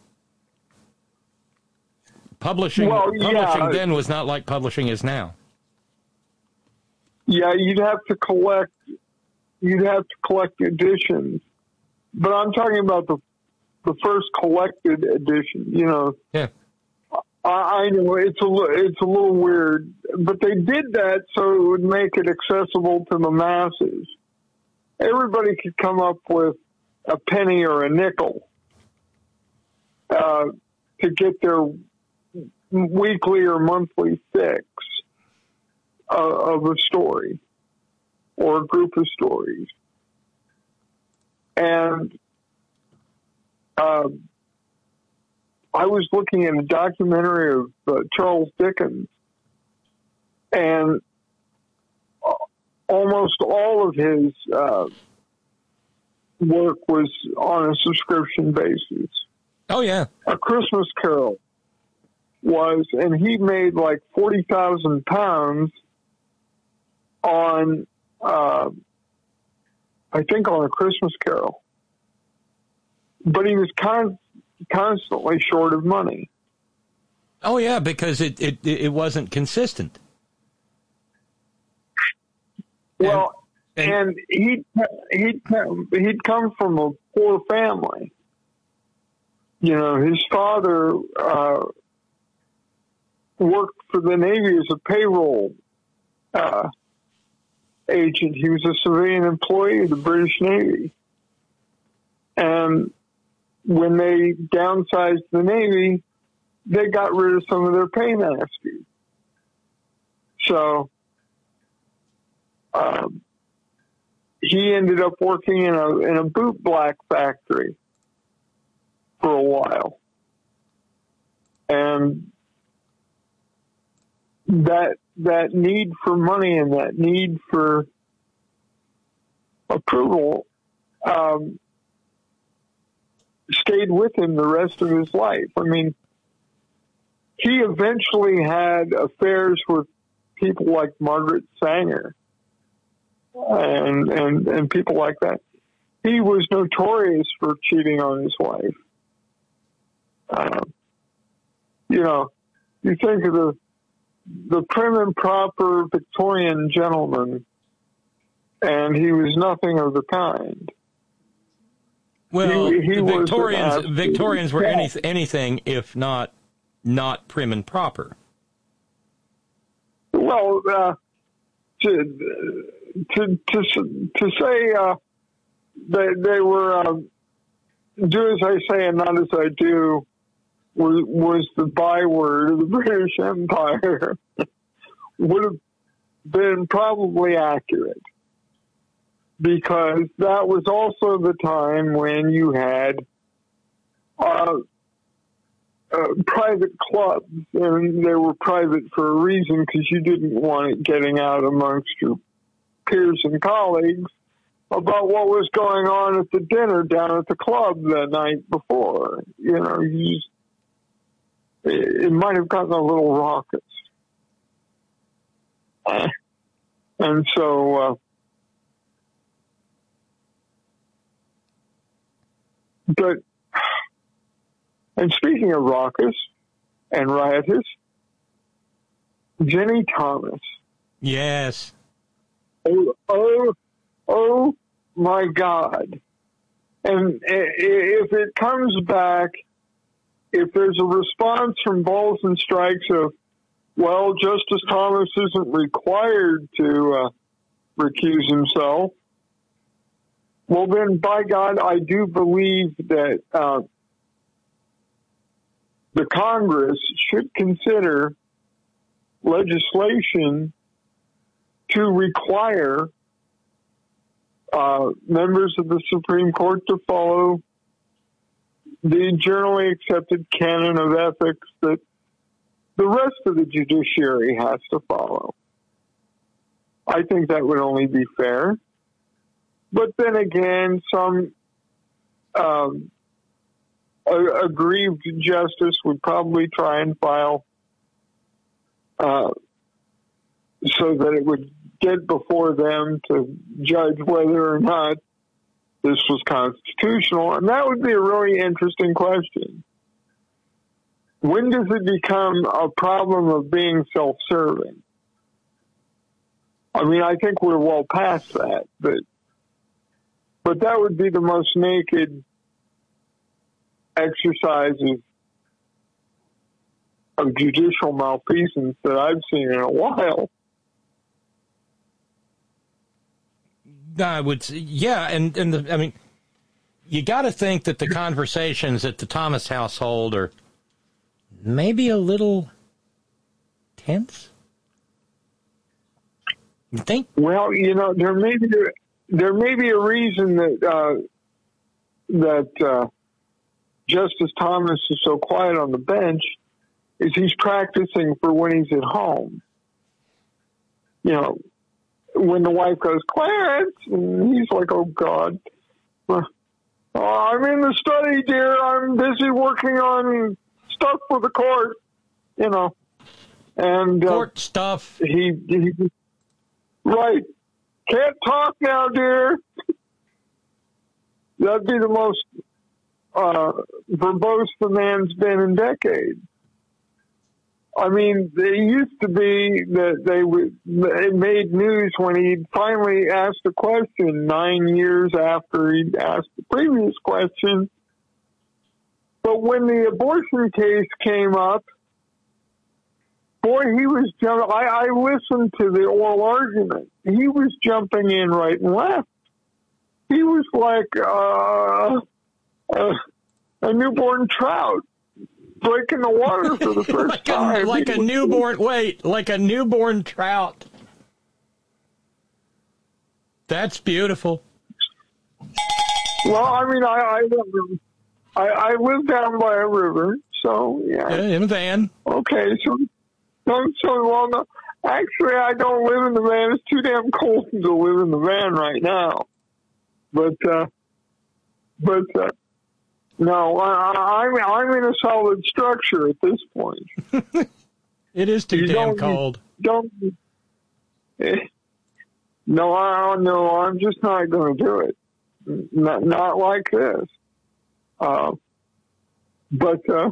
Publishing, Well, publishing yeah. then was not like publishing is now. Yeah, you'd have to collect. You'd have to collect editions, but I'm talking about the the first collected edition. You know. Yeah. I, I know it's a li- it's a little weird, but they did that so it would make it accessible to the masses. Everybody could come up with a penny or a nickel uh, to get their weekly or monthly fix uh, of a story or a group of stories. And uh, I was looking at a documentary of uh, Charles Dickens, and almost all of his uh, work was on a subscription basis. Oh, yeah. A Christmas Carol was, and he made like forty thousand pounds on, uh, I think, on A Christmas Carol. But he was con- constantly short of money. Oh, yeah, because it, it, it wasn't consistent. Well, and, and he'd, he'd, he'd come from a poor family. You know, his father uh, worked for the Navy as a payroll uh, agent. He was a civilian employee of the British Navy. And when they downsized the Navy, they got rid of some of their paymasters. So, um, he ended up working in a in a boot black factory for a while, and that that need for money and that need for approval um, stayed with him the rest of his life. I mean, he eventually had affairs with people like Margaret Sanger and and and people like that. He was notorious for cheating on his wife. Um, you know, you think of the the prim and proper Victorian gentleman, and he was nothing of the kind. Well, he, he the was Victorians an Victorians were any, absolute- anything if not not prim and proper. Well, uh, to to to to say uh, they they were uh, do as I say and not as I do was was the byword of the British Empire would have been probably accurate, because that was also the time when you had uh, uh, private clubs, and they were private for a reason, because you didn't want it getting out amongst your peers and colleagues about what was going on at the dinner down at the club the night before. You know, you just, it, it might have gotten a little raucous. Uh, and so, uh, but, and speaking of raucous and riotous, Jenny Thomas. Yes. Oh, oh, oh my God. And if it comes back, if there's a response from balls and strikes of, well, Justice Thomas isn't required to uh, recuse himself, well, then, by God, I do believe that uh, the Congress should consider legislation to require uh, members of the Supreme Court to follow the generally accepted canon of ethics that the rest of the judiciary has to follow. I think that would only be fair. But then again, some um, a- aggrieved justice would probably try and file uh, so that it would get before them to judge whether or not this was constitutional. And that would be a really interesting question. When does it become a problem of being self-serving? I mean, I think we're well past that, but but that would be the most naked exercise of, of judicial malfeasance that I've seen in a while. I would say, yeah, and, and the, I mean, you got to think that the conversations at the Thomas household are maybe a little tense. You think? Well, you know, there may be there may be a reason that uh, that uh, Justice Thomas is so quiet on the bench is he's practicing for when he's at home. You know, when the wife goes, Clarence, and he's like, oh, God. Oh, I'm in the study, dear. I'm busy working on stuff for the court, you know. And uh, court stuff. He, he, right. Can't talk now, dear. That'd be the most uh, verbose the man's been in decades. I mean, it used to be that they would, it made news when he finally asked a question nine years after he'd asked the previous question. But when the abortion case came up, boy, he was jumping. I, I listened to the oral argument. He was jumping in right and left. He was like uh, uh, a newborn trout breaking the water for the first like time. A, like a newborn, wait, like a newborn trout. That's beautiful. Well, I mean, I I, I I live down by a river, so yeah. yeah in a van. Okay, so so, so well, no, actually, I don't live in the van. It's too damn cold to live in the van right now. But uh, but uh, no, I, I'm I'm in a solid structure at this point. It is too you damn cold. Don't. No, I no, I'm just not going to do it. Not, not like this. Uh, but uh,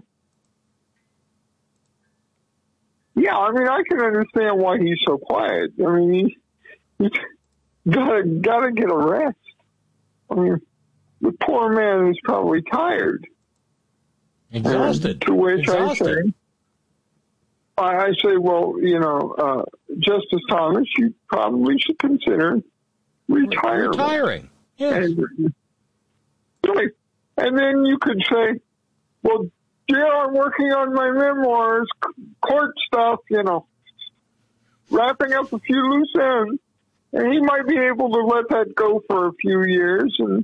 yeah, I mean, I can understand why he's so quiet. I mean, he, he gotta gotta get a rest. I mean, the poor man is probably tired, exhausted. And to which exhausted. I say. I say, well, you know, uh, Justice Thomas, you probably should consider retiring. Retiring, yes. And, and then you could say, well, yeah, I'm working on my memoirs, court stuff, you know, wrapping up a few loose ends. And he might be able to let that go for a few years. And,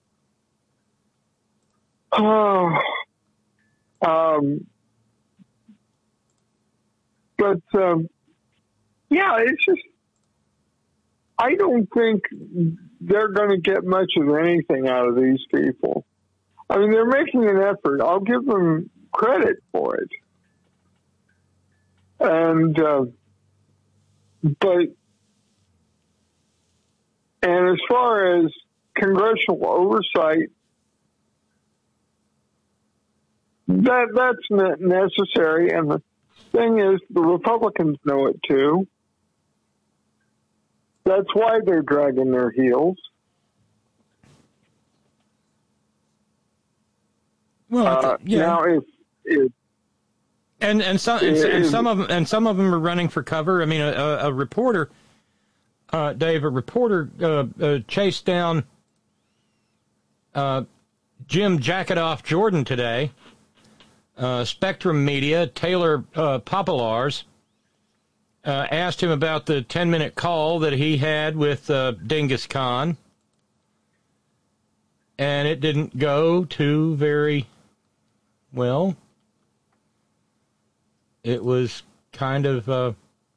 uh, um, But, um, yeah, it's just, I don't think they're going to get much of anything out of these people. I mean, they're making an effort. I'll give them credit for it. And, uh, but, and as far as congressional oversight, that that's not necessary. And the thing is, the Republicans know it too. That's why they're dragging their heels. Well, uh, yeah. Now, if, if and and some and, and some of them and some of them are running for cover. I mean, a, a, a reporter, uh, Dave, a reporter uh, uh, chased down uh, Jim Jacketoff Jordan today. Uh, Spectrum Media, Taylor uh, Popolars, uh, asked him about the ten-minute call that he had with uh, Genghis Khan, and it didn't go too very well. It was kind of uh,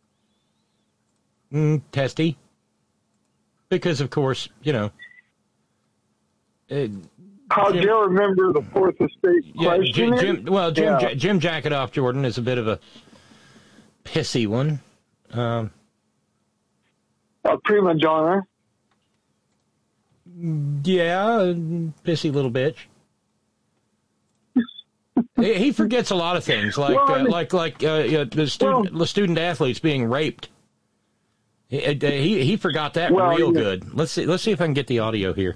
mm, testy, because, of course, you know, it, How do you remember the Fourth Estate yeah, question? Jim, Jim, well, Jim, yeah. Jim Jacketoff Jordan is a bit of a pissy one. Um, a prima donna. Yeah, pissy little bitch. he, he forgets a lot of things, like well, I mean, uh, like like uh, uh, the student well, the student athletes being raped. He he, he forgot that well, real yeah. good. Let's see let's see if I can get the audio here.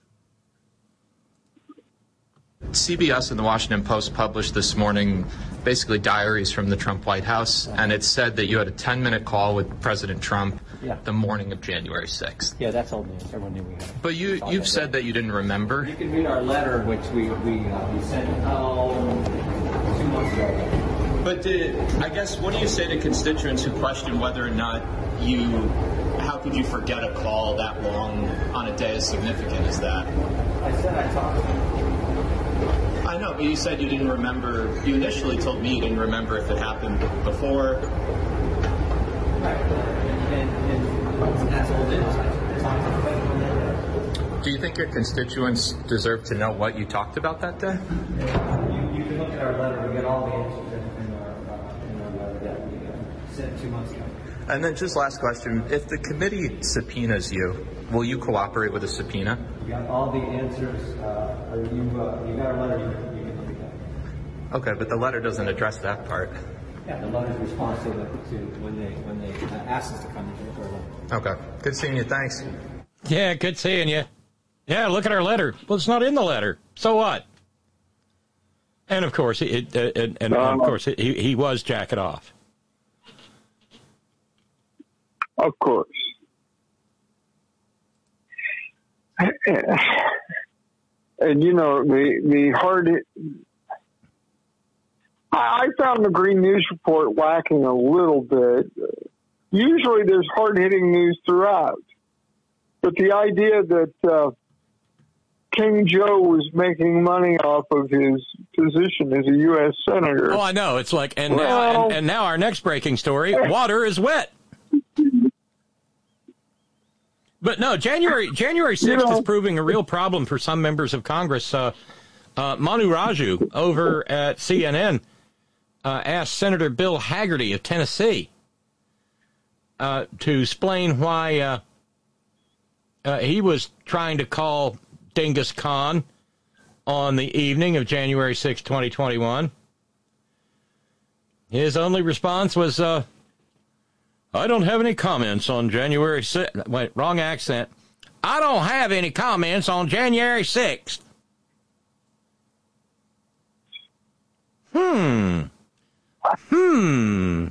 C B S and the Washington Post published this morning basically diaries from the Trump White House, and it said that you had a ten-minute call with President Trump yeah. the morning of January sixth. Yeah, that's old news. Everyone knew we had it. But you, you've said that. that you didn't remember. You can read our letter, which we, we, uh, we sent oh, two months ago. But did, I guess, what do you say to constituents who question whether or not you, how could you forget a call that long on a day as significant as that? I said I talked to him. I know, but you said you didn't remember. You initially told me you didn't remember if it happened before. Right. And, and, and that's all it is. I talked to him. Do you think your constituents deserve to know what you talked about that day? You, you can look at our letter. We get all the answers in, in, our, uh, in our letter that we uh, sent two months ago. And then just last question. If the committee subpoenas you, will you cooperate with a subpoena? You got all the answers. Uh, or you, uh, you got our letter. You, you can look at that. Okay, but the letter doesn't address that part. Yeah, the letter's response to, the, to when they when they uh, asked us to come into the letter. Okay. Good seeing you. Thanks. Yeah, good seeing you. Yeah, look at our letter. Well, it's not in the letter. So what? And of course, it, it, and, and um, of course, he he was Jacketoff. Of course. And you know, the the hard. I found the Green News Report lacking a little bit. Usually, there's hard hitting news throughout. But the idea that uh, King Joe was making money off of his position as a U S senator. Oh, I know. It's like, and, well, now, and, and now our next breaking story, water is wet. But no, January January sixth you know, is proving a real problem for some members of Congress. Uh, uh, Manu Raju over at C N N uh, asked Senator Bill Hagerty of Tennessee uh, to explain why uh, uh, he was trying to call Genghis Khan on the evening of January sixth, twenty twenty-one. His only response was, uh, I don't have any comments on January sixth. Wait, wrong accent. I don't have any comments on January sixth. Hmm. Hmm.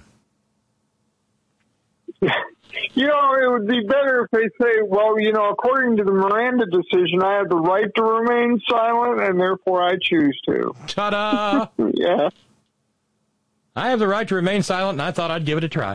You know, it would be better if they say, well, you know, according to the Miranda decision, I have the right to remain silent, and therefore I choose to. Ta-da! Yeah. I have the right to remain silent, and I thought I'd give it a try.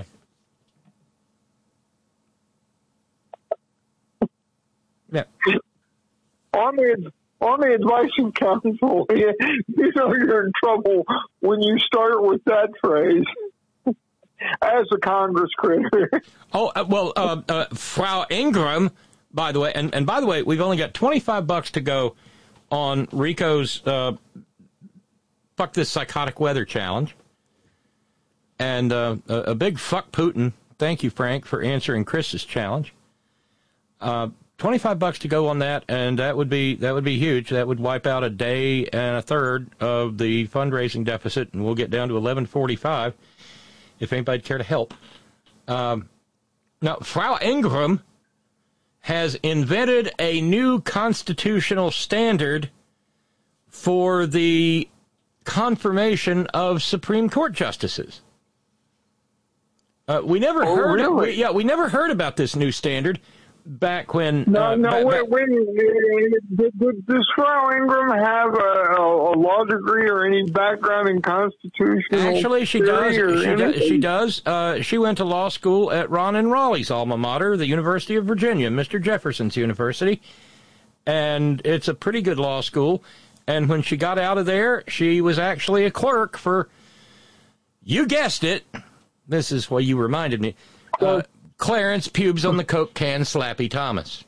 Yeah. On the, on the advice of counsel, you know you're in trouble when you start with that phrase. As a Congress critter. Oh, uh, well, uh, uh, Frau Ingram, by the way, and, and by the way, we've only got twenty-five bucks to go on Rico's uh, Fuck This Psychotic Weather Challenge. And uh, a, a big fuck Putin. Thank you, Frank, for answering Chris's challenge. Uh, twenty-five bucks to go on that, and that would be that would be huge. That would wipe out a day and a third of the fundraising deficit, and we'll get down to eleven forty-five. If anybody'd care to help. Um, now, Frau Ingram has invented a new constitutional standard for the confirmation of Supreme Court justices. Uh, we never oh, heard. Really? We, yeah, we never heard about this new standard back when. No, uh, no. ba- wait, ba- wait. Did, does Frau Ingram have a, a law degree or any background in constitutional? Actually, she does. She does. She does. Uh, she went to law school at Ron and Raleigh's alma mater, the University of Virginia, Mister Jefferson's University, and it's a pretty good law school. And when she got out of there, she was actually a clerk for, you guessed it. This is what you reminded me. Uh, Clarence Pubes on the Coke can Slappy Thomas.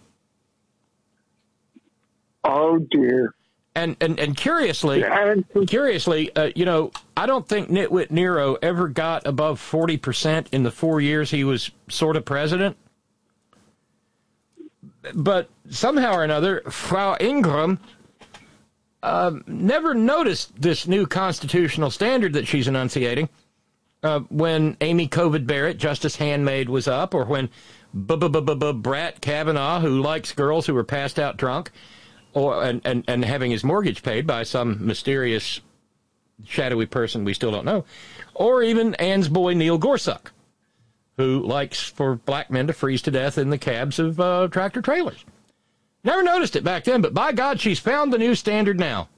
Oh dear. And and and curiously, curiously, uh, you know, I don't think Nitwit Nero ever got above forty percent in the four years he was sort of president. But somehow or another, Frau Ingram uh, never noticed this new constitutional standard that she's enunciating. Uh, when Amy Covid Barrett, Justice Handmaid, was up, or when Brat Kavanaugh, who likes girls who are passed out drunk, or and, and, and having his mortgage paid by some mysterious, shadowy person we still don't know, or even Ann's boy Neil Gorsuch, who likes for black men to freeze to death in the cabs of uh, tractor trailers. Never noticed it back then, but by God, she's found the new standard now.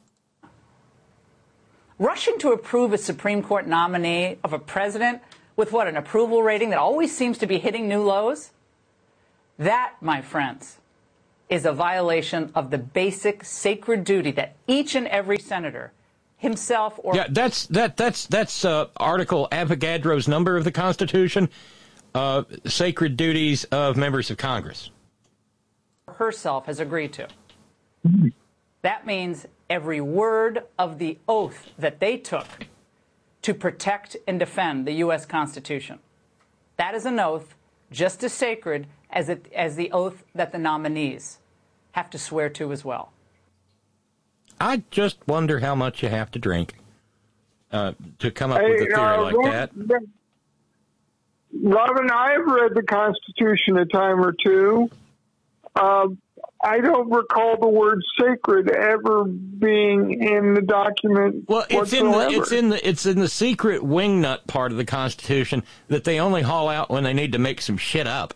Rushing to approve a Supreme Court nominee of a president with, what, an approval rating that always seems to be hitting new lows? That, my friends, is a violation of the basic sacred duty that each and every senator, himself or... Yeah, that's that that's that's uh, Article Avogadro's number of the Constitution, uh, sacred duties of members of Congress. ...herself has agreed to. That means every word of the oath that they took to protect and defend the U S Constitution. That is an oath just as sacred as, it, as the oath that the nominees have to swear to as well. I just wonder how much you have to drink uh, to come up hey, with a theory uh, like Robin, that. Robin, I've read the Constitution a time or two. Uh, I don't recall the word "sacred" ever being in the document. Well, it's whatsoever. in the it's in the it's in the secret wingnut part of the Constitution that they only haul out when they need to make some shit up.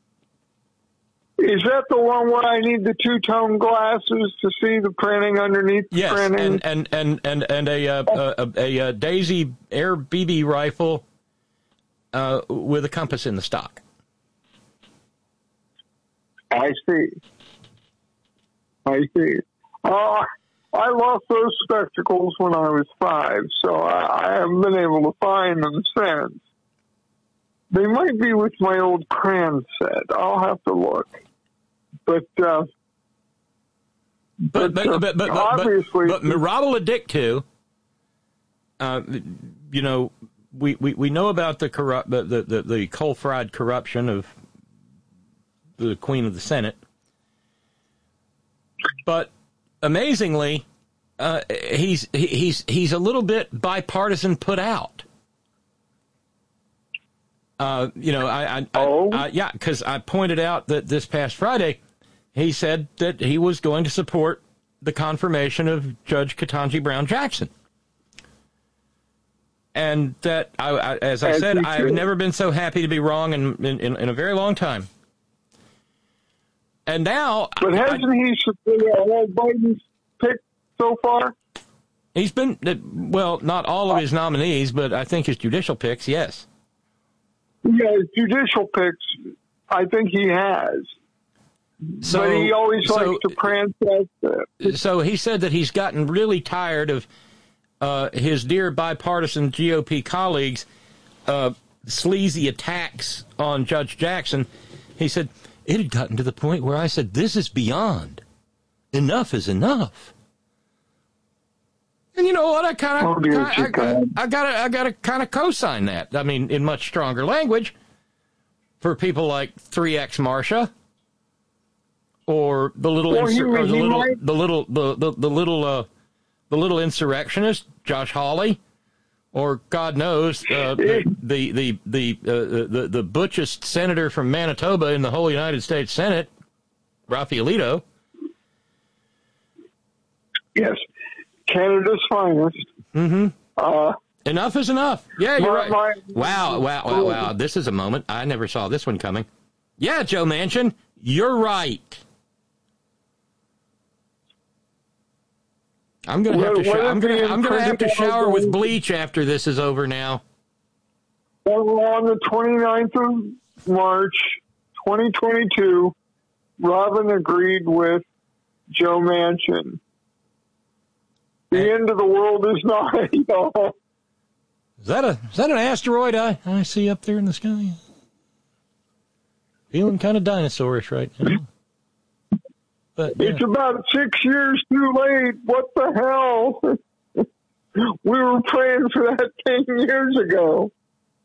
Is that the one where I need the two-tone glasses to see the printing underneath the yes, printing? and and and and and a uh, a, a, a Daisy Air B B rifle uh, with a compass in the stock. I see. I see. Uh, I lost those spectacles when I was five, so I, I haven't been able to find them since. They might be with my old crayon set. I'll have to look. But, uh, but, but, uh, but, but, but, obviously, but, but Mirabile Adictu, uh, you know, we, we, we know about the corrupt, the, the, the coal fried corruption of the Queen of the Senate. But amazingly, uh, he's, he's, he's a little bit bipartisan put out. Uh, you know, I, I, oh. I, I yeah, because I pointed out that this past Friday, he said that he was going to support the confirmation of Judge Ketanji Brown Jackson. And that, I, I, as I As said, you I have should. never been so happy to be wrong in, in, in a very long time. And now... But hasn't I, he supported all Biden's pick so far? He's been, well, not all of his nominees, but I think his judicial picks, yes. Yeah, his judicial picks, I think he has. So, but he always so, likes to prance that. So he said that he's gotten really tired of uh, his dear bipartisan G O P colleagues' uh, sleazy attacks on Judge Jackson. He said, it had gotten to the point where I said, this is beyond. Enough is enough. And you know what? I kind of, oh, I, I, I gotta, I gotta kind of co-sign that. I mean, in much stronger language for people like three X Marsha or the little, well, insur- he, or the little, might... the little, the the, the little, uh, the little insurrectionist Josh Hawley, or God knows uh, the the the the, uh, the the butchest senator from Manitoba in the whole United States Senate, Rafaelito. Yes. Canada's finest. Mm-hmm. Uh, enough is enough. Yeah, you're my, right. My, wow, wow, wow, wow. This is a moment. I never saw this one coming. Yeah, Joe Manchin, you're right. I'm gonna have to. Sh- I'm gonna. I'm gonna have to shower with bleach after this is over now. On the twenty-ninth of March, twenty twenty-two, Robin agreed with Joe Manchin. The end of the world is nigh, y'all. Is that a is that an asteroid I, I see up there in the sky? Feeling kind of dinosaurish right now. But, yeah. It's about six years too late. What the hell? We were praying for that ten years ago.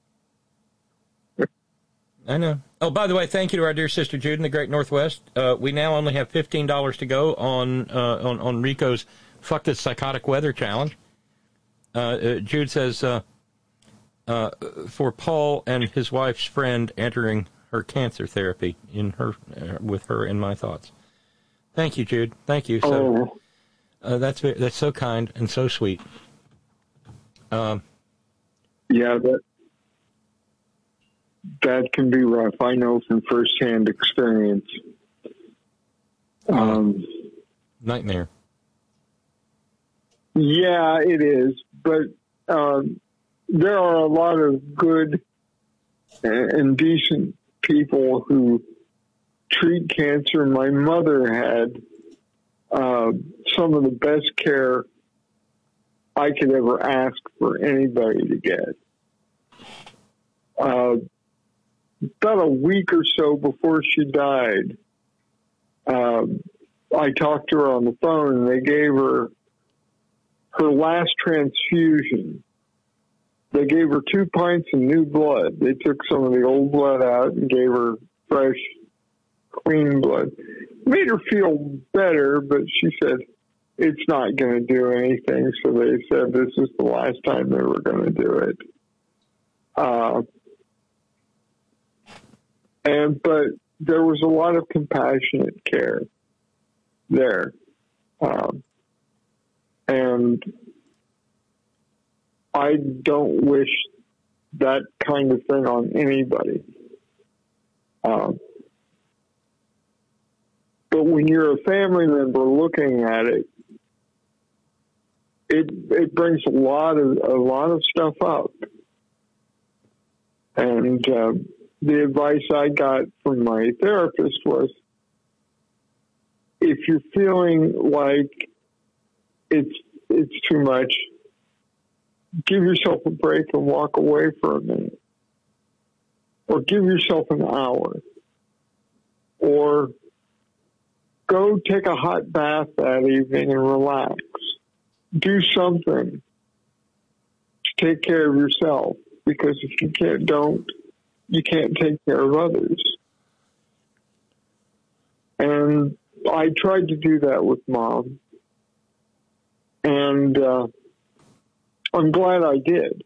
I know. Oh, by the way, thank you to our dear sister Jude in the Great Northwest. Uh, we now only have fifteen dollars to go on uh, on on Rico's Fuck This Psychotic Weather Challenge. Uh, uh, Jude says, uh, uh, for Paul and his wife's friend entering her cancer therapy in her uh, with her in my thoughts. Thank you, Jude. Thank you. So uh, that's that's so kind and so sweet. Um, yeah, that that can be rough. I know from firsthand experience. Um, nightmare. Yeah, it is. But um, there are a lot of good and decent people who treat cancer. My mother had uh, some of the best care I could ever ask for anybody to get. Uh, about a week or so before she died, uh, I talked to her on the phone, and they gave her her last transfusion. They gave her two pints of new blood. They took some of the old blood out and gave her fresh, clean blood. Made her feel better, but she said it's not going to do anything. So they said this is the last time they were going to do it. Uh, and but there was a lot of compassionate care there. Um, and I don't wish that kind of thing on anybody. Um, but when you're a family member looking at it, it it brings a lot of a lot of stuff up. And uh, the advice I got from my therapist was, if you're feeling like it's it's too much, give yourself a break and walk away for a minute. Or give yourself an hour. Or go take a hot bath that evening and relax. Do something to take care of yourself. Because if you can't, don't, you can't take care of others. And I tried to do that with Mom. And uh, I'm glad I did.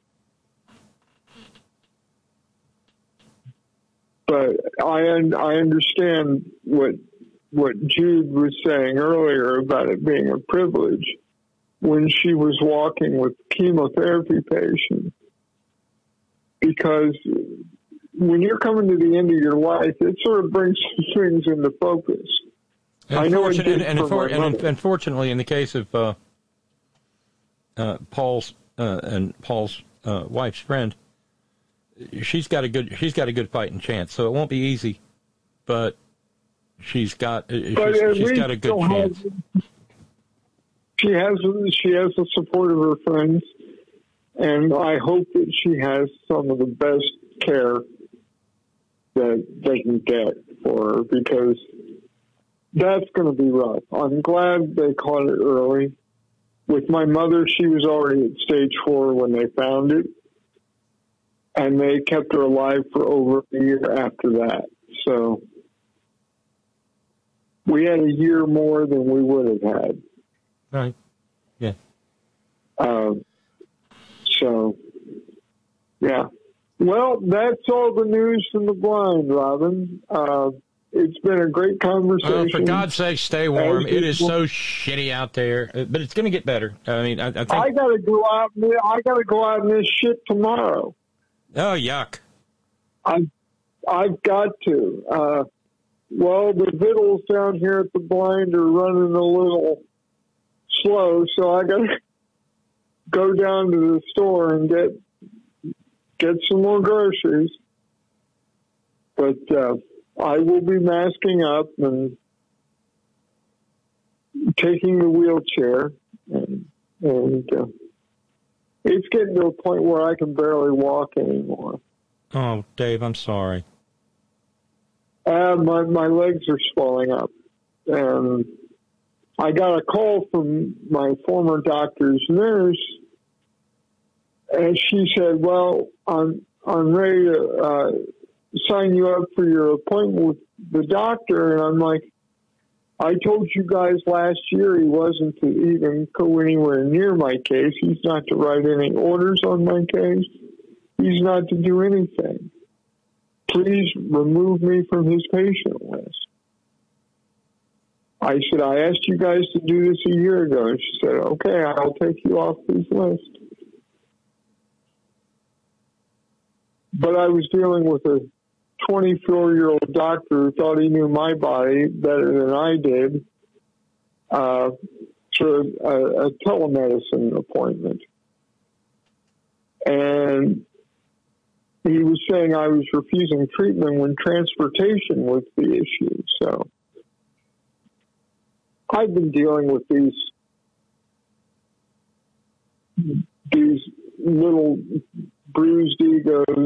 But I I understand what what Jude was saying earlier about it being a privilege when she was walking with chemotherapy patients. Because when you're coming to the end of your life, it sort of brings things into focus. I know it did and, for and, my and mother. unfortunately, in the case of uh, uh, Paul's uh, and Paul's uh, wife's friend, she's got a good she's got a good fighting chance. So it won't be easy, but she's got she's, But at she's least got a good she'll chance. have- She has she has the support of her friends, and I hope that she has some of the best care that they can get for her, because that's going to be rough. I'm glad they caught it early. With my mother, she was already at stage four when they found it, and they kept her alive for over a year after that. So we had a year more than we would have had. Right. Yeah. Um, so, yeah. Well, that's all the news from the blind, Robin. Uh, it's been a great conversation. Oh, for God's sake, stay warm. As It is usual. so shitty out there, uh, but it's going to get better. I mean, I, I think. I gotta go out. and- I gotta go out in this shit tomorrow. Oh, yuck! I, I've got to. Uh, well, the vittles down here at the blind are running a little slow, so I gotta go down to the store and get get some more groceries. But uh, I will be masking up and taking the wheelchair, and, and uh, it's getting to a point where I can barely walk anymore. Oh, Dave, I'm sorry. Uh, my my legs are swelling up, and I got a call from my former doctor's nurse, and she said, "Well, I'm I'm ready to uh, sign you up for your appointment with the doctor." And I'm like, "I told you guys last year he wasn't to even go anywhere near my case. He's not to write any orders on my case. He's not to do anything. Please remove me from his patient list." I said, "I asked you guys to do this a year ago." And she said, "Okay, I'll take you off his list." But I was dealing with a twenty-four-year-old doctor who thought he knew my body better than I did, uh, for a, a telemedicine appointment. And he was saying I was refusing treatment when transportation was the issue. So I've been dealing with these these little bruised egos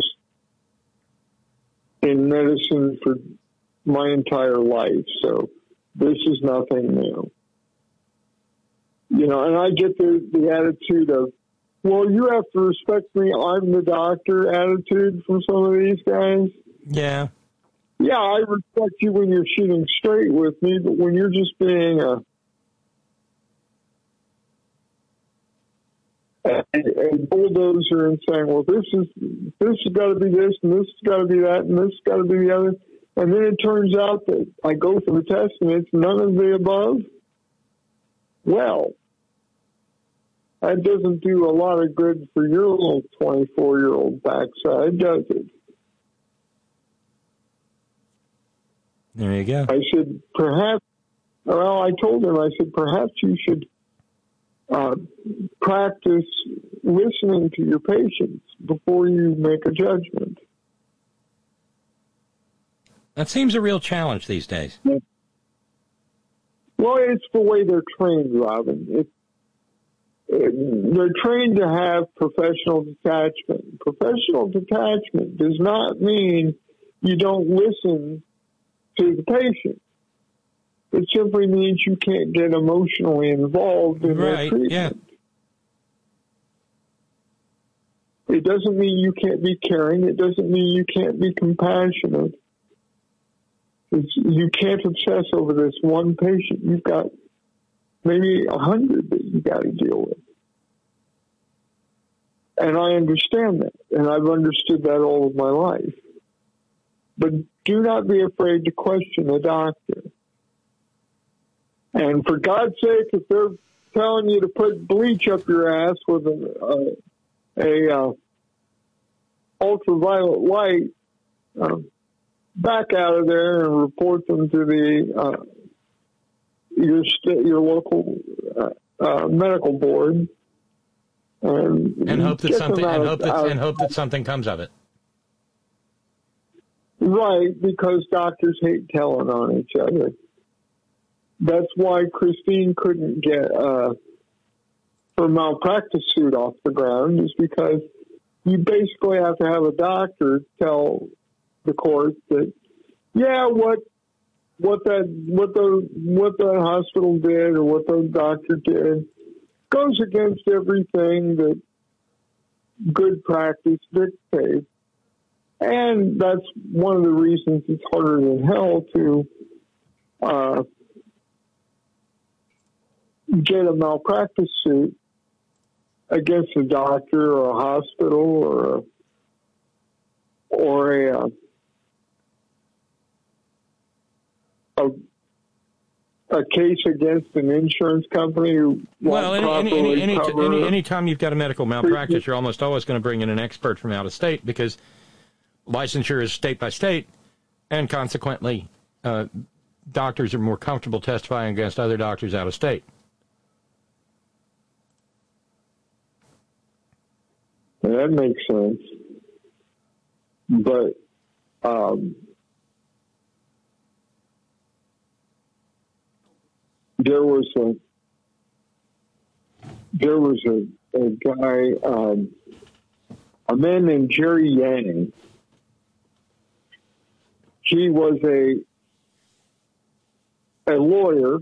in medicine for my entire life. So this is nothing new. You know, and I get the, the attitude of, well, you have to respect me, I'm the doctor attitude from some of these guys. Yeah. Yeah, I respect you when you're shooting straight with me, but when you're just being a, a, a bulldozer and saying, well, this is this has got to be this, and this has got to be that, and this has got to be the other, and then it turns out that I go for the test and it's none of the above, well, that doesn't do a lot of good for your little twenty-four-year-old backside, does it? There you go. I said, perhaps, well, I told him, I said, perhaps you should uh, practice listening to your patients before you make a judgment. That seems a real challenge these days. Well, it's the way they're trained, Robin. It, it, they're trained to have professional detachment. Professional detachment does not mean you don't listen to the patient. It simply means you can't get emotionally involved in right, their treatment. Yeah. It doesn't mean you can't be caring. It doesn't mean you can't be compassionate. It's, you can't obsess over this one patient. You've got maybe a hundred that you got to deal with. And I understand that. And I've understood that all of my life. But do not be afraid to question a doctor. And for God's sake, if they're telling you to put bleach up your ass with a, a, a uh, ultraviolet light, uh, back out of there and report them to the uh, your st- your local uh, uh, medical board, and, and hope that get something them out and of- hope that out- and hope that something comes of it. Right, because doctors hate telling on each other. That's why Christine couldn't get uh, her malpractice suit off the ground, is because you basically have to have a doctor tell the court that, yeah, what what that what the what the hospital did or what the doctor did goes against everything that good practice dictates. And that's one of the reasons it's harder than hell to uh, get a malpractice suit against a doctor or a hospital or a, or a, a a case against an insurance company who Well, won't any, any, properly any, any, cover any, any time you've got a medical malpractice, you're almost always going to bring in an expert from out of state because licensure is state by state, and consequently, uh, doctors are more comfortable testifying against other doctors out of state. That makes sense. But um, there was a there was a, a guy, um, a man named Jerry Yang. He was a a lawyer,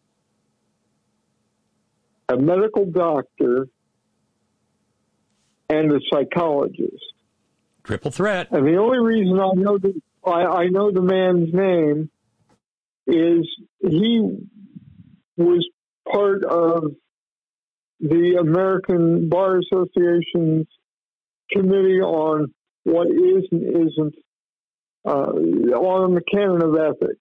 a medical doctor, and a psychologist. Triple threat. And the only reason I know the I, I know the man's name is he was part of the American Bar Association's committee on what is and isn't uh, on the canon of ethics.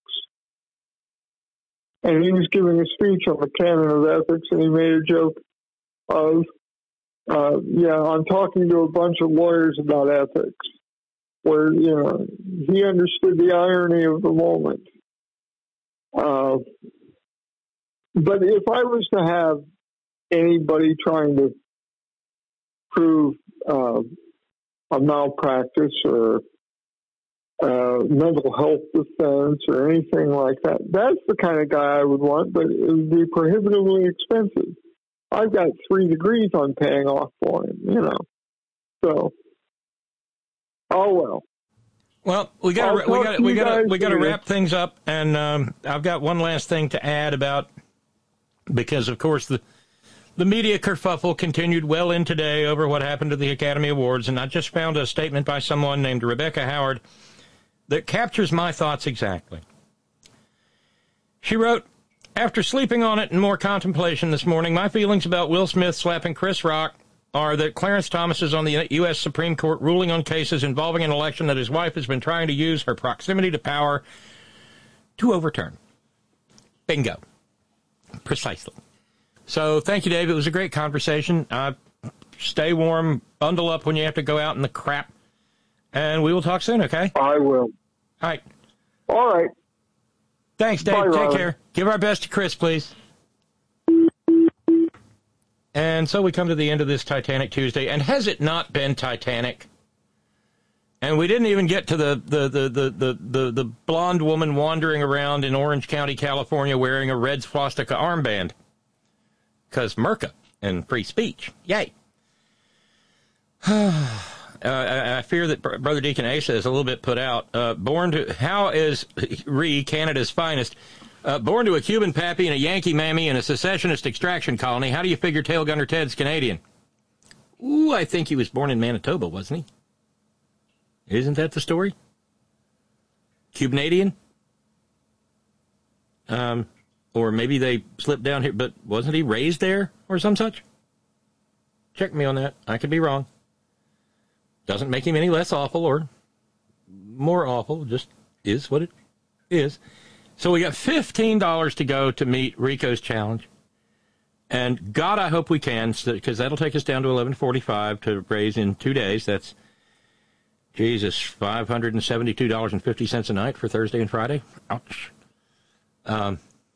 And he was giving a speech on the canon of ethics, and he made a joke of, uh, yeah, I'm talking to a bunch of lawyers about ethics, where, you know, he understood the irony of the moment. Uh, but if I was to have anybody trying to prove uh, a malpractice or uh, mental health defense or anything like that, that's the kind of guy I would want, but it would be prohibitively expensive. I've got three degrees I'm paying off for him, you know. So, oh well. Well, we got we got we got we got to wrap things up, and um, I've got one last thing to add about, because of course the the media kerfuffle continued well in today over what happened to the Academy Awards, and I just found a statement by someone named Rebecca Howard that captures my thoughts exactly. She wrote, "After sleeping on it and more contemplation this morning, my feelings about Will Smith slapping Chris Rock are that Clarence Thomas is on the U S Supreme Court ruling on cases involving an election that his wife has been trying to use her proximity to power to overturn." Bingo. Precisely. So thank you, Dave. It was a great conversation. Uh, stay warm, bundle up when you have to go out in the crap, and we will talk soon, okay? I will. All right. All right. Thanks, Dave. Bye, Take Robin. care. Give our best to Chris, please. And so we come to the end of this Titanic Tuesday. And has it not been Titanic? And we didn't even get to the, the, the, the, the, the, the blonde woman wandering around in Orange County, California, wearing a red swastika armband. Because Merca and free speech. Yay. uh, I, I fear that Brother Deacon Asa is a little bit put out. Uh, born to, how is Ree, Canada's finest, uh, born to a Cuban pappy and a Yankee mammy in a secessionist extraction colony, how do you figure Tail Gunner Ted's Canadian? Ooh, I think he was born in Manitoba, wasn't he? Isn't that the story? Cubanadian? Um, or maybe they slipped down here, but wasn't he raised there or some such? Check me on that. I could be wrong. Doesn't make him any less awful or more awful. Just is what it is. So we got fifteen dollars to go to meet Rico's challenge. And God, I hope we can, because that'll take us down to eleven forty-five to raise in two days. That's Jesus, five hundred seventy-two dollars and fifty cents a night for Thursday and Friday. Ouch. Um,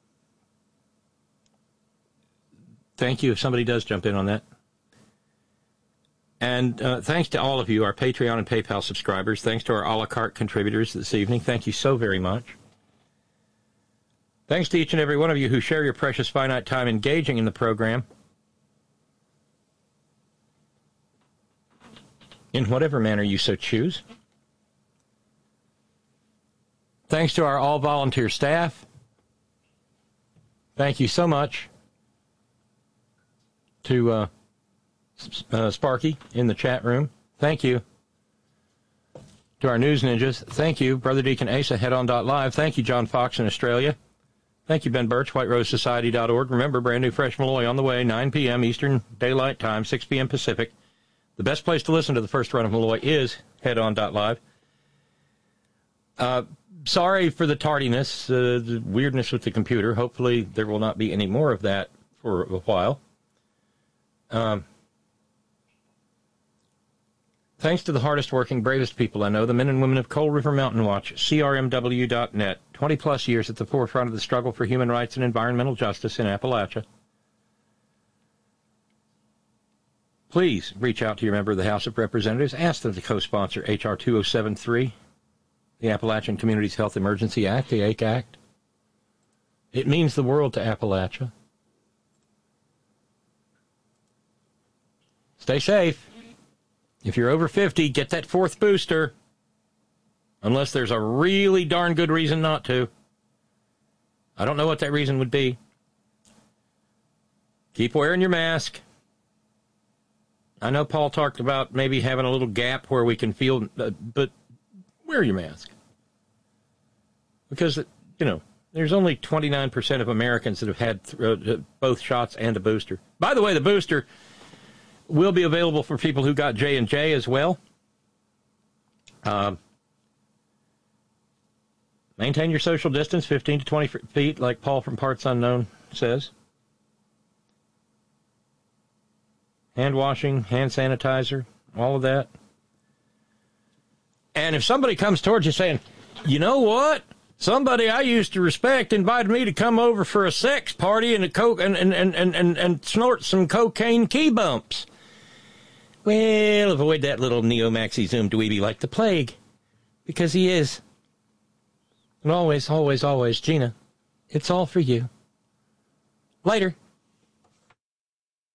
thank you if somebody does jump in on that. And uh, thanks to all of you, our Patreon and PayPal subscribers. Thanks to our a la carte contributors this evening. Thank you so very much. Thanks to each and every one of you who share your precious finite time engaging in the program. In whatever manner you so choose. Thanks to our all-volunteer staff. Thank you so much to uh, uh, Sparky in the chat room. Thank you. To our news ninjas. Thank you, Brother Deacon Asa, headon.live. Thank you, John Fox in Australia. Thank you, Ben Birch, white rose society dot org. Remember, brand new Fresh Malloy on the way, nine p.m. Eastern Daylight Time, six p.m. Pacific. The best place to listen to the first run of Malloy is headon.live. Uh, sorry for the tardiness, uh, the weirdness with the computer. Hopefully there will not be any more of that for a while. Um, thanks to the hardest working, bravest people I know, the men and women of Coal River Mountain Watch, C R M W dot net, twenty plus years at the forefront of the struggle for human rights and environmental justice in Appalachia. Please reach out to your member of the House of Representatives. Ask them to co-sponsor H R two oh seven three, the Appalachian Communities Health Emergency Act, the A C E Act. It means the world to Appalachia. Stay safe. If you're over fifty, get that fourth booster. Unless there's a really darn good reason not to. I don't know what that reason would be. Keep wearing your mask. I know Paul talked about maybe having a little gap where we can feel, uh, but wear your mask. Because, you know, there's only twenty-nine percent of Americans that have had th- uh, both shots and a booster. By the way, the booster will be available for people who got J and J as well. Um, maintain your social distance, fifteen to twenty feet, like Paul from Parts Unknown says. Hand washing, hand sanitizer, all of that. And if somebody comes towards you saying, you know what? Somebody I used to respect invited me to come over for a sex party and a coke and, and, and, and, and, and snort some cocaine key bumps. Well, avoid that little neo-maxi zoom dweeby like the plague. Because he is. And always, always, always, Gina, it's all for you. Later.